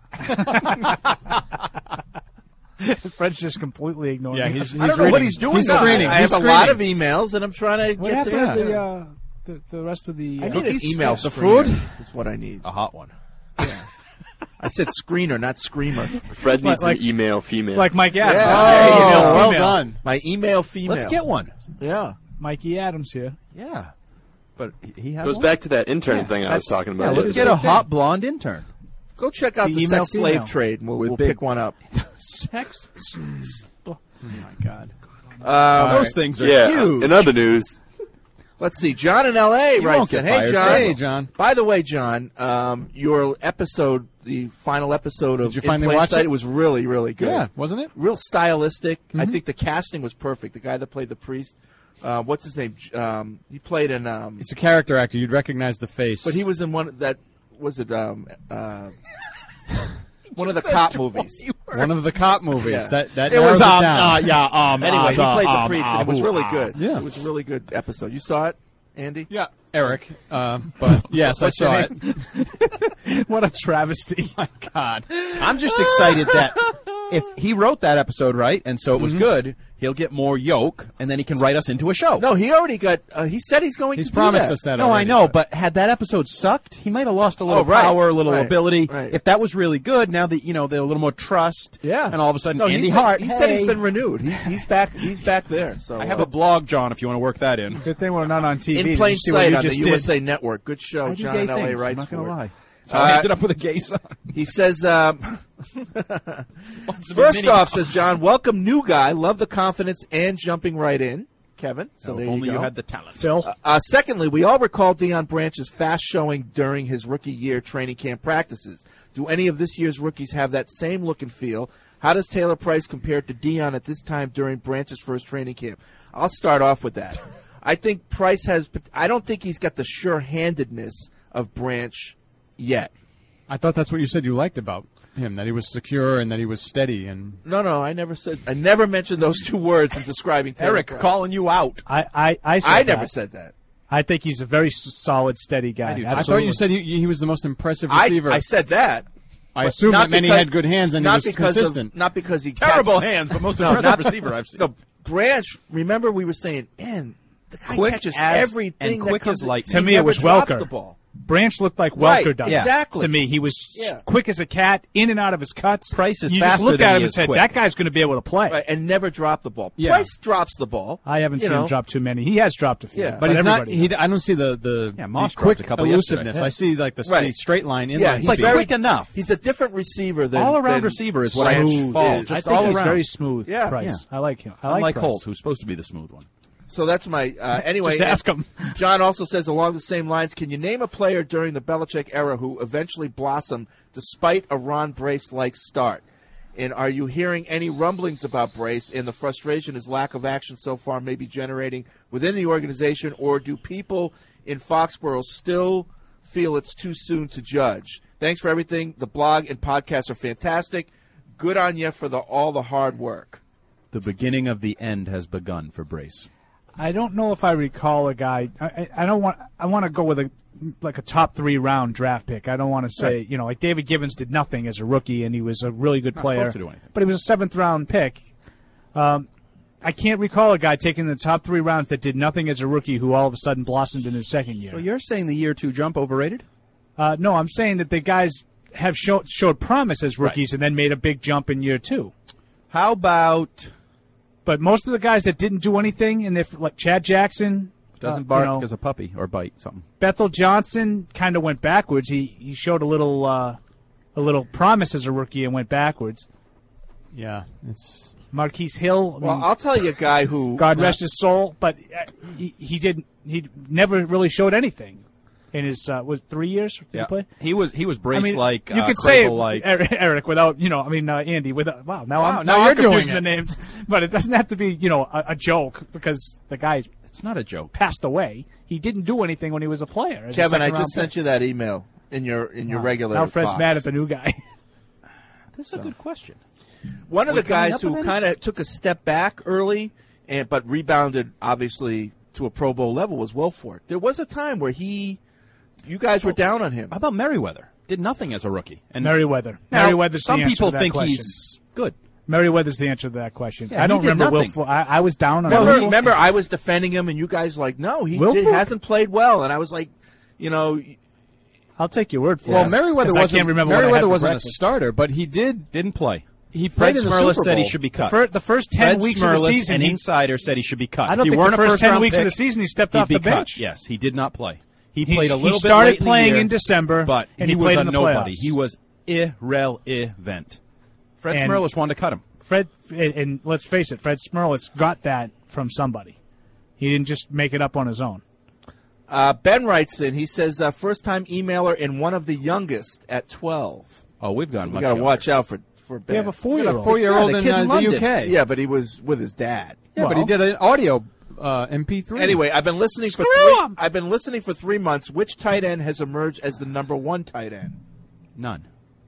I: Fred's just completely ignoring.
N: Yeah,
I: me.
N: he's
K: I don't know what he's doing.
N: He's screening.
K: I have a lot of emails, and I'm trying to
I: What
K: get
I: happened to the rest of the?
K: I need an email.
N: The food
K: is what I need.
L: A hot one.
K: Yeah. I said screener, not screamer.
C: Fred needs an email female.
I: Like Mike Adams.
K: Yeah.
N: Well done.
K: My email female.
L: Let's get one.
K: Yeah.
I: Mikey Adams here.
L: Yeah. But he has
C: goes
L: one?
C: back to that intern thing I was talking about.
L: Yeah, let's get a hot blonde intern.
K: Go check out the sex slave trade, and we'll pick one up.
I: Sex?
N: Oh, my God.
L: Those things are huge.
C: In other news.
K: Let's see. John in L.A. writes in. Hey, John.
N: Hey, John.
K: By the way, John, your episode, the final episode of
N: Did you finally
K: In Plain
N: watch
K: Sight,
N: it?
K: was really, really good.
N: Yeah, wasn't it?
K: Real stylistic. I think the casting was perfect. The guy that played the priest, what's his name? He played in...
N: He's a character actor. You'd recognize the face.
K: But he was in one that... Was it... one of the cop movies.
N: One of the cop movies.
K: Yeah.
N: That
K: it was
N: down.
K: Anyway, he played the priest, and it was really good.
N: Yeah.
K: It was a really good episode. You saw it, Andy?
N: Yeah, Eric. But yes, I saw it.
I: What a travesty!
N: My God,
L: I'm just excited that if he wrote that episode right, and so it was good, he'll get more yoke, and then he can write us into a show.
K: No, he already got. He said he's going
N: He's
K: to
N: promised
K: do that.
N: us that.
L: No,
N: already,
L: I know, but had that episode sucked, he might have lost a little
K: right,
L: power, a little
K: right,
L: ability.
K: right.
L: If that was really good, now that they're a little more trust,
K: Yeah.
L: and all of a sudden
K: No,
L: Andy
K: he
L: Hart.
K: He said he's been renewed. He's back. He's back there. So
L: I have a blog, John, if you want to work that in.
I: Good thing we're not on TV.
K: In Plain
I: Did you see what
K: Sight
I: you
K: on the
I: just did?
K: USA Network. Good show.
L: I do
K: John
L: gay
K: in L.A.
L: things,
K: writes
L: I'm not going
K: for
L: to
K: it.
L: lie. So I ended up with a gay son.
K: He says, first off, says John, welcome new guy. Love the confidence and jumping right in. Kevin. So there
L: only
K: you go.
L: you had the talent.
I: Phil.
K: Secondly, we all recall Deion Branch's fast showing during his rookie year training camp practices. Do any of this year's rookies have that same look and feel? How does Taylor Price compare to Deion at this time during Branch's first training camp? I'll start off with that. I think Price has – I don't think he's got the sure-handedness of Branch yet.
N: I thought that's what you said you liked about him, that he was secure and that he was steady. And
K: No, I never mentioned those two words in describing Taylor
L: Eric
K: Price.
L: calling you out.
I: I
K: never said that.
I: I think he's a very solid, steady guy.
N: I thought you said he was the most impressive receiver.
K: I said that.
N: I assume that many had good hands and he
K: not
N: was
K: because
N: consistent.
K: Not because he
L: Terrible hands, but most impressive receiver I've seen.
K: No, Branch, remember we were saying, man, the guy
L: Quick
K: catches
L: as-
K: everything
L: and
K: that
L: quick
K: comes
L: as light.
K: he
I: To me, it
K: never
I: was
K: drops
I: Welker.
K: the ball.
I: Branch looked like Welker
K: Right,
I: does.
K: exactly.
I: To me, he was
K: Yeah.
I: quick as a cat, in and out of his cuts.
L: Price is
I: you just
L: faster
I: looked
L: than
I: at
L: he
I: him and
L: is
I: said,
L: quick.
I: that guy's going to be able to play.
K: Right, and never drop the ball.
N: Yeah.
K: Price drops the ball.
I: I haven't
K: You
I: seen him
K: know.
I: drop too many. He has dropped a few.
K: Yeah.
N: But he's not.
I: everybody has.
N: I don't see the
L: Moss
N: quick
L: dropped a couple
N: elusiveness.
L: yesterday.
N: I see like the
K: Right.
N: straight line in
K: Yeah,
N: line
K: he's
L: Like
N: speed.
K: very
L: quick enough.
K: He's a different receiver than
L: All-around
K: than
L: receiver is what
K: Branch
L: I fall.
K: is.
I: I
L: Just
I: think
L: all
I: he's
L: around.
I: very smooth,
K: Yeah.
I: Price.
L: Yeah.
I: I like him. I
L: Unlike
I: Price.
L: Holt, who's supposed to be the smooth one.
K: So that's my anyway.
I: Just ask him.
K: John also says along the same lines, can you name a player during the Belichick era who eventually blossomed despite a Ron Brace-like start? And are you hearing any rumblings about Brace and the frustration his lack of action so far may be generating within the organization, or do people in Foxborough still feel it's too soon to judge? Thanks for everything. The blog and podcast are fantastic. Good on you for all the hard work.
L: The beginning of the end has begun for Brace.
I: I don't know if I recall a guy. I don't want. I want to go with a top 3 round draft pick. I don't want to say like David Gibbons did nothing as a rookie and he was a really good player,
L: supposed to do anything.
I: but he was a 7th round pick. I can't recall a guy taking the top 3 rounds that did nothing as a rookie who all of a sudden blossomed in his second year.
L: So you're saying the year 2 jump overrated?
I: No, I'm saying that the guys have showed promise as rookies and then made a big jump in year 2.
L: How about?
I: But most of the guys that didn't do anything, and like Chad Jackson
L: Doesn't bark as a puppy or bite something.
I: Bethel Johnson kind of went backwards. He showed a little promise as a rookie and went backwards.
N: Yeah, it's
I: Marquise Hill.
K: I'll tell you a guy who
I: God rest his soul, but he never really showed anything in his 3 years did he play?
L: He was Brace like
I: you could say
L: like
I: Eric without Andy without now
N: you're
I: I'm
N: doing
I: confusing
N: it.
I: the names, but it doesn't have to be a joke because the guy's
L: it's not a joke
I: passed away. He didn't do anything when he was a player.
K: Kevin, I just sent you that email in your regular.
I: Now Fred's
K: box.
I: mad at the new guy.
L: This is a good question.
K: One of the guys
L: up
K: who
L: with
K: kind of took a step back early, but rebounded obviously to a Pro Bowl level was Wilfork. There was a time where you guys were down on him.
L: How about Merriweather? Did nothing as a rookie. And
I: Merriweather.
L: Now,
I: Merriweather's
L: some
I: the answer
L: people
I: to that
L: think
I: question.
L: he's good.
I: Merriweather's the answer to that question.
L: Yeah,
I: I don't
L: he did
I: remember
L: nothing.
I: Wilfork. I was down on him.
K: Remember, I was defending him, and you guys like, no, he hasn't played well, and I was like,
I: I'll take your word for it.
N: Well, Merriweather
I: 'cause I can't remember what I had for
N: wasn't a
I: breakfast.
N: starter, but he didn't
L: play.
N: He
L: Fred
N: played in the
L: Smerlis
N: Super
L: said he
N: Bowl.
L: should be cut.
I: The first 10
L: Fred
I: weeks of the
L: Smerlis,
I: season,
L: an
I: he-
L: insider said he should be cut.
I: I don't
L: He
I: think
L: weren't
I: the
L: a
I: first 10
L: first-round
I: weeks of
L: pick,
I: the season he stepped
L: he'd
I: off
L: be
I: the
L: cut.
I: bench.
L: Yes, he did not play. He
I: He
L: played a little bit
I: started
L: late in the
I: playing
L: year,
I: in December,
L: but
I: and
L: he
I: he
L: was
I: played
L: a
I: in the
L: nobody.
I: playoffs.
L: He was irrelevant. Fred
I: And
L: Smerlis wanted to cut him.
I: Fred, and let's face it, Fred Smerlis got that from somebody. He didn't just make it up on his own.
K: Ben writes in. He says, first-time emailer and one of the youngest at 12.
L: Oh, we've gone
K: We
L: much
K: got to
L: younger.
K: watch out for Ben.
I: We have a 4-year-old.
N: We got a 4-year-old
K: the
N: in
K: kid in
N: the
K: London.
N: UK.
K: Yeah, but he was with his dad.
N: Yeah, but he did an audio MP3.
K: Anyway, I've been listening for
I: Screw 'em!
K: I've been listening for 3 months. Which tight end has emerged as the number one tight end?
L: None.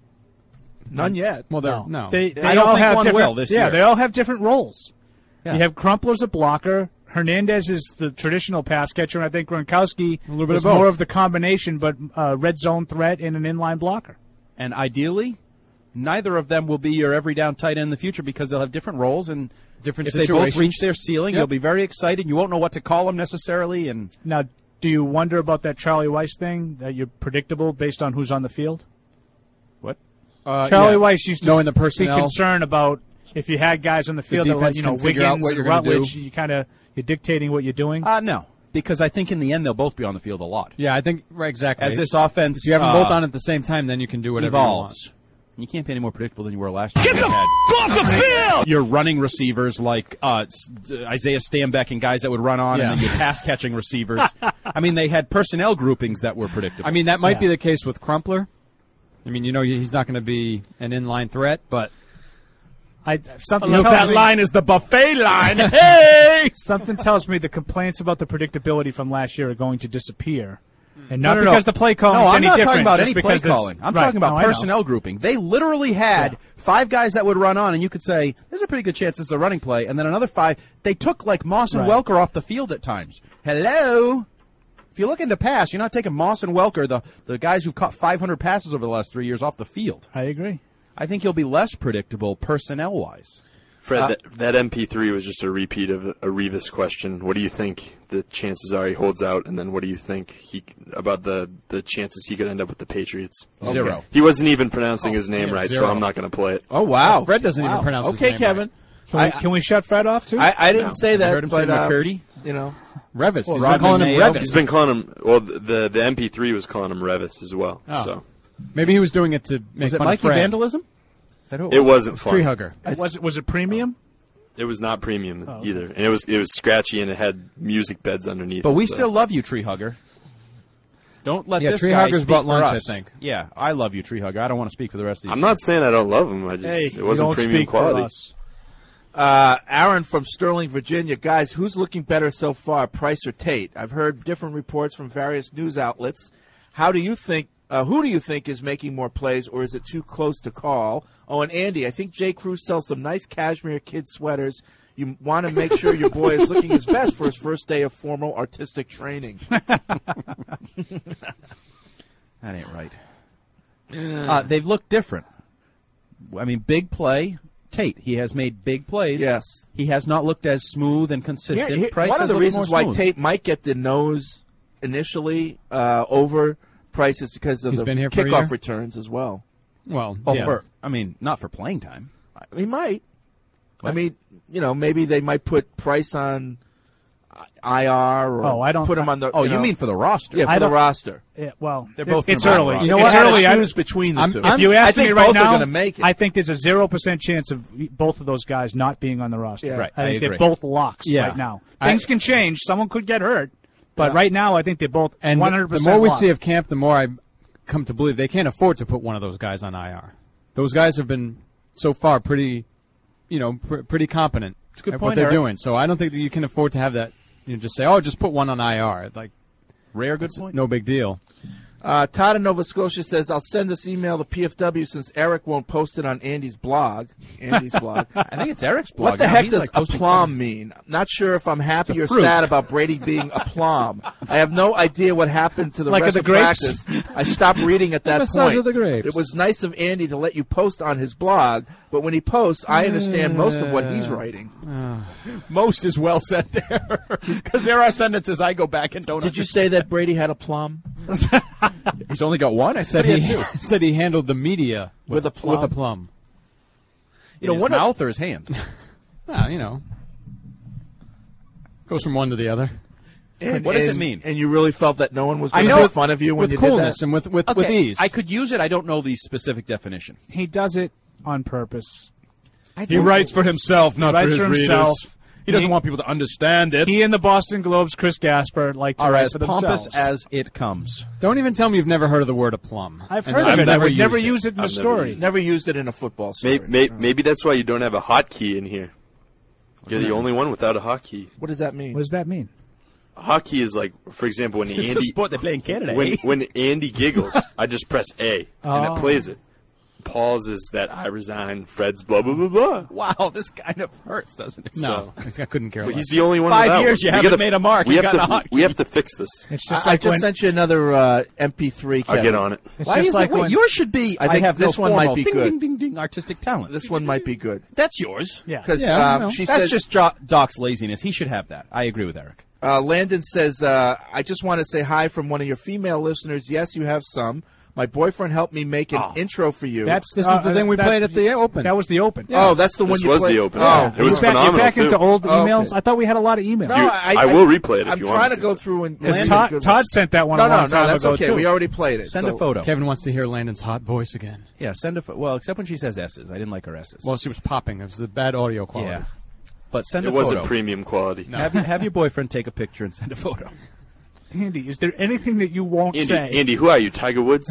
K: None yet.
N: Well, no.
I: They
L: I don't
I: all
L: think
I: have
L: one
I: different.
L: will this
I: yeah,
L: year.
I: they all have different roles.
L: Yeah.
I: You have Crumpler's a blocker. Hernandez is the traditional pass catcher, and I think Gronkowski
N: A little bit
I: is
N: of both.
I: more of the combination, but red zone threat and an inline blocker.
L: And ideally, neither of them will be your every down tight end in the future because they'll have different roles and
N: Different
L: if they both
N: situations.
L: reach their ceiling,
N: Yep.
L: you'll be very excited. You won't know what to call them necessarily. And
I: Now, do you wonder about that Charlie Weiss thing, that you're predictable based on who's on the field?
L: what?
I: Charlie Weiss used to
N: knowing the
I: be
N: personnel.
I: concerned about if you had guys on the field that were,
N: defense can figure out
I: Wiggins
N: what
I: and
N: you're gonna do.
I: Rutledge, you're dictating what you're doing.
L: No, because I think in the end they'll both be on the field a lot.
N: Yeah, I think right, exactly.
L: As this offense
N: if you have them both on at the same time, then you can do whatever
L: evolves. You can't be any more predictable than you were last year. Get the off the field! Your running receivers like Isaiah Stanbeck and guys that would run on,
N: Yeah.
L: and then your pass-catching receivers. I mean, they had personnel groupings that were predictable.
N: you want. I mean, that might be the case with Crumpler. I mean, he's not going to be an inline threat, but
I: Something
L: Unless
I: tells
L: that
I: me-
L: line is the buffet line. Hey!
I: Something tells me the complaints about the predictability from last year are going to disappear. And not
L: No.
I: because the play calling
L: No,
I: is
L: I'm
I: any
L: not
I: different.
L: talking about
I: just
L: any play
I: because there's-
L: calling. I'm
I: Right.
L: talking about
I: No, I know.
L: personnel grouping. They literally had 5 guys that would run on, and you could say, there's a pretty good chance it's a running play, and then another 5. They took, like, Moss and
I: Right.
L: Welker off the field at times. Hello? If you're looking to pass, you're not taking Moss and Welker, the guys who've caught 500 passes over the last 3 years, off the field.
I: I agree.
L: I think you'll be less predictable personnel-wise.
C: Fred, that MP3 was just a repeat of a Revis question. What do you think the chances are he holds out, and then what do you think about the chances he could end up with the Patriots?
L: Zero.
C: He wasn't even pronouncing his name right,
N: zero.
C: so I'm not going to play it.
K: Oh, wow.
N: Fred doesn't even pronounce his
K: Okay,
N: name
K: Kevin.
I: Can we shut Fred off, too?
K: I didn't say
L: I
K: that,
L: heard him
K: but
L: say McCurdy.
N: Revis.
L: Well,
N: He's
L: Rodney
N: been calling him
L: Mayo.
N: Revis.
C: He's been calling him. Well, the MP3 was calling him Revis as well.
N: Oh.
C: So
N: Maybe he was doing it to make
L: Was it
N: fun of
L: Mikey
N: Fred.
L: Vandalism? Is that who
C: it wasn't fun.
N: Tree hugger.
I: Was it premium?
C: It was not premium either, and it was scratchy and it had music beds underneath.
L: But
C: it,
L: we
C: so.
L: still love you, Tree Hugger. Don't let
N: Yeah,
L: this
N: Tree
L: guy
N: Hugger's
L: speak
N: bought
L: for
N: lunch,
L: us.
N: I think.
L: Yeah, I love you, Tree Hugger. I don't want to speak for the rest of you.
C: I'm not saying I don't love him. I just
I: Hey,
C: it wasn't
I: you don't
C: premium
I: speak for
C: quality.
I: us.
K: Aaron from Sterling, Virginia. Guys, who's looking better so far, Price or Tate? I've heard different reports from various news outlets. How do you think? Who do you think is making more plays, or is it too close to call? Oh, and Andy, I think J. Crew sells some nice cashmere kid sweaters. You want to make sure your boy is looking his best for his first day of formal artistic training.
L: That ain't right. They've looked different. I mean, big play. Tate, he has made big plays.
K: Yes.
L: He has not looked as smooth and consistent.
K: Here,
L: Price
K: one of
L: has
K: the
L: looked
K: reasons
L: more
K: why
L: smooth.
K: Tate might get the nose initially over prices because of
N: He's
K: the
N: been here for a
K: kickoff
N: year?
K: returns as well.
N: Well,
L: not for playing time.
K: He might.
L: What?
K: I mean, maybe they might put Price on IR or
I: I don't-
K: put him on the.
L: You mean for the roster?
K: Yeah, for the roster.
I: Yeah, well,
L: They're both
I: it's
L: gonna
I: early.
L: roster.
I: You know what? It's early.
K: Choose between the two.
I: If you
K: I
I: ask
K: think
I: me right
K: both are
I: now,
K: gonna make it.
I: I think there's a 0% chance of both of those guys not being on the roster.
K: Yeah.
L: Right,
I: I think
L: I
I: they're
L: agree.
I: both locks
N: Yeah.
I: right now. Things can change. Someone could get hurt, but right now I think they're both 100%.
N: The more we
I: locked.
N: see of camp, the more I come to believe they can't afford to put one of those guys on IR. Those guys have been so far pretty competent
L: It's a good
N: at
L: point,
N: what they're
L: Eric.
N: doing. So I don't think that you can afford to have that. Just say, just put one on IR. Like,
L: Rare good point.
N: no big deal.
K: Todd in Nova Scotia says, I'll send this email to PFW since Eric won't post it on Andy's blog. I
L: think it's Eric's blog.
K: What the
L: now.
K: heck
L: He's,
K: does
L: like, posting
K: aplomb mean? Not sure if I'm happy
L: It's a
K: or
L: fruit.
K: sad about Brady being aplomb. I have no idea what happened to the
I: Like
K: rest
I: of
K: of
I: the grapes?
K: practice. I stopped reading at that
N: massage
K: point.
N: of the grapes.
K: It was nice of Andy to let you post on his blog, but when he posts, I understand most of what he's writing.
L: Most is well said there, because there are sentences I go back and don't.
K: Did you say that Brady had aplomb?
L: He's only got one. I
N: Said
L: said
N: he
L: he had two.
N: said he handled the media
K: With a plum.
N: With a plum.
L: In his mouth or his hand?
N: Goes from one to the other.
L: What does it mean?
K: And you really felt that no one was going to
N: know
K: make fun of you when
N: with
K: you
N: coolness
K: did that?
N: and with
L: Okay,
N: ease.
L: I could use it. I don't know the specific definition.
I: He does it on purpose.
L: He writes for himself, not
I: writes
L: for his
I: for himself.
L: readers. He doesn't want people to understand it.
I: He and the Boston Globe's Chris Gasper like to
L: are
I: write
L: as
I: for
L: pompous
I: themselves.
L: as it comes.
N: Don't even tell me you've never heard of the word aplomb.
I: I've
N: And
I: heard of it. I would
N: used
I: never
N: it.
I: use it in a
C: I've never
I: story.
C: used
K: Never used it in a football story.
C: Maybe that's why you don't have a hotkey in here. You're the only one without a hotkey.
K: What does that mean?
I: What does that mean?
C: A hotkey is like, for example, when
L: It's
C: Andy
L: a sport they play in Canada.
C: when Andy giggles, I just press A and
I: Oh.
C: it plays it. Paul's is that I resign. Fred's blah blah blah blah.
L: Wow, this kind of hurts, doesn't it?
N: No, I couldn't care
C: But
N: less.
C: he's the only one.
L: 5
C: without
L: years
C: one.
L: you
C: We
L: haven't
C: gotta-
L: made a mark.
C: We
L: You
C: have
L: got a
C: to.
L: hotkey.
C: We have to fix this.
I: It's just
K: I
I: like
K: just
I: when
K: sent you another MP3.
C: I'll
K: Kevin.
C: get on it.
I: it's
L: Why
I: just
L: is
I: like
L: it? Wait,
I: when
L: yours should be.
K: I think
L: have
K: this
L: no
K: one might
L: formal
K: be
L: ding,
K: good.
L: Ding, ding, ding, artistic talent.
K: This one might be good.
L: That's yours.
I: yeah.
K: Because
N: Yeah, I know.
K: she
L: That's
K: says,
L: just Doc's laziness. He should have that. I agree with Eric.
K: Landon says, I just want to say hi from one of your female listeners. Yes, you have some. My boyfriend helped me make an intro for you.
I: This
N: is the thing we played at the Open.
I: That was the Open.
K: Oh, that's the one
C: This
K: you
C: was
K: played.
C: the Open.
K: Oh,
C: Yeah. It was
I: You're back,
C: phenomenal,
I: You're back
C: too.
I: into old
K: Oh,
I: emails.
K: okay.
I: I thought we had a lot of emails.
K: No,
C: I will replay it if
K: I'm
C: you want
K: trying
C: me
K: to go through and
I: Because
K: Landon
I: Todd
K: was-
I: sent that one
K: No,
I: a long time
K: that's
I: ago,
K: okay.
I: too.
K: We already played it.
L: Send
K: so-
L: a photo.
N: Kevin wants to hear Landon's hot voice again.
L: Yeah, send a photo. Well, except when she says S's. I didn't like her S's.
N: Well, she was popping. It was the bad audio quality.
L: yeah. But send
C: It
L: a
C: wasn't
L: photo.
C: premium quality.
L: Have your boyfriend take a picture and send a photo.
I: Andy, is there anything that you won't say?
C: Andy, who are you? Tiger Woods?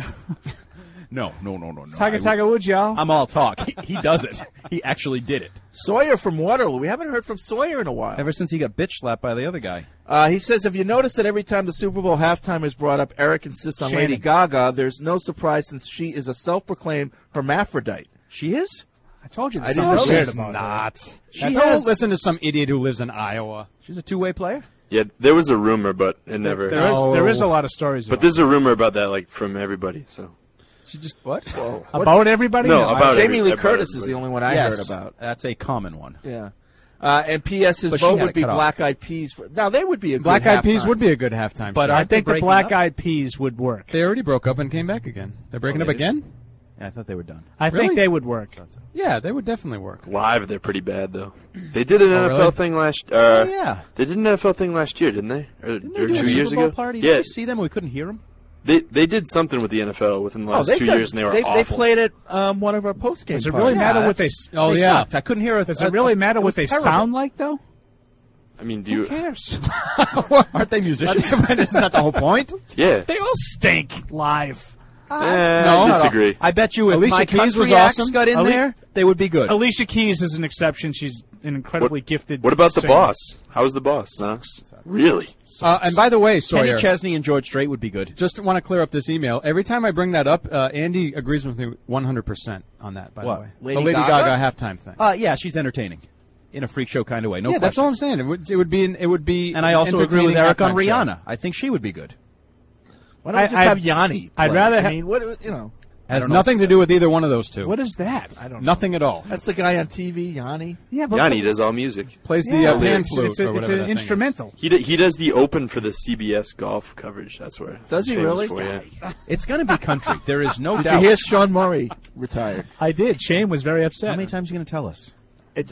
L: No.
I: Tiger Woods, y'all.
L: I'm all talk. He does it. He actually did it.
K: Sawyer from Waterloo. We haven't heard from Sawyer in a while.
L: Ever since he got bitch slapped by the other guy.
K: He says, have you noticed that every time the Super Bowl halftime is brought up, Eric insists on Lady Gaga? There's no surprise since she is a self-proclaimed hermaphrodite.
L: She is?
I: I told you
K: I
I: this.
K: didn't know
I: Weird
K: she's
I: about her.
N: Not.
K: She
N: Don't
K: has-
N: listen to some idiot who lives in Iowa.
L: She's a two-way player?
C: Yeah, there was a rumor, but it never.
I: There is a lot of stories
C: But
I: about
C: there's a rumor about that, like from everybody. So
L: She just, what?
I: About everybody?
C: No, about
K: Jamie Lee
C: about
K: Curtis is
C: everybody.
K: the only one I
L: Yes,
K: heard about.
L: That's a common one.
K: Yeah. And P.S. his
L: But she
K: vote
L: had
K: would
L: it
K: be
L: cut off.
K: Black Eyed Peas. Now, they would be a
N: Black
K: good
N: Eyed Peas
K: halftime.
N: would be a good halftime
L: But
N: show.
I: I think the
L: breaking
I: Black
L: up?
I: Eyed Peas would work.
N: They already broke up and came back again. They're breaking up
L: they did?
N: again?
L: Yeah, I thought they were done.
I: I think
N: Really?
I: they would work.
N: Yeah, they would definitely work.
C: Live, they're pretty bad though. They did an
N: Oh,
C: NFL
N: really?
C: thing last.
L: yeah.
C: They did an NFL thing last year, didn't they? Or
L: Didn't they do a
C: 2 years
L: Super Bowl
C: ago?
L: party? Did
C: Yeah,
L: you see them and we couldn't hear them?
C: they did something with the NFL within the last 2 years, and they were
K: they
C: awful.
K: played at one of our post-game
I: Does it
K: parties.
I: really matter what they?
N: Oh,
L: They
N: yeah.
L: sucked. I couldn't hear a
I: Does it really matter
L: it
I: what
L: was
I: they
L: terrible.
I: sound like, though?
C: I mean, do
I: Who
C: you?
I: cares?
L: Aren't they musicians? Isn't that the whole point?
C: Yeah.
I: They all stink live.
L: No,
C: I disagree.
L: I bet you if
N: Alicia
L: my
N: Keys
L: country
N: was
L: acts
N: awesome.
L: got in there, they would be good.
I: Alicia Keys is an exception. She's an incredibly gifted.
C: What about the
I: singer.
C: boss? How's the boss? Knox? Really?
N: And by the way,
L: Kenny
N: Sawyer,
L: Chesney and George Strait would be good.
N: just want to clear up this email. Every time I bring that up, Andy agrees with me 100% on that, by
L: What?
N: the way.
K: Lady
N: the Lady
K: Gaga?
N: Gaga halftime thing.
L: Yeah, she's entertaining. In a freak show kind of way. No
N: yeah, that's
L: question.
N: all I'm saying. It would be
L: And I also agree with
N: entertaining
L: Eric on
N: halftime show.
L: Rihanna. I think she would be good.
K: Why don't we just
I: I-
K: have Yanni?
I: I'd
K: play?
I: rather
K: I
I: ha-
K: mean, what you know?
N: Has nothing to do with either one of those two.
I: What is that?
K: I don't know.
N: Nothing at all.
K: That's the guy on TV, Yanni.
I: Yeah, but
C: Yanni does all music.
N: Plays the pan flute
I: It's
N: or whatever
I: an
N: that thing is.
I: instrumental.
C: He does the Open for the CBS golf coverage. That's where.
K: Does he
C: he's
K: really?
C: famous for, yeah.
L: It's going to be country. There is no
K: Did
L: doubt.
K: you hear Sean Murray retired?
I: I did. Shane was very upset.
L: How many times are you going to tell us?
K: It's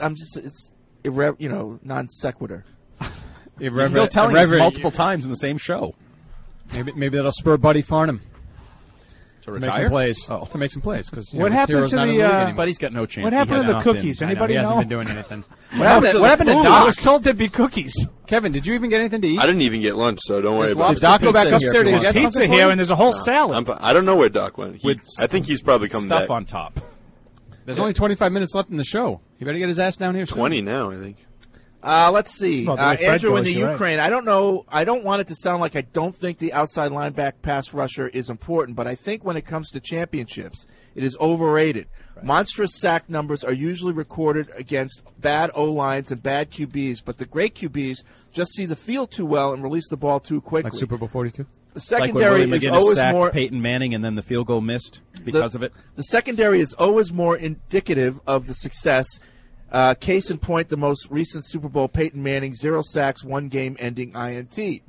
K: non sequitur.
L: You're still telling us multiple times in the same show.
N: Maybe that'll spur Buddy Farnham
L: To
N: make
L: retire?
N: some plays. To make some plays because
I: What happened to the?
L: Buddy's got no chance.
I: What
L: He
I: happened
L: has
I: to the
L: not been.
I: cookies?
N: I know,
I: Anybody
N: he hasn't
I: know?
N: been doing anything.
K: What happened to
N: Doc?
I: I was told there'd be cookies.
N: Kevin, did you even get anything to eat?
C: I didn't even get lunch, so don't worry about
N: Did
C: it.
N: Doc go back
K: Pizza
N: upstairs?
K: here
N: Did
K: if
N: he
K: you
N: get
I: Pizza
N: something
I: here,
N: for
I: and
N: you?
I: there's a whole salad.
C: I don't know where Doc went. I think he's probably coming
L: Stuff
C: back.
L: on top.
N: There's only 25 minutes left in the show. You better get his ass down here soon.
C: 20 now, I think.
K: Let's see.
I: Well, the way Fred
K: Andrew in
I: goes,
K: the
I: you're
K: Ukraine. I don't know. I don't want it to sound like I don't think the outside linebacker pass rusher is important, but I think when it comes to championships, it is overrated. Right. Monstrous sack numbers are usually recorded against bad O-lines and bad QBs, but the great QBs just see the field too well and release the ball too quickly.
N: Like Super Bowl 42?
K: The
L: Like when
K: secondary
L: Willie
K: is
L: McGinnis
K: always
L: sacked
K: more.
L: Peyton Manning and then the field goal missed because of it.
K: The secondary is always more indicative of the success. Case in point, the most recent Super Bowl, Peyton Manning, 0 sacks, 1 game-ending INT.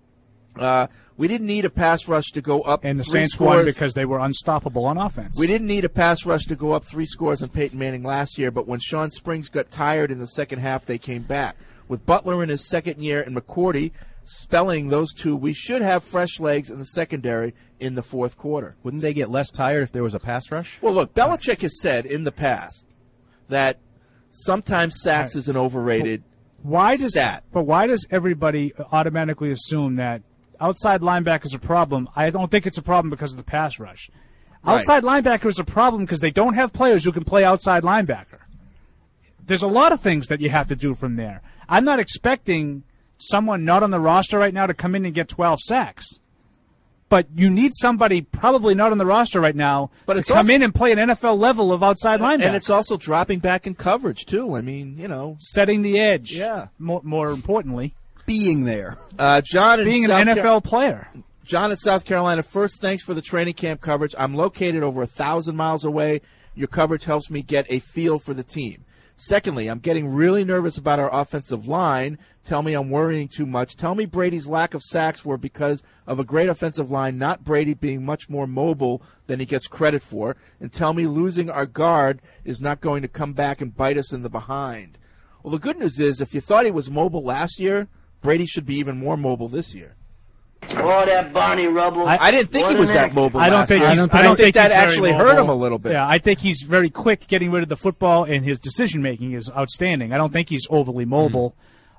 K: We didn't need a pass rush to go up
I: And the
K: 3
I: Saints
K: scores.
I: won because they were unstoppable on offense.
K: We didn't need a pass rush to go up 3 scores on Peyton Manning last year, but when Sean Springs got tired in the second half, they came back. With Butler in his second year and McCourty spelling those two, we should have fresh legs in the secondary in the fourth quarter.
L: Wouldn't they get less tired if there was a pass rush?
K: Well, look, Belichick has said in the past that sometimes sacks is an overrated stat.
I: But why does everybody automatically assume that outside linebacker is a problem? I don't think it's a problem because of the pass rush.
K: Right.
I: Outside linebacker is a problem because they don't have players who can play outside linebacker. There's a lot of things that you have to do from there. I'm not expecting someone not on the roster right now to come in and get 12 sacks. But you need somebody probably not on the roster right now to come in and play an NFL level of outside linebacker.
K: And it's also dropping back in coverage, too. I mean,
I: setting the edge.
K: Yeah.
I: More importantly.
L: Being there.
K: John,
I: being an NFL player.
K: John in South Carolina, first, thanks for the training camp coverage. I'm located over 1,000 miles away. Your coverage helps me get a feel for the team. Secondly, I'm getting really nervous about our offensive line. Tell me I'm worrying too much. Tell me Brady's lack of sacks were because of a great offensive line, not Brady being much more mobile than he gets credit for. And tell me losing our guard is not going to come back and bite us in the behind. Well, the good news is if you thought he was mobile last year, Brady should be even more mobile this year.
J: Oh, that Barney Rubble.
K: I didn't think he was that mobile.
I: I don't think
K: last year. I don't think that actually
I: mobile.
K: hurt him a little bit.
I: Yeah, I think he's very quick getting rid of the football, and his decision making is outstanding. I don't think he's overly mobile.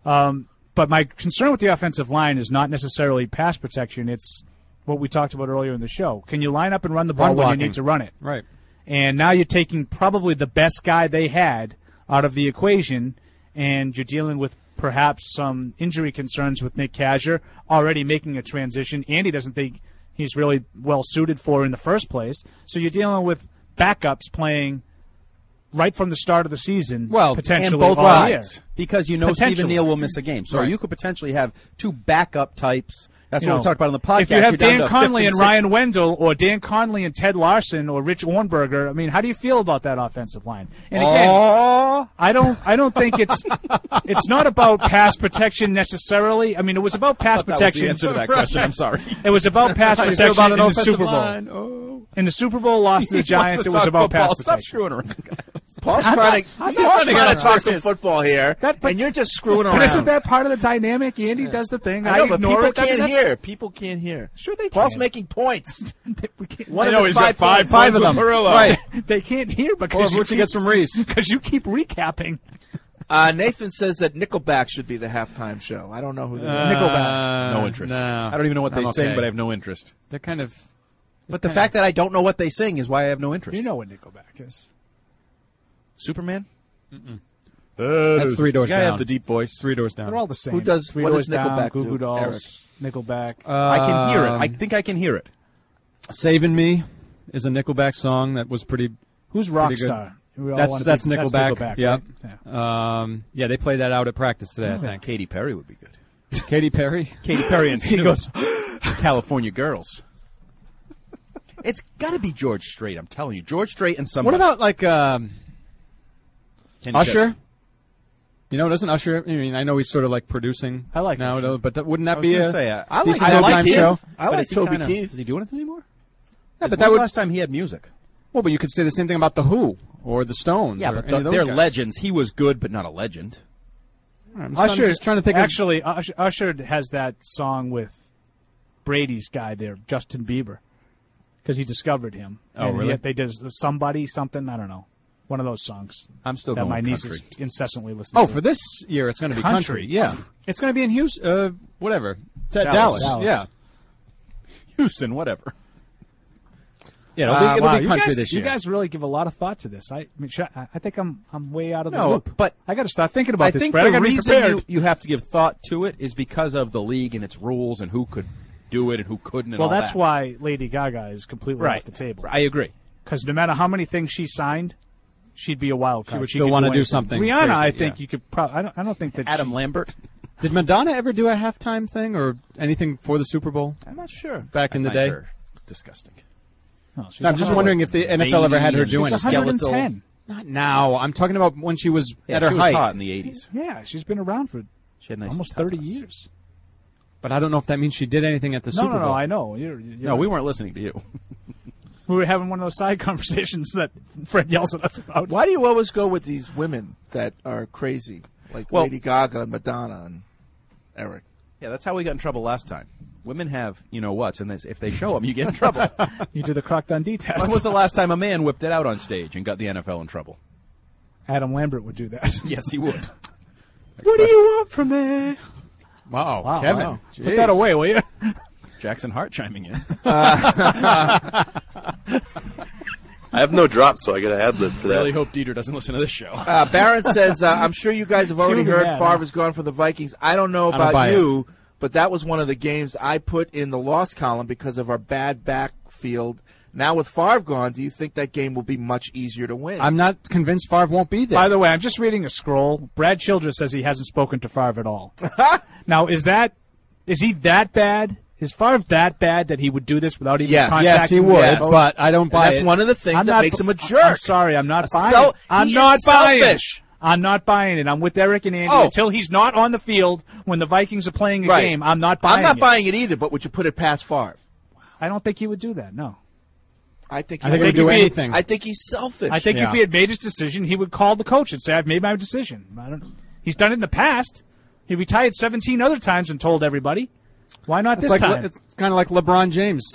I: But my concern with the offensive line is not necessarily pass protection. It's what we talked about earlier in the show. Can you line up and run the ball when you need to run it?
N: Right.
I: And now you're taking probably the best guy they had out of the equation, and you're dealing with perhaps some injury concerns with Nick Kazir already making a transition. Andy doesn't think he's really well suited for in the first place. So you're dealing with backups playing right from the start of the season, potentially
L: and both
I: all
L: sides,
I: year.
L: because you know Stephen Neal will miss a game. So you could potentially have 2 backup types. That's what we talked about on the podcast.
I: If you have
L: You're down
I: Dan
L: to
I: Conley and
L: 56.
I: Ryan Wendell, or Dan Conley and Ted Larson, or Rich Ornberger, I mean, how do you feel about that offensive line? And again, I don't think it's not about pass protection necessarily. I mean, it was about pass protection.
L: That was the answer to that question. I'm sorry.
I: It was about pass
L: How do you feel
I: protection
L: about
I: in
L: an
I: the Super
L: offensive
I: Bowl.
L: line?
I: In the Super Bowl loss to the
L: He wants
I: Giants,
L: to
I: it was
L: talk
I: about
L: football.
I: pass
L: Stop
I: protection.
L: screwing around.
K: Paul's trying to talk some
I: serious.
K: football here, and you're just screwing around.
I: But isn't that part of the dynamic? Andy does the thing.
K: I know, but
I: ignore
K: people
I: it.
K: can't hear. People can't hear.
I: Sure they
K: Paul's
I: can.
K: making points.
I: I
K: of
I: know,
K: his
I: he's got
K: 5
I: five
K: points
I: of them.
K: with Perillo.
I: Right. They can't hear because
N: Or Richie gets from Reese.
I: Because you keep recapping.
K: Nathan says that Nickelback should be the halftime show. I don't know who.
I: Nickelback.
L: No interest.
N: No.
L: I don't even know what they
N: I'm
L: sing,
N: okay.
L: but I have no interest.
N: They're kind of.
L: But the fact that I don't know what they sing is why I have no interest.
I: You know what Nickelback is.
L: Superman?
N: That's 3 doors
L: The guy
N: down.
L: have the deep voice.
N: 3 doors down.
I: They're all the same.
K: Who does?
I: Three
K: What
I: Doors
K: does Nickelback
I: Down, Goo Goo
K: do?
I: Dolls, Nickelback.
L: I can hear it. I think I can hear it.
N: Saving Me is a Nickelback song that was pretty.
I: Who's
N: pretty good.
I: Rockstar? We all
N: That's
I: wanna
N: that's
I: be-
N: Nickelback. Yeah.
I: right? Yeah.
N: Yeah, they played that out at practice today. I think.
L: Katy Perry would be good.
N: Katy Perry.
L: Katy Perry and
I: He
L: Snoop.
I: goes,
L: California Girls. It's got to be George Strait. I'm telling you, George Strait and somebody.
N: What about like
L: Kenny
N: Usher? You know, doesn't Usher? I mean, I know he's sort of like producing.
I: I like
N: now,
I: Usher.
N: but wouldn't that
L: I was
N: be
L: gonna
N: a
L: say,
K: I
N: decent
K: like
N: halftime
K: Keith.
N: show?
K: I like Toby Keith.
L: Does he do anything anymore?
N: Yeah, but
L: When
N: that
L: was
N: would.
L: the last time he had music?
N: Well, but you could say the same thing about the Who or the Stones.
L: Yeah,
N: or
L: but
N: any of those
L: they're
N: guys.
L: legends. He was good, but not a legend.
N: I'm
I: Usher,
N: just trying to think.
I: Actually, Usher has that song with Brady's guy there, Justin Bieber, because he discovered him.
L: Oh,
I: And
L: really?
I: They did somebody something. I don't know. One of those songs.
L: I'm still
I: that
L: going
I: my niece
L: country.
I: is incessantly listening.
N: Oh,
I: to.
N: for this year, it's going to be country. Yeah, it's going to be in Houston. Whatever. It's at
I: Dallas.
N: Yeah.
L: Houston, whatever.
N: Yeah, it'll
I: Wow,
N: be country this year.
I: You guys really give a lot of thought to this. I think I'm way out of the
L: No,
I: loop.
L: but
I: I got to start thinking about
L: I
I: this.
L: think
I: Fred. I
L: the
I: got to be
L: reason
I: prepared.
L: you have to give thought to it is because of the league and its rules and who could do it and who couldn't. And
I: Well,
L: all
I: that's
L: that.
I: why Lady Gaga is completely
L: Right.
I: off the table.
L: I agree.
I: Because no matter how many things she signed, she'd be a wild card.
N: She would
I: She
N: still
I: could
N: want to do
I: anything.
N: something
I: Rihanna,
N: crazy,
I: I think
N: yeah.
I: you could probably. I don't think that
L: Adam Lambert.
N: Did Madonna ever do a halftime thing or anything for the Super Bowl
K: I'm not sure.
N: back in the
L: I
N: day?
L: find her disgusting.
I: she's
N: I'm just
I: 100.
N: wondering if the NFL ever had her
L: She's
N: doing
I: She's
N: it.
I: 110.
N: Not now. I'm talking about when she was at her
L: she was
N: height.
L: hot in the 80s.
I: Yeah, she's been around for
L: She had nice
I: almost
L: tatas.
I: 30 years.
N: But I don't know if that means she did anything at the
I: No,
N: Super
I: no,
N: Bowl.
I: no. I know. You're
L: No, we weren't listening to you.
I: We were having one of those side conversations that Fred yells at us about.
K: Why do you always go with these women that are crazy, like
L: Well-
K: Lady Gaga and Madonna and Eric?
L: Yeah, that's how we got in trouble last time. Women have, you know what's, and if they show them, you get in trouble.
I: You did the Croc Dundee test.
L: When was the last time a man whipped it out on stage and got the NFL in trouble?
I: Adam Lambert would do that.
L: Yes, he would.
I: What do you want from me?
N: Wow, Kevin.
I: Wow. Put that away, will you?
L: Jackson Hart chiming in.
C: I have no drop, so I got to ad lib for that.
L: Really hope Dieter doesn't listen to this show.
K: Barrett says, I'm sure you guys have already
I: She would be
K: heard
I: mad,
K: Favre
I: huh?
K: is gone for the Vikings. I don't know
N: I don't buy
K: about you, but that was one of the games I put in the loss column because of our bad backfield. Now with Favre gone, do you think that game will be much easier to win?
N: I'm not convinced Favre won't be there.
I: By the way, I'm just reading a scroll. Brad Childress says he hasn't spoken to Favre at all. Now, is he that bad? Is Favre that bad that he would do this without even
K: Yes.
I: contacting
N: Yes, he would,
K: Yes.
N: but I don't buy
K: And that's
N: it.
K: one of the things
I: I'm
K: that
I: not-
K: makes him a jerk.
I: I'm sorry, I'm not buying
K: So-
I: it. I'm
K: he
I: not
K: is
I: buying
K: selfish.
I: it. I'm not buying it. I'm with Eric and Andy.
K: Oh.
I: Until he's not on the field when the Vikings are playing a
K: Right.
I: game, I'm not buying
K: I'm not
I: it.
K: buying it either, but would you put it past Favre?
I: I don't think he would do that, no.
K: I think
N: I think he would
I: if
N: do
I: he-
N: anything.
K: I think he's selfish.
I: I think if
N: Yeah.
I: he had made his decision, he would call the coach and say, I've made my decision. He's done it in the past. He retired 17 other times and told everybody. Why not this time?
N: It's kind of like LeBron James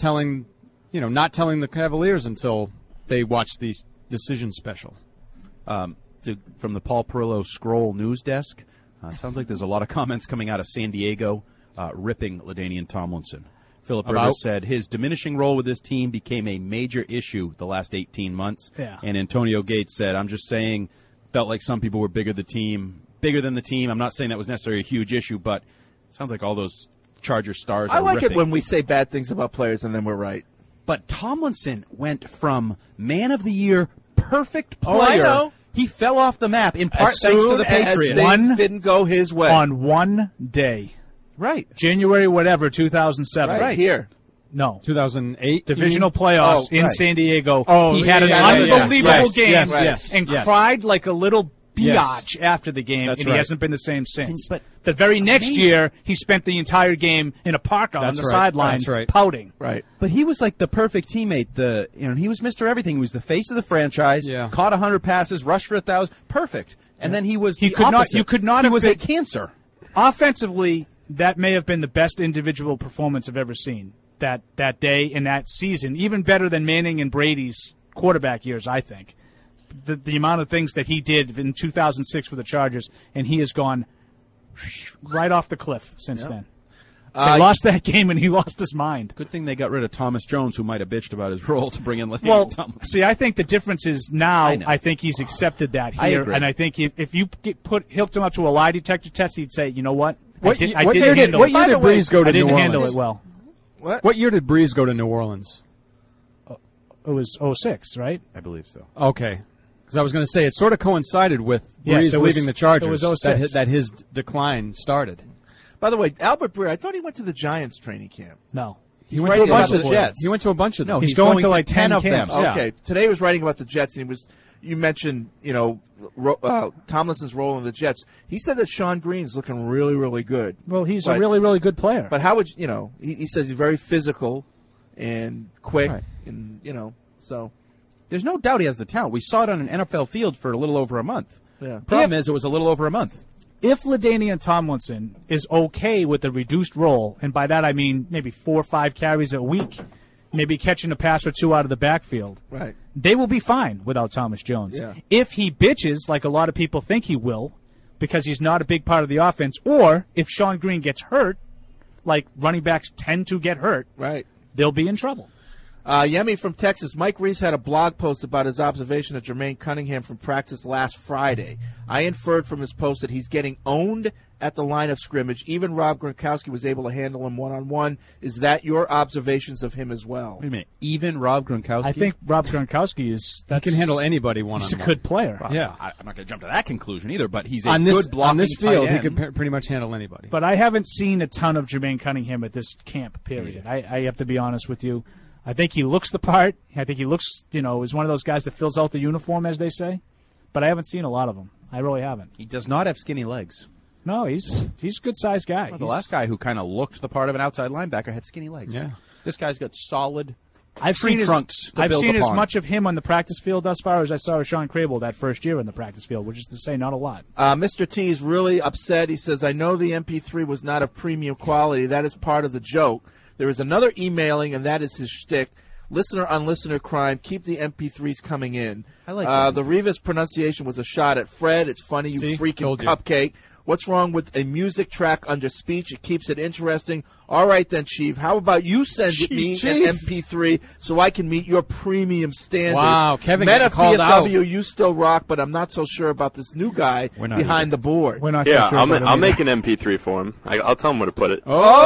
N: not telling the Cavaliers until they watch the decision special.
L: From the Paul Perillo Scroll News Desk, sounds like there's a lot of comments coming out of San Diego ripping LaDainian Tomlinson. Philip
N: About?
L: Rivers said his diminishing role with this team became a major issue the last 18 months.
I: Yeah.
L: And Antonio Gates said, I'm just saying, felt like some people were bigger than the team. I'm not saying that was necessarily a huge issue, but it sounds like all those Charger stars
K: I
L: are
K: like
L: ripping.
K: it when we say bad things about players and then we're right.
L: But Tomlinson went from man of the year, perfect player.
K: Oh, I know.
L: He fell off the map in part
K: As
L: thanks to
K: soon
L: the
K: as
L: Patriots.
K: things didn't go his way.
I: On one day.
L: Right.
I: January whatever, 2007.
K: Right here.
I: No.
N: 2008
I: Divisional playoffs
K: Oh,
I: in
K: right.
I: San Diego.
N: Oh,
I: he had an
N: yeah, yeah, yeah.
I: unbelievable
N: Yes,
I: game
N: yes,
I: and
N: yes.
I: cried like a little
N: Yes.
I: biatch after the game,
N: That's
I: and he
N: right.
I: hasn't been the same since.
L: But
I: the very next
L: amazing.
I: year, he spent the entire game in a parka on
N: That's
I: the
N: right.
I: sideline,
N: That's right.
I: pouting.
K: Right.
L: But he was like the perfect teammate. He was Mr. Everything. He was the face of the franchise.
N: Yeah.
L: Caught 100 passes, rushed for 1,000. Perfect. And then he was
I: He
L: the
I: could not-
L: opposite.
I: you could not
L: He
I: have
L: was
I: been-
L: a cancer.
I: Offensively, that may have been the best individual performance I've ever seen that day in that season, even better than Manning and Brady's quarterback years, I think. The amount of things that he did in 2006 for the Chargers, and he has gone right off the cliff since then. They lost that game, and he lost his mind.
L: Good thing they got rid of Thomas Jones, who might have bitched about his role to bring in LaDainian
I: Well,
L: Tomlinson.
I: see, I think the difference is now
L: I know.
I: I think he's accepted that
L: I
I: here,
L: agree.
I: and I think if you hooked him up to a lie detector test, he'd say, you know what?
N: What
I: I
N: year
I: didn't
N: did
I: handle it.
N: Breeze go to
I: I didn't
N: New
I: handle
N: Orleans?
I: it well.
N: What year did Breeze go to New Orleans?
I: It was 06, right?
L: I believe so.
N: Okay. Because I was going to say, it sort of coincided with
I: Yes,
N: Breeze
I: it was-
N: leaving the Chargers.
I: it was 06.
N: that his decline started.
K: By the way, Albert Breer, I thought he went to the Giants training camp.
I: No.
K: He's
N: went to a
K: writing
N: bunch
K: about
N: of
K: the
N: them.
K: Jets.
N: He went to a bunch of them.
I: No, he's going to like
N: 10
I: 10
N: of them.
I: camps.
K: Okay, today he was writing about the Jets, and you mentioned, Tomlinson's role in the Jets. He said that Sean Green's looking really, really good.
I: Well, he's a really, really good player.
K: But how would he says he's very physical and quick,
L: Right.
K: and so
L: There's no doubt he has the talent. We saw it on an NFL field for a little over a month.
K: yeah.
L: Problem is, it was a little over a month.
I: If LaDainian Tomlinson is okay with the reduced role, and by that I mean maybe 4 or 5 carries a week, maybe catching a pass or 2 out of the backfield,
K: Right.
I: they will be fine without Thomas Jones.
K: Yeah.
I: If he bitches like a lot of people think he will, because he's not a big part of the offense, or if Sean Green gets hurt, like running backs tend to get hurt,
K: Right.
I: they'll be in trouble.
K: Yemi from Texas. Mike Reese had a blog post about his observation of Jermaine Cunningham from practice last Friday. I inferred from his post that he's getting owned at the line of scrimmage. Even Rob Gronkowski was able to handle him one-on-one. Is that your observations of him as well?
L: Wait a minute. Even Rob Gronkowski?
I: I think Rob Gronkowski
N: He can handle anybody
I: He's
N: one-on-one.
I: a good player.
L: Well,
N: Yeah.
L: I'm not going to jump to that conclusion either, but he's a
N: on
L: good
N: this
L: blocking
N: on this field,
L: tight
N: he
L: end.
N: could pretty much handle anybody.
I: But I haven't seen a ton of Jermaine Cunningham at this camp, period. I have to be honest with you. I think he looks the part. I think he looks, is one of those guys that fills out the uniform, as they say. But I haven't seen a lot of him. I really haven't.
L: He does not have skinny legs.
I: No, he's a good-sized guy.
L: Well, the last guy who kind of looked the part of an outside linebacker had skinny legs.
N: Yeah.
L: This guy's got solid
I: I've
L: tree
I: seen
L: trunks to
I: I've
L: build
I: seen as
L: upon.
I: much of him on the practice field thus far as I saw of Sean Crable that first year in the practice field, which is to say not a lot.
K: Mr. T is really upset. He says, I know the MP3 was not of premium quality. That is part of the joke. There is another emailing, and that is his shtick. Listener on listener crime. Keep the MP3s coming in.
L: I like that.
K: The Rivas pronunciation was a shot at Fred. It's funny, you
N: See?
K: freaking
N: Told you.
K: cupcake. What's wrong with a music track under speech? It keeps it interesting. All right, then, Chief. How about you send me
N: Chief.
K: an MP3 so I can meet your premium standard?
N: Wow, Kevin
K: Men
N: getting
K: of
N: called out.
K: PFW, you still rock, but I'm not so sure about this new guy
L: We're not
K: behind the board.
I: We're not
C: Yeah,
I: so sure
C: I'll,
I: about him
C: I'll
I: either.
C: make an MP3 for him. I'll tell him where to put it.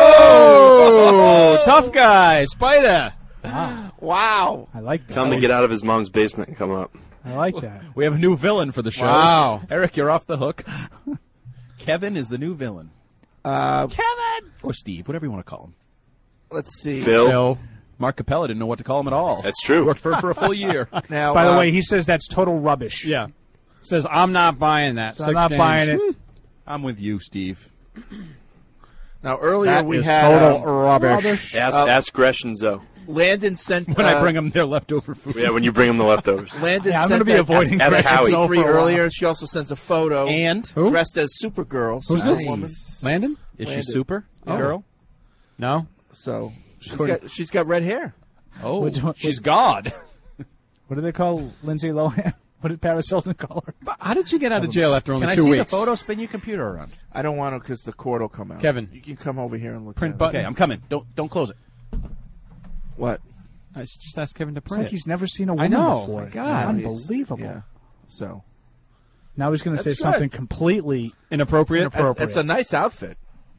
N: Oh, tough guy, Spider.
K: Wow.
I: I like that.
C: Tell him to get out of his mom's basement and come up.
I: I like that.
L: We have a new villain for the show.
N: Wow.
L: Eric, you're off the hook. Kevin is the new villain.
I: Kevin!
L: Or Steve, whatever you want to call him.
K: Let's see.
C: Phil.
L: Mark Capella didn't know what to call him at all.
C: That's true.
L: Worked for him for a full year.
K: Now,
I: By the way, he says that's total rubbish.
N: Yeah. Says, I'm not buying that.
I: So I'm not buying it.
L: I'm with you, Steve.
K: now earlier
N: That
K: we
N: is
K: had
N: total rubbish.
C: Ask Gresh and Zoe.
K: Landon sent
L: When I bring them their leftover food.
C: Yeah, when you bring him the leftovers.
K: Landon
I: Yeah, I'm
K: sent
I: gonna be
K: that
I: avoiding
C: Ask
I: Gresh and
C: Howie.
I: Zoe for
K: MP3
I: a while.
K: earlier. She also sends a photo
L: And
N: Who?
K: dressed as Supergirl.
N: Who's this?
K: Superwoman.
N: Landon?
L: is
K: Landon.
L: she super?
N: Oh.
L: Girl?
N: No.
K: So she's got red hair.
L: Oh,
I: What-
L: she's God.
I: What do they call Lindsay Lohan? What did Paris Hilton call her?
N: How did you get out of jail after only
L: Can I
N: 2
L: see
N: weeks?
L: the photo? Spin your computer around.
K: I don't want to because the cord will come out.
N: Kevin.
K: You can come over here and look
N: Print
K: at
N: button.
L: Okay, I'm coming. Don't close it.
K: it. What?
N: I just asked Kevin to
I: It's
N: print
I: like
N: it.
I: he's never seen a
N: I
I: woman
N: know.
I: before.
N: My
I: It's
N: God.
I: unbelievable.
K: Yeah. So
I: Now he's going to say
K: That's
I: something
K: good.
I: completely
N: Inappropriate.
K: it's a nice outfit.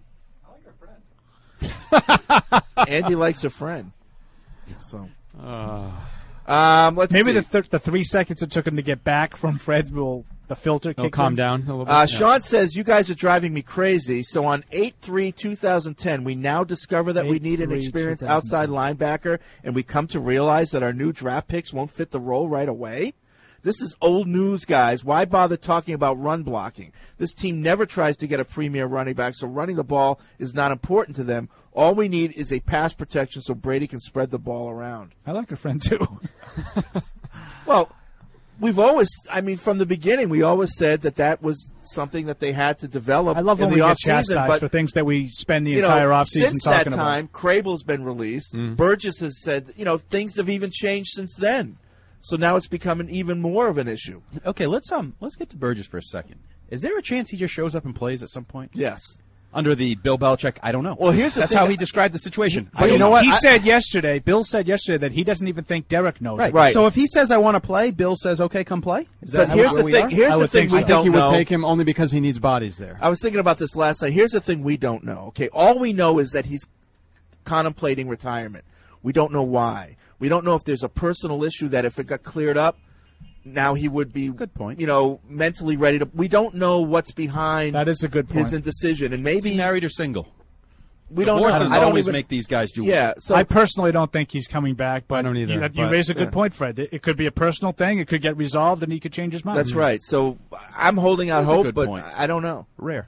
K: Andy likes her friend. So let's
I: Maybe
K: see.
I: the 3 seconds it took him to get back from Fred will the filter
N: He'll
I: kick
N: calm
I: in.
N: down a little bit.
K: Sean says, you guys are driving me crazy. So on 8/3/2010, we now discover that we need an
I: 8/3/2010.
K: experienced outside linebacker, and we come to realize that our new draft picks won't fit the role right away. This is old news, guys. Why bother talking about run blocking? This team never tries to get a premier running back, so running the ball is not important to them. All we need is a pass protection so Brady can spread the ball around.
I: I like her friend too.
K: Well, from the beginning, we always said that was something that they had to develop.
I: I love
K: in
I: when
K: the
I: we get
K: offseason,
I: chastised
K: but
I: for things that we spend the entire offseason
K: since that
I: talking
K: time, Crable's been released. Burgess has said, things have even changed since then. So now it's becoming even more of an issue.
L: Okay, let's get to Burgess for a second. Is there a chance he just shows up and plays at some point?
K: Yes.
L: Under the Bill Belichick, I don't know.
K: Well, here's the
L: That's
K: thing.
L: how he described the situation.
I: But you know what? Bill said yesterday that he doesn't even think Derek knows.
L: Right.
I: it.
K: Right.
L: So if he says I want to play, Bill says okay, come play. Is that
K: But here's
L: where
K: the
L: we
K: thing.
L: are?
K: Here's
I: I
K: the
I: would
K: thing
I: think
K: we
I: so.
N: I think
K: don't
N: he would
K: know.
N: take him only because he needs bodies there.
K: I was thinking about this last night. Here's the thing we don't know. Okay, all we know is that he's contemplating retirement. We don't know why. We don't know if there's a personal issue that if it got cleared up, now he would be,
L: Good point.
K: mentally ready to. We don't know what's behind
I: That is a good point.
K: his indecision, and
L: Is he
K: maybe
L: married or single?
K: we don't know.
L: Divorces
K: I don't
L: always
K: even
L: make these guys do.
K: Yeah, so
I: I personally don't think he's coming back, but
N: I don't either,
I: you
N: but-
I: raise a good point, Fred. It could be a personal thing. It could get resolved, and he could change his mind.
K: that's right. So I'm holding out
L: That's a
K: hope,
L: good
K: but
L: point.
K: I don't know.
L: Rare.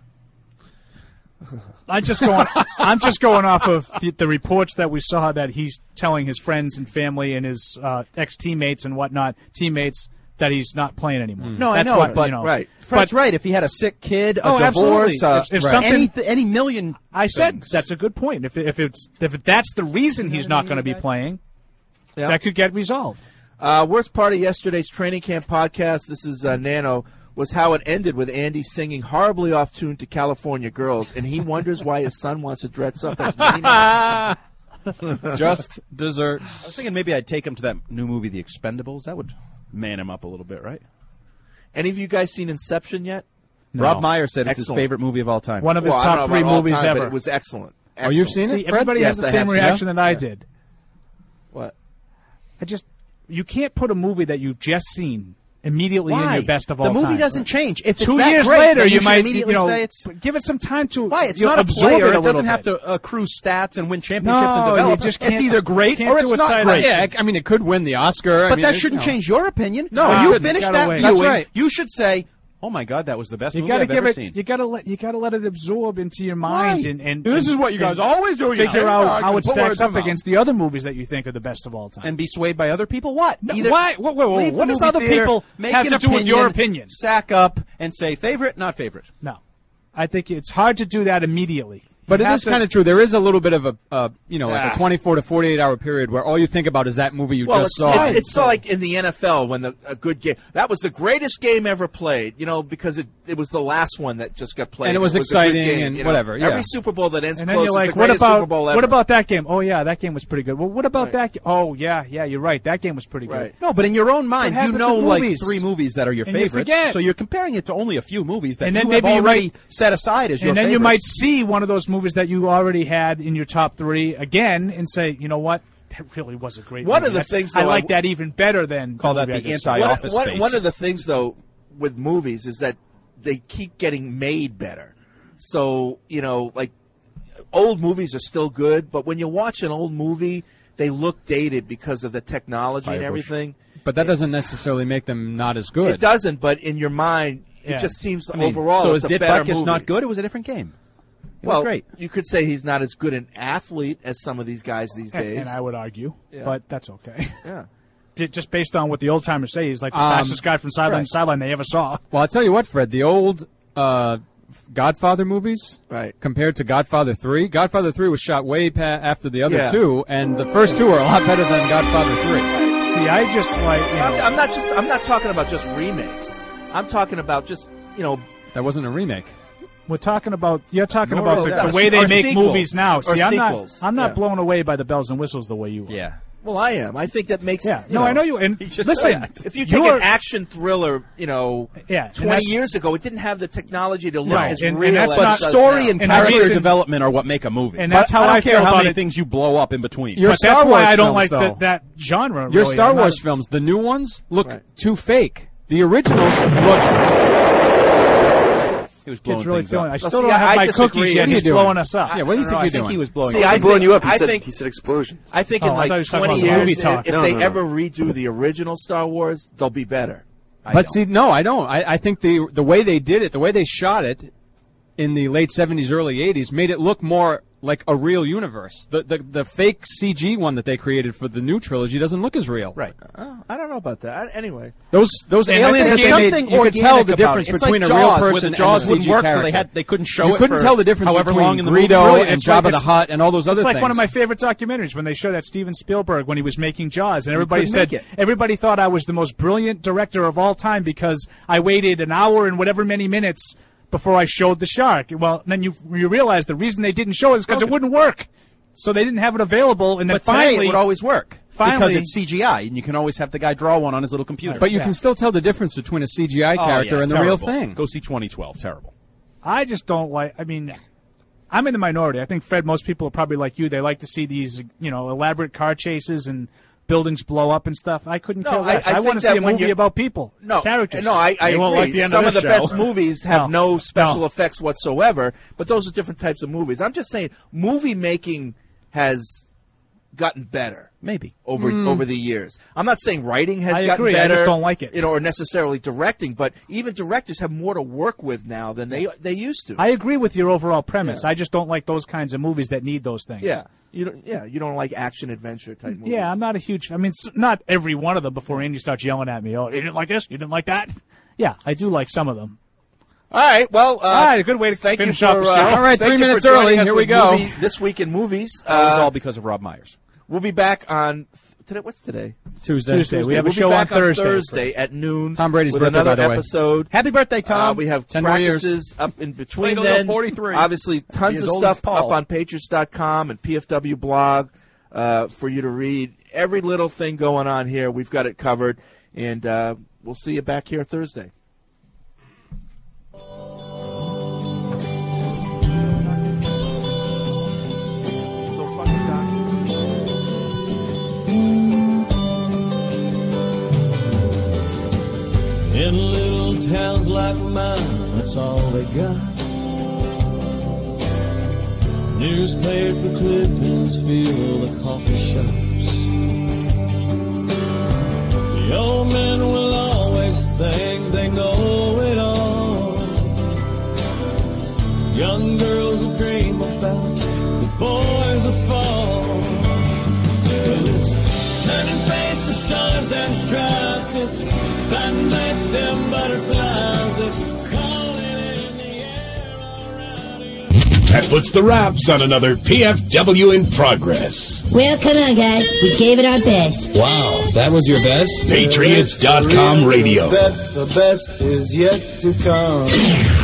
I: I'm just going off of the reports that we saw that he's telling his friends and family and his ex-teammates and whatnot, teammates, that he's not playing anymore.
L: No,
I: That's
L: I know,
I: why,
L: but
I: you know,
K: right.
L: Fred's right. If he had a sick kid, a
I: Oh, absolutely.
L: divorce,
I: If something-
L: any million,
I: I said
L: things.
I: that's a good point. If that's the reason he's not going to be playing,
K: Yeah.
I: that could get resolved.
K: Worst part of yesterday's training camp podcast, this is Nano, was how it ended with Andy singing horribly off tune to California Girls, and he wonders why his son wants to dress up as Nino.
N: Just desserts.
L: I was thinking maybe I'd take him to that new movie, The Expendables. That would man him up a little bit, right?
K: Any of you guys seen Inception yet?
I: No.
L: Rob Meyer said it's his
K: Excellent.
L: favorite movie of all time.
I: One of his
K: Well, I don't
I: top
K: know
I: 3
K: about all
I: movies
K: time, but
I: ever.
K: it was excellent.
N: Oh, you've seen
I: See,
N: it, Fred?
I: everybody
K: Yes,
I: has the
K: I
I: same
K: have.
I: reaction
K: Yeah.
I: that I did.
K: What?
I: You can't put a movie that you've just seen immediately in
L: Why?
I: your best of all
L: The movie
I: time.
L: doesn't change. If it's
I: 2
L: that
I: years
L: great,
I: later,
L: then
I: you
L: should
I: might
L: immediately say it's
I: give it some time to
L: why. It's
I: you know,
L: not a
I: absorb
L: player.
I: it a
L: It
I: little
L: doesn't
I: bit.
L: have to accrue stats and win championships and
I: No,
L: develop.
I: you just
L: It's
I: can't-
L: either great
I: can't
L: or
I: do
L: it's
I: a
L: not
I: side
L: great.
N: Yeah, I mean, it could win the Oscar.
L: But
N: I mean,
L: that shouldn't change your opinion.
N: No,
L: when
N: it
L: you
N: shouldn't.
L: finish
I: Gotta
L: that
I: wait.
L: viewing,
N: That's right.
L: you should say, "Oh my God, that was the best
I: You
L: movie
I: got to
L: I've
I: give
L: ever
I: it.
L: seen."
I: You got to let it absorb into your mind,
L: Why?
I: and
L: This is what you guys
I: and
L: always do. You
I: Figure
L: know.
I: out
L: I
I: how
L: can
I: it
L: put
I: stacks
L: words in
I: up
L: my mouth.
I: against the other movies that you think are the best of all time.
L: And be swayed by other people. What?
I: No,
L: Either
I: why? Whoa,
L: leave
I: what
L: the
I: does
L: movie
I: other
L: theater,
I: people
L: make
I: have
L: an
I: to do with your opinion?
L: Sack up and say favorite, not favorite.
I: No, I think it's hard to do that immediately.
N: But
I: You
N: it
I: have
N: is
I: to-
N: kind of true. There is a little bit of like a 24 to 48 hour period where all you think about is that movie you
K: Well,
N: just
K: it's,
N: saw.
K: it's like in the NFL when a good game. That was the greatest game ever played, because it was the last one that just got played.
N: And it was
K: a good
N: exciting
K: game,
N: and whatever, yeah.
K: Every Super Bowl that ends
I: And then
K: close
I: you're
K: is
I: like,
K: the
I: what
K: greatest Super Bowl
I: about
K: ever.
I: what about that game? Oh yeah, that game was pretty good. Well, what about
K: Right.
I: that? Oh yeah, you're right. That game was pretty good.
K: Right.
L: No, but in your own mind,
I: What
L: you
I: happens
L: know
I: with
L: like
I: movies?
L: 3 movies that are your
I: And you
L: favorites.
I: forget.
L: So you're comparing it to only a few movies that
I: And then
L: you have
I: maybe you
L: already
I: might-
L: set aside as your
I: And then
L: favorites.
I: you might see one of those movies that you already had in your top 3 again, and say, you know what? That really was a great.
K: One
I: movie.
K: of the
I: That's-
K: things,
I: I
K: though,
I: like that even better than
L: Call that
I: movie I
L: the
I: just
L: anti-Office
K: one,
L: space.
K: one of the things, though, with movies is that they keep getting made better. So, like old movies are still good, but when you watch an old movie, they look dated because of the technology and
N: Firebush.
K: everything.
N: But that doesn't necessarily make them not as good.
K: It doesn't, but in your mind, it
I: Yeah.
K: just seems
L: I mean,
K: overall
L: so
K: it's
L: is
K: a
L: Dick
K: better
L: Butkus
K: movie.
L: not good? It was a different game. It was
K: Well,
L: great.
K: you could say he's not as good an athlete as some of these guys these days.
I: And I would argue,
K: Yeah.
I: but that's okay.
K: Yeah.
I: Just based on what the old timers say, he's like the
N: Um,
I: fastest guy from sideline
N: right.
I: to sideline they ever saw.
N: Well, I'll tell you what, Fred. The old Godfather movies,
K: Right.
N: compared to Godfather 3, Godfather 3 was shot way after the other
K: Yeah.
N: 2, and the first 2 are a lot better than Godfather 3.
I: See, I just like.
K: I'm not talking about just remakes. I'm talking about just
N: That wasn't a remake.
I: We're talking about you're talking
K: No,
I: about
K: no,
I: the
K: that's-
I: way they
K: or
I: make
K: sequels.
I: movies now.
K: Or
I: See, I'm
K: sequels.
I: not
K: Yeah.
I: blown away by the bells and whistles the way you are.
L: Yeah.
K: Well, I am. I think that makes.
I: Yeah. No, I know you. And
L: just
I: listen,
L: said that.
K: If you take
I: you're-
K: an action thriller,
I: Yeah, and
K: 20
I: that's-
K: years ago, it didn't have the technology to look
I: Right,
K: as
I: and
K: real
I: that's
K: as
L: But
K: it
I: not-
K: does
L: story
K: now.
L: and
I: And
L: character
I: the reason-
L: development are what make a movie.
I: And that's
L: But
I: how
L: I
I: I
L: don't care
I: feel
L: how
I: about
L: many
I: it.
L: things you blow up in between.
N: Your
I: But
N: Star
I: that's why
N: Wars
I: I don't
N: films,
I: like
N: though.
I: that genre.
N: Your
I: really.
N: Star
I: I'm not-
N: Wars films, the new ones, look
K: Right.
N: too fake. The originals look.
L: He was
I: Kid's
L: blowing
I: really
L: things
I: feeling.
L: up.
I: I still
K: see,
I: don't have
K: I
I: my
K: disagree.
I: cookies yet.
K: What are
I: He's
N: you doing?
I: blowing us up.
N: Yeah, what do you think
L: I
N: you're
L: think
N: doing?
L: he was blowing
K: See,
L: up.
K: I
C: I'm blowing you up.
K: I
C: He
K: think
C: said explosions.
K: I think
I: Oh,
K: in
I: I thought he
K: like
I: was talking
K: 20
I: about movie
K: years,
I: talk.
K: if
C: No,
K: they
C: no, no.
K: ever redo the original Star Wars, they'll be better.
N: But see, no, I don't. I think the way they did it, the way they shot it in the late 70s, early 80s, made it look more like a real universe. The fake CG one that they created for the new trilogy doesn't look as real.
L: Right.
K: I don't know about that. Anyway,
N: Those
I: And I
N: aliens that
I: think
N: they made,
L: something
N: you could tell
L: organic
N: the
L: about
N: difference
L: it. It's
N: between
L: like
N: a real
L: Jaws, where
N: person
L: the Jaws
N: and a
L: wouldn't
N: CG
L: work, so
N: character.
L: they couldn't show
N: you
L: it
N: couldn't
L: for
N: tell the difference
L: however
N: between
L: long in the movie.
N: Greedo
I: Really,
N: and
I: it's like
N: Jabba the
I: it's-
N: Hutt and all those other
I: It's like
N: things.
I: one of my favorite documentaries when they show that Steven Spielberg when he was making Jaws, and everybody
L: couldn't
I: said
L: make it.
I: everybody thought I was the most brilliant director of all time because I waited an hour and whatever many minutes before I showed the shark. Well, then you realize the reason they didn't show it is because it wouldn't work, so they didn't have it available. And then
L: But today
I: finally,
L: it would always work.
I: Finally-
L: because it's CGI, and you can always have the guy draw one on his little computer.
N: But you can still tell the difference between a CGI
L: Oh,
N: character
L: yeah,
N: and the real
L: terrible.
N: thing.
L: Go see 2012. Terrible.
I: I just don't like. I mean, I'm in the minority. I think Fred, most people are probably like you. They like to see these, elaborate car chases and buildings blow up and stuff. I couldn't care
K: No,
I: less.
K: I
I: I want to
K: think
I: see a
K: that when
I: movie
K: you-
I: about people, characters.
K: No, I
I: They won't
K: agree.
I: like the end
K: Some
I: of
K: of
I: the
K: the
I: show.
K: best movies have no special effects whatsoever, but those are different types of movies. I'm just saying, movie making has gotten better.
L: Maybe
K: over the years. I'm not saying writing has
I: I
K: gotten
I: agree.
K: better.
I: I just don't like it.
K: Or necessarily directing, but even directors have more to work with now than they used to.
I: I agree with your overall premise. I just don't like those kinds of movies that need those things.
K: Yeah. You don't like action adventure type movies.
I: Yeah, I'm not a huge. I mean, not every one of them. Before Andy starts yelling at me, oh, you didn't like this, you didn't like that. Yeah, I do like some of them.
K: All right. Well,
I: all right. Good way to
K: thank
I: finish
K: you for,
I: off the show.
K: all right, 3 minutes early. Here we go. This week in movies.
L: That was all because of Rob Myers.
K: We'll be back on today. What's today?
I: Tuesday. We have a
K: We'll
I: show
K: be back
I: on Thursday.
K: Thursday at noon.
N: Tom Brady's
K: with
N: birthday,
K: another
N: by the way.
K: episode.
L: Happy birthday, Tom.
K: We have
N: 10 more years.
K: practices up in between.
L: Wait till
K: Then
L: 43.
K: obviously tons
L: Be
K: of
L: as old
K: stuff
L: as Paul.
K: up on Patriots.com and PFW blog for you to read. Every little thing going on here, we've got it covered, and we'll see you back here Thursday.
B: In little towns like mine, that's all they got. Newspaper clippings fill the coffee shops. The old men will always think they know it all. Young girls will dream about the boys will fall. Well, it's turning face to stars and stripes. It's batting back them butterflies. It's calling in the air around you.
U: That puts the wraps on another PFW in progress.
G: Well, come on, guys. We gave it our best.
U: Wow, that was your best? Patriots.com radio.
B: The best is yet to come.